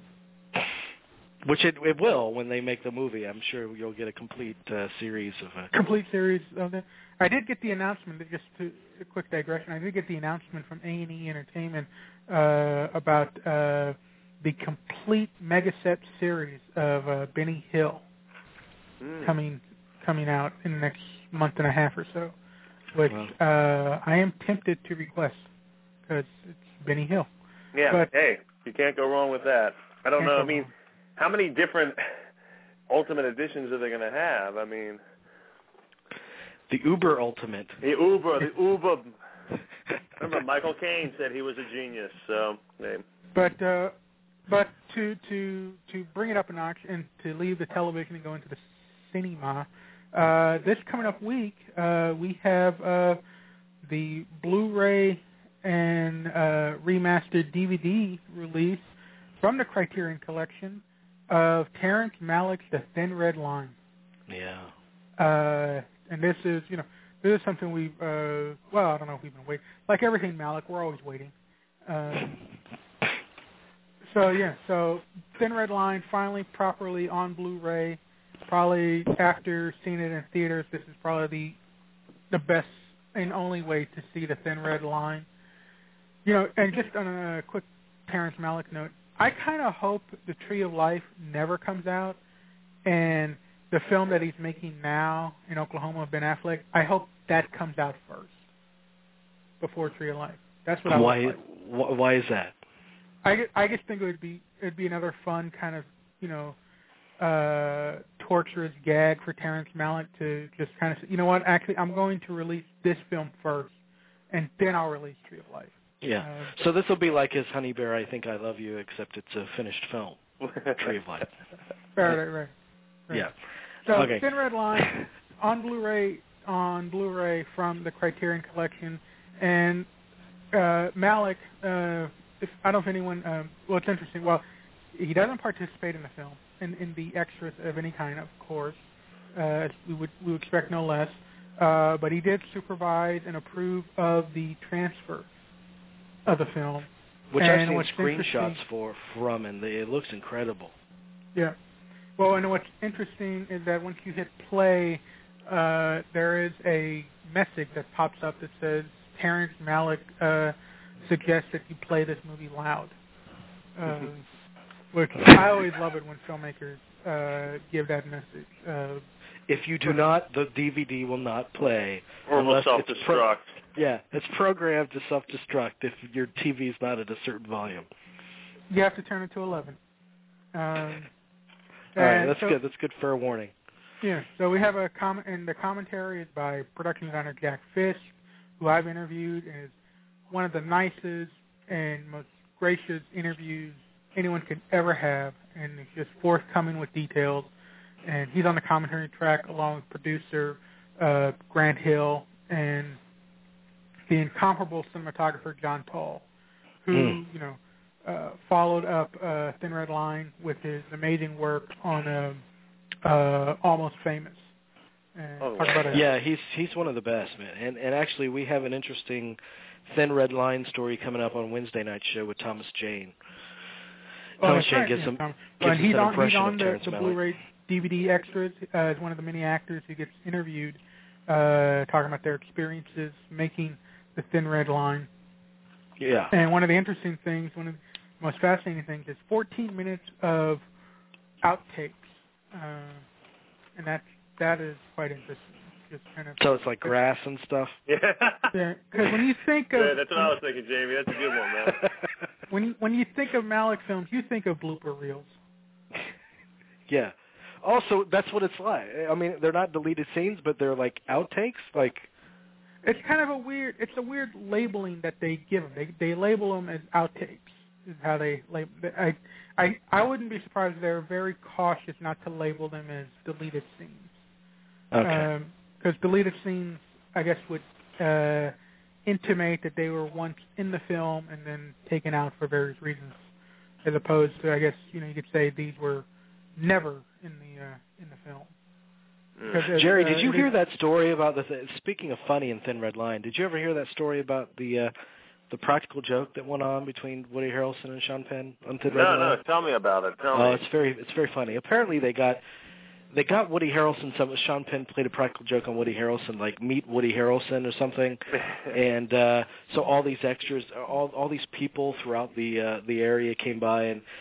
[SPEAKER 2] Which it it will when they make the movie. I'm sure you'll get a complete uh, series of uh,
[SPEAKER 14] complete series of it. I did get the announcement. Just to a quick digression. I did get the announcement from A and E Entertainment uh, about uh, the complete mega set series of uh, Benny Hill
[SPEAKER 3] Mm.
[SPEAKER 14] coming coming out in the next month and a half or so. which
[SPEAKER 2] Wow.
[SPEAKER 14] uh, I am tempted to request because it's Benny Hill.
[SPEAKER 3] Yeah,
[SPEAKER 14] But,
[SPEAKER 3] hey, you can't go wrong with that. I don't
[SPEAKER 14] Can't
[SPEAKER 3] know.
[SPEAKER 14] go
[SPEAKER 3] I mean,
[SPEAKER 14] wrong.
[SPEAKER 3] how many different Ultimate Editions are they going to have? I mean,
[SPEAKER 2] The Uber Ultimate.
[SPEAKER 3] the Uber, the Uber. Remember, Michael Caine said he was a genius. So, hey.
[SPEAKER 14] But uh, but to to to bring it up a notch and to leave the television and go into the cinema, uh, this coming up week uh, we have uh, the Blu-ray and uh, remastered D V D release from the Criterion Collection of Terrence Malick's The Thin Red Line.
[SPEAKER 2] Yeah.
[SPEAKER 14] Uh, and this is, you know, this is something we've, uh, well, I don't know if we've been waiting. Like everything Malick, we're always waiting. Um, so, yeah, so Thin Red Line finally properly on Blu-ray. Probably after seeing it in theaters, this is probably the, the best and only way to see The Thin Red Line. You know, and just on a quick Terrence Malick note, I kind of hope The Tree of Life never comes out, and the film that he's making now in Oklahoma with Ben Affleck, I hope that comes out first before Tree of Life. That's what I
[SPEAKER 2] why?
[SPEAKER 14] would like.
[SPEAKER 2] Why is that?
[SPEAKER 14] I, I just think it would be it'd be another fun kind of you know uh, torturous gag for Terrence Malick to just kind of say, you know what? Actually, I'm going to release this film first, and then I'll release Tree of Life.
[SPEAKER 2] Yeah.
[SPEAKER 14] Uh,
[SPEAKER 2] so this will be like his Honey Bear, I Think I Love You, except it's a finished film. Tree of Life.
[SPEAKER 14] Right, right, right. right.
[SPEAKER 2] Yeah.
[SPEAKER 14] So
[SPEAKER 2] okay.
[SPEAKER 14] Thin Red Line on Blu-ray on Blu-ray from the Criterion Collection, and uh, Malick. Uh, if, I don't know if anyone. Um, well, it's interesting. Well, he doesn't participate in the film, in, in the extras of any kind, of course. Uh, we would we would expect no less. Uh, but he did supervise and approve of the transfer of the film,
[SPEAKER 2] which
[SPEAKER 14] and
[SPEAKER 2] I've seen
[SPEAKER 14] what's
[SPEAKER 2] screenshots for from, and it looks incredible.
[SPEAKER 14] Yeah. Well, and what's interesting is that once you hit play, uh, there is a message that pops up that says Terrence Malick uh, suggests that you play this movie loud. Uh, which I always love it when filmmakers uh, give that message. Uh,
[SPEAKER 2] if you do not, the D V D will not play.
[SPEAKER 3] Or will self-destruct.
[SPEAKER 2] Pro- yeah, it's programmed to self-destruct if your T V is not at a certain volume.
[SPEAKER 14] You have to turn it to eleven. Um,
[SPEAKER 2] All right, that's
[SPEAKER 14] so,
[SPEAKER 2] good. That's good fair warning.
[SPEAKER 14] Yeah, so we have a comment, and the commentary is by production designer Jack Fish, who I've interviewed, and is one of the nicest and most gracious interviews anyone could ever have, and he's just forthcoming with details. And he's on the commentary track along with producer uh, Grant Hill and the incomparable cinematographer John Toll, who mm. you know uh, followed up uh, Thin Red Line with his amazing work on uh, uh, Almost Famous. And
[SPEAKER 3] oh,
[SPEAKER 14] talk about it.
[SPEAKER 2] Yeah, he's he's one of the best, man. And and actually, we have an interesting Thin Red Line story coming up on Wednesday night's show with Thomas Jane.
[SPEAKER 14] Oh,
[SPEAKER 2] Thomas
[SPEAKER 14] that's
[SPEAKER 2] Jane
[SPEAKER 14] right.
[SPEAKER 2] gives
[SPEAKER 14] yeah,
[SPEAKER 2] some
[SPEAKER 14] Tom.
[SPEAKER 2] gives
[SPEAKER 14] and he's
[SPEAKER 2] an
[SPEAKER 14] on,
[SPEAKER 2] impression
[SPEAKER 14] he's on
[SPEAKER 2] of
[SPEAKER 14] the,
[SPEAKER 2] Terrence
[SPEAKER 14] the
[SPEAKER 2] Malick.
[SPEAKER 14] Blu-ray D V D extras uh, as one of the many actors who gets interviewed, uh, talking about their experiences making the Thin Red Line.
[SPEAKER 2] Yeah.
[SPEAKER 14] And one of the interesting things, one of the most fascinating things, is fourteen minutes of outtakes, uh, and that that is quite interesting. Just kind of.
[SPEAKER 2] So it's like grass and stuff.
[SPEAKER 3] Yeah.
[SPEAKER 14] Because when you think of,
[SPEAKER 3] yeah, that's what I was thinking, Jamie. That's a good one, man.
[SPEAKER 14] when you, when you think of Malick films, you think of blooper reels.
[SPEAKER 2] Yeah. Also, that's what it's like. I mean, they're not deleted scenes, but they're like outtakes. Like,
[SPEAKER 14] it's kind of a weird. It's a weird labeling that they give them. They they label them as outtakes. Is how they label. I I I wouldn't be surprised if they're very cautious not to label them as deleted scenes.
[SPEAKER 2] Okay.
[SPEAKER 14] Because um, deleted scenes, I guess, would uh, intimate that they were once in the film and then taken out for various reasons, as opposed to, I guess, you know, you could say these were never in the uh, in the film.
[SPEAKER 2] Mm. Jerry, uh, did you hear that story about the? Th- speaking of funny in Thin Red Line, did you ever hear that story about the uh, the practical joke that went on between Woody Harrelson and Sean Penn on Thin
[SPEAKER 3] no,
[SPEAKER 2] Red Line?
[SPEAKER 3] No, no, tell me about it. Tell
[SPEAKER 2] oh,
[SPEAKER 3] me.
[SPEAKER 2] it's very it's very funny. Apparently, they got they got Woody Harrelson. Some Sean Penn played a practical joke on Woody Harrelson, like meet Woody Harrelson or something, and uh, so all these extras, all all these people throughout the uh, the area came by and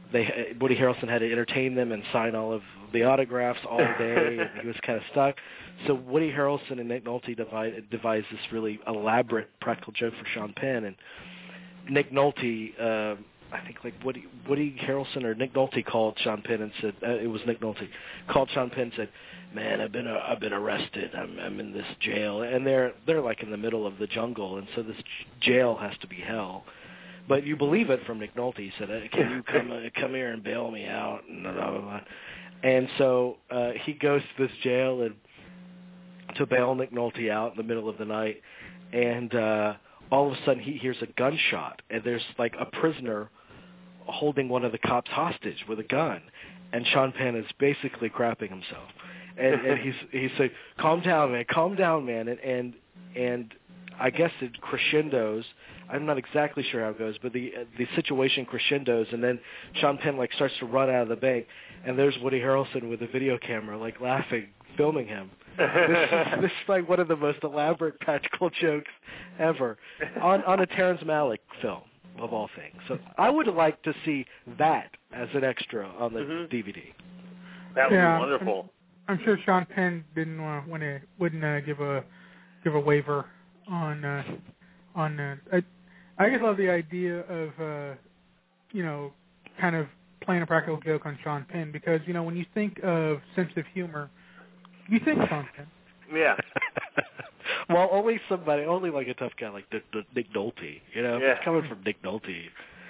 [SPEAKER 2] they Woody Harrelson had to entertain them and sign all of the autographs all day, and he was kind of stuck. So Woody Harrelson and Nick Nolte devised, devised this really elaborate practical joke for Sean Penn, and Nick Nolte, uh, I think like Woody, Woody Harrelson or Nick Nolte called Sean Penn and said, uh, it was Nick Nolte, called Sean Penn and said, man, I've been uh, I've been arrested. I'm I'm in this jail, and they're they're like in the middle of the jungle, and so this jail has to be hell. But you believe it from Nick Nolte. He said, can you come uh, come here and bail me out? And, blah, blah, blah. and so uh, he goes to this jail and to bail Nick Nolte out in the middle of the night, and uh, all of a sudden he hears a gunshot, and there's like a prisoner holding one of the cops hostage with a gun, and Sean Penn is basically crapping himself, and, and he's he's saying, "Calm down, man, calm down, man," and and and I guess it crescendos. I'm not exactly sure how it goes, but the the situation crescendos, and then Sean Penn like starts to run out of the bank, and there's Woody Harrelson with a video camera, like laughing, filming him. this, is, this is like one of the most elaborate practical jokes ever on on a Terrence Malick film of all things. So I would like to see that as an extra on the mm-hmm. D V D.
[SPEAKER 3] That would
[SPEAKER 14] yeah,
[SPEAKER 3] be wonderful.
[SPEAKER 14] I'm, I'm sure Sean Penn didn't uh, want to wouldn't uh, give a give a waiver on uh, on. Uh, I, I just love the idea of uh, you know kind of playing a practical joke on Sean Penn, because you know when you think of sense of humor, you think Sean Penn.
[SPEAKER 3] Yeah.
[SPEAKER 2] Well, only somebody, only like a tough guy like Nick, Nick Nolte, you know,
[SPEAKER 3] yeah.
[SPEAKER 2] It's coming from Nick Nolte.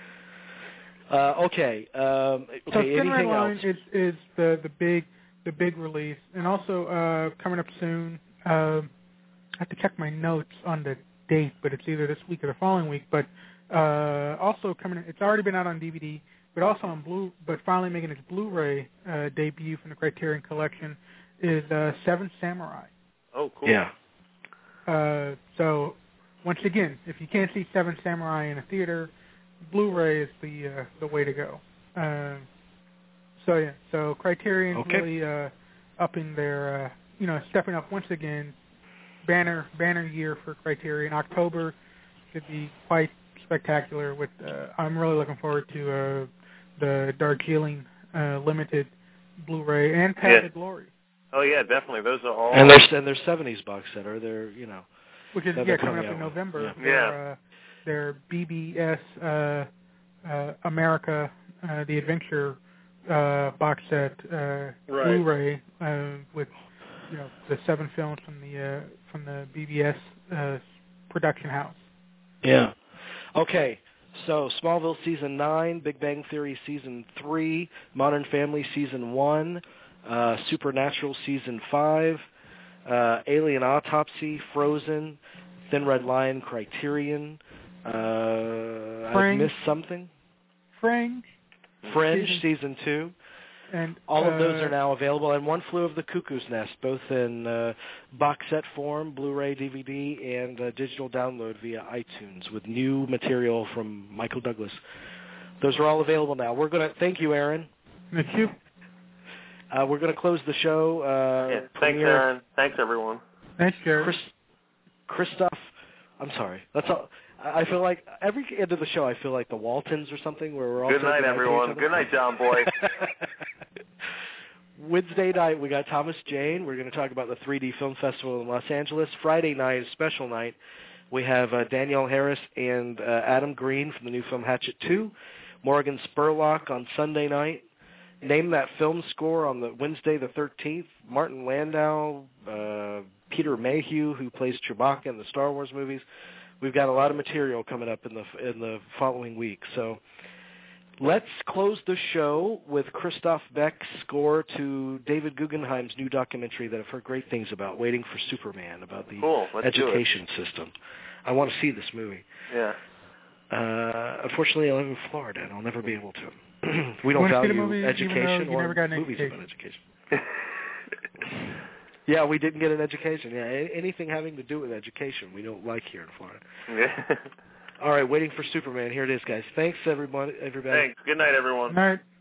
[SPEAKER 2] Uh, okay. Um, okay.
[SPEAKER 14] So Thin Red
[SPEAKER 2] anything
[SPEAKER 14] Line
[SPEAKER 2] else?
[SPEAKER 14] is is the the big the big release, and also uh, coming up soon. Uh, I have to check my notes on the date, but it's either this week or the following week. But uh, also coming, it's already been out on D V D, but also on Blu. But finally making its Blu-ray uh, debut from the Criterion Collection is uh, Seven Samurai.
[SPEAKER 3] Oh, cool.
[SPEAKER 2] Yeah.
[SPEAKER 14] Uh, so, once again, if you can't see Seven Samurai in a theater, Blu-ray is the uh, the way to go. Uh, so yeah, so Criterion's
[SPEAKER 2] okay.
[SPEAKER 14] really uh, upping their, uh, you know, stepping up once again. Banner banner year for Criterion. October should be quite spectacular. With uh, I'm really looking forward to uh, the Darjeeling uh, limited Blu-ray and Path
[SPEAKER 3] yeah.
[SPEAKER 14] of Glory.
[SPEAKER 3] Oh yeah, definitely. Those are all.
[SPEAKER 2] And there's and there's seventies box set, or they're you know.
[SPEAKER 14] Which is yeah coming up in November.
[SPEAKER 2] Yeah.
[SPEAKER 14] Their, uh, their B B S uh, uh, America uh, the Adventure uh, box set uh,
[SPEAKER 3] right.
[SPEAKER 14] Blu-ray uh, with you know the seven films from the uh, from the B B S uh, production house.
[SPEAKER 2] Yeah. Okay. So Smallville season nine, Big Bang Theory season three, Modern Family season one. Uh, Supernatural season five, uh, Alien Autopsy, Frozen, Thin Red Line, Criterion. Uh, I missed something.
[SPEAKER 14] Fringe.
[SPEAKER 2] Fringe
[SPEAKER 14] season,
[SPEAKER 2] season two.
[SPEAKER 14] And
[SPEAKER 2] all
[SPEAKER 14] uh,
[SPEAKER 2] of those are now available. And One Flew Over the Cuckoo's Nest, both in uh, box set form, Blu-ray, D V D, and uh, digital download via iTunes with new material from Michael Douglas. Those are all available now. We're going to thank you, Aaron.
[SPEAKER 14] Thank you.
[SPEAKER 2] Uh, we're going to close the show. Uh,
[SPEAKER 3] yeah, thanks, Aaron. Thanks, everyone.
[SPEAKER 14] Thanks, Jared.
[SPEAKER 2] Chris, Christoph, I'm sorry. That's all. I feel like every end of the show, I feel like the Waltons or something, where we're all.
[SPEAKER 3] Good night, everyone. Good night, John Boy.
[SPEAKER 2] Wednesday night, we got Thomas Jane. We're going to talk about the three D Film Festival in Los Angeles. Friday night, special night, we have uh, Danielle Harris and uh, Adam Green from the new film Hatchet two. Morgan Spurlock on Sunday night. Name That Film Score on the Wednesday the thirteenth. Martin Landau, uh, Peter Mayhew, who plays Chewbacca in the Star Wars movies. We've got a lot of material coming up in the in the following week. So let's close the show with Christoph Beck's score to David Guggenheim's new documentary that I've heard great things about, Waiting for Superman, about the
[SPEAKER 3] cool.
[SPEAKER 2] education system. I want to see this movie.
[SPEAKER 3] Yeah.
[SPEAKER 2] Uh, unfortunately, I live in Florida, and I'll never be able to. We don't value
[SPEAKER 14] movie,
[SPEAKER 2] education or movies
[SPEAKER 14] education.
[SPEAKER 2] about education. Yeah, we didn't get an education. Yeah, anything having to do with education we don't like here in Florida.
[SPEAKER 3] Yeah.
[SPEAKER 2] All right, Waiting for Superman. Here it is, guys. Thanks, everybody. everybody.
[SPEAKER 3] Thanks. Good night, everyone.
[SPEAKER 14] Good night.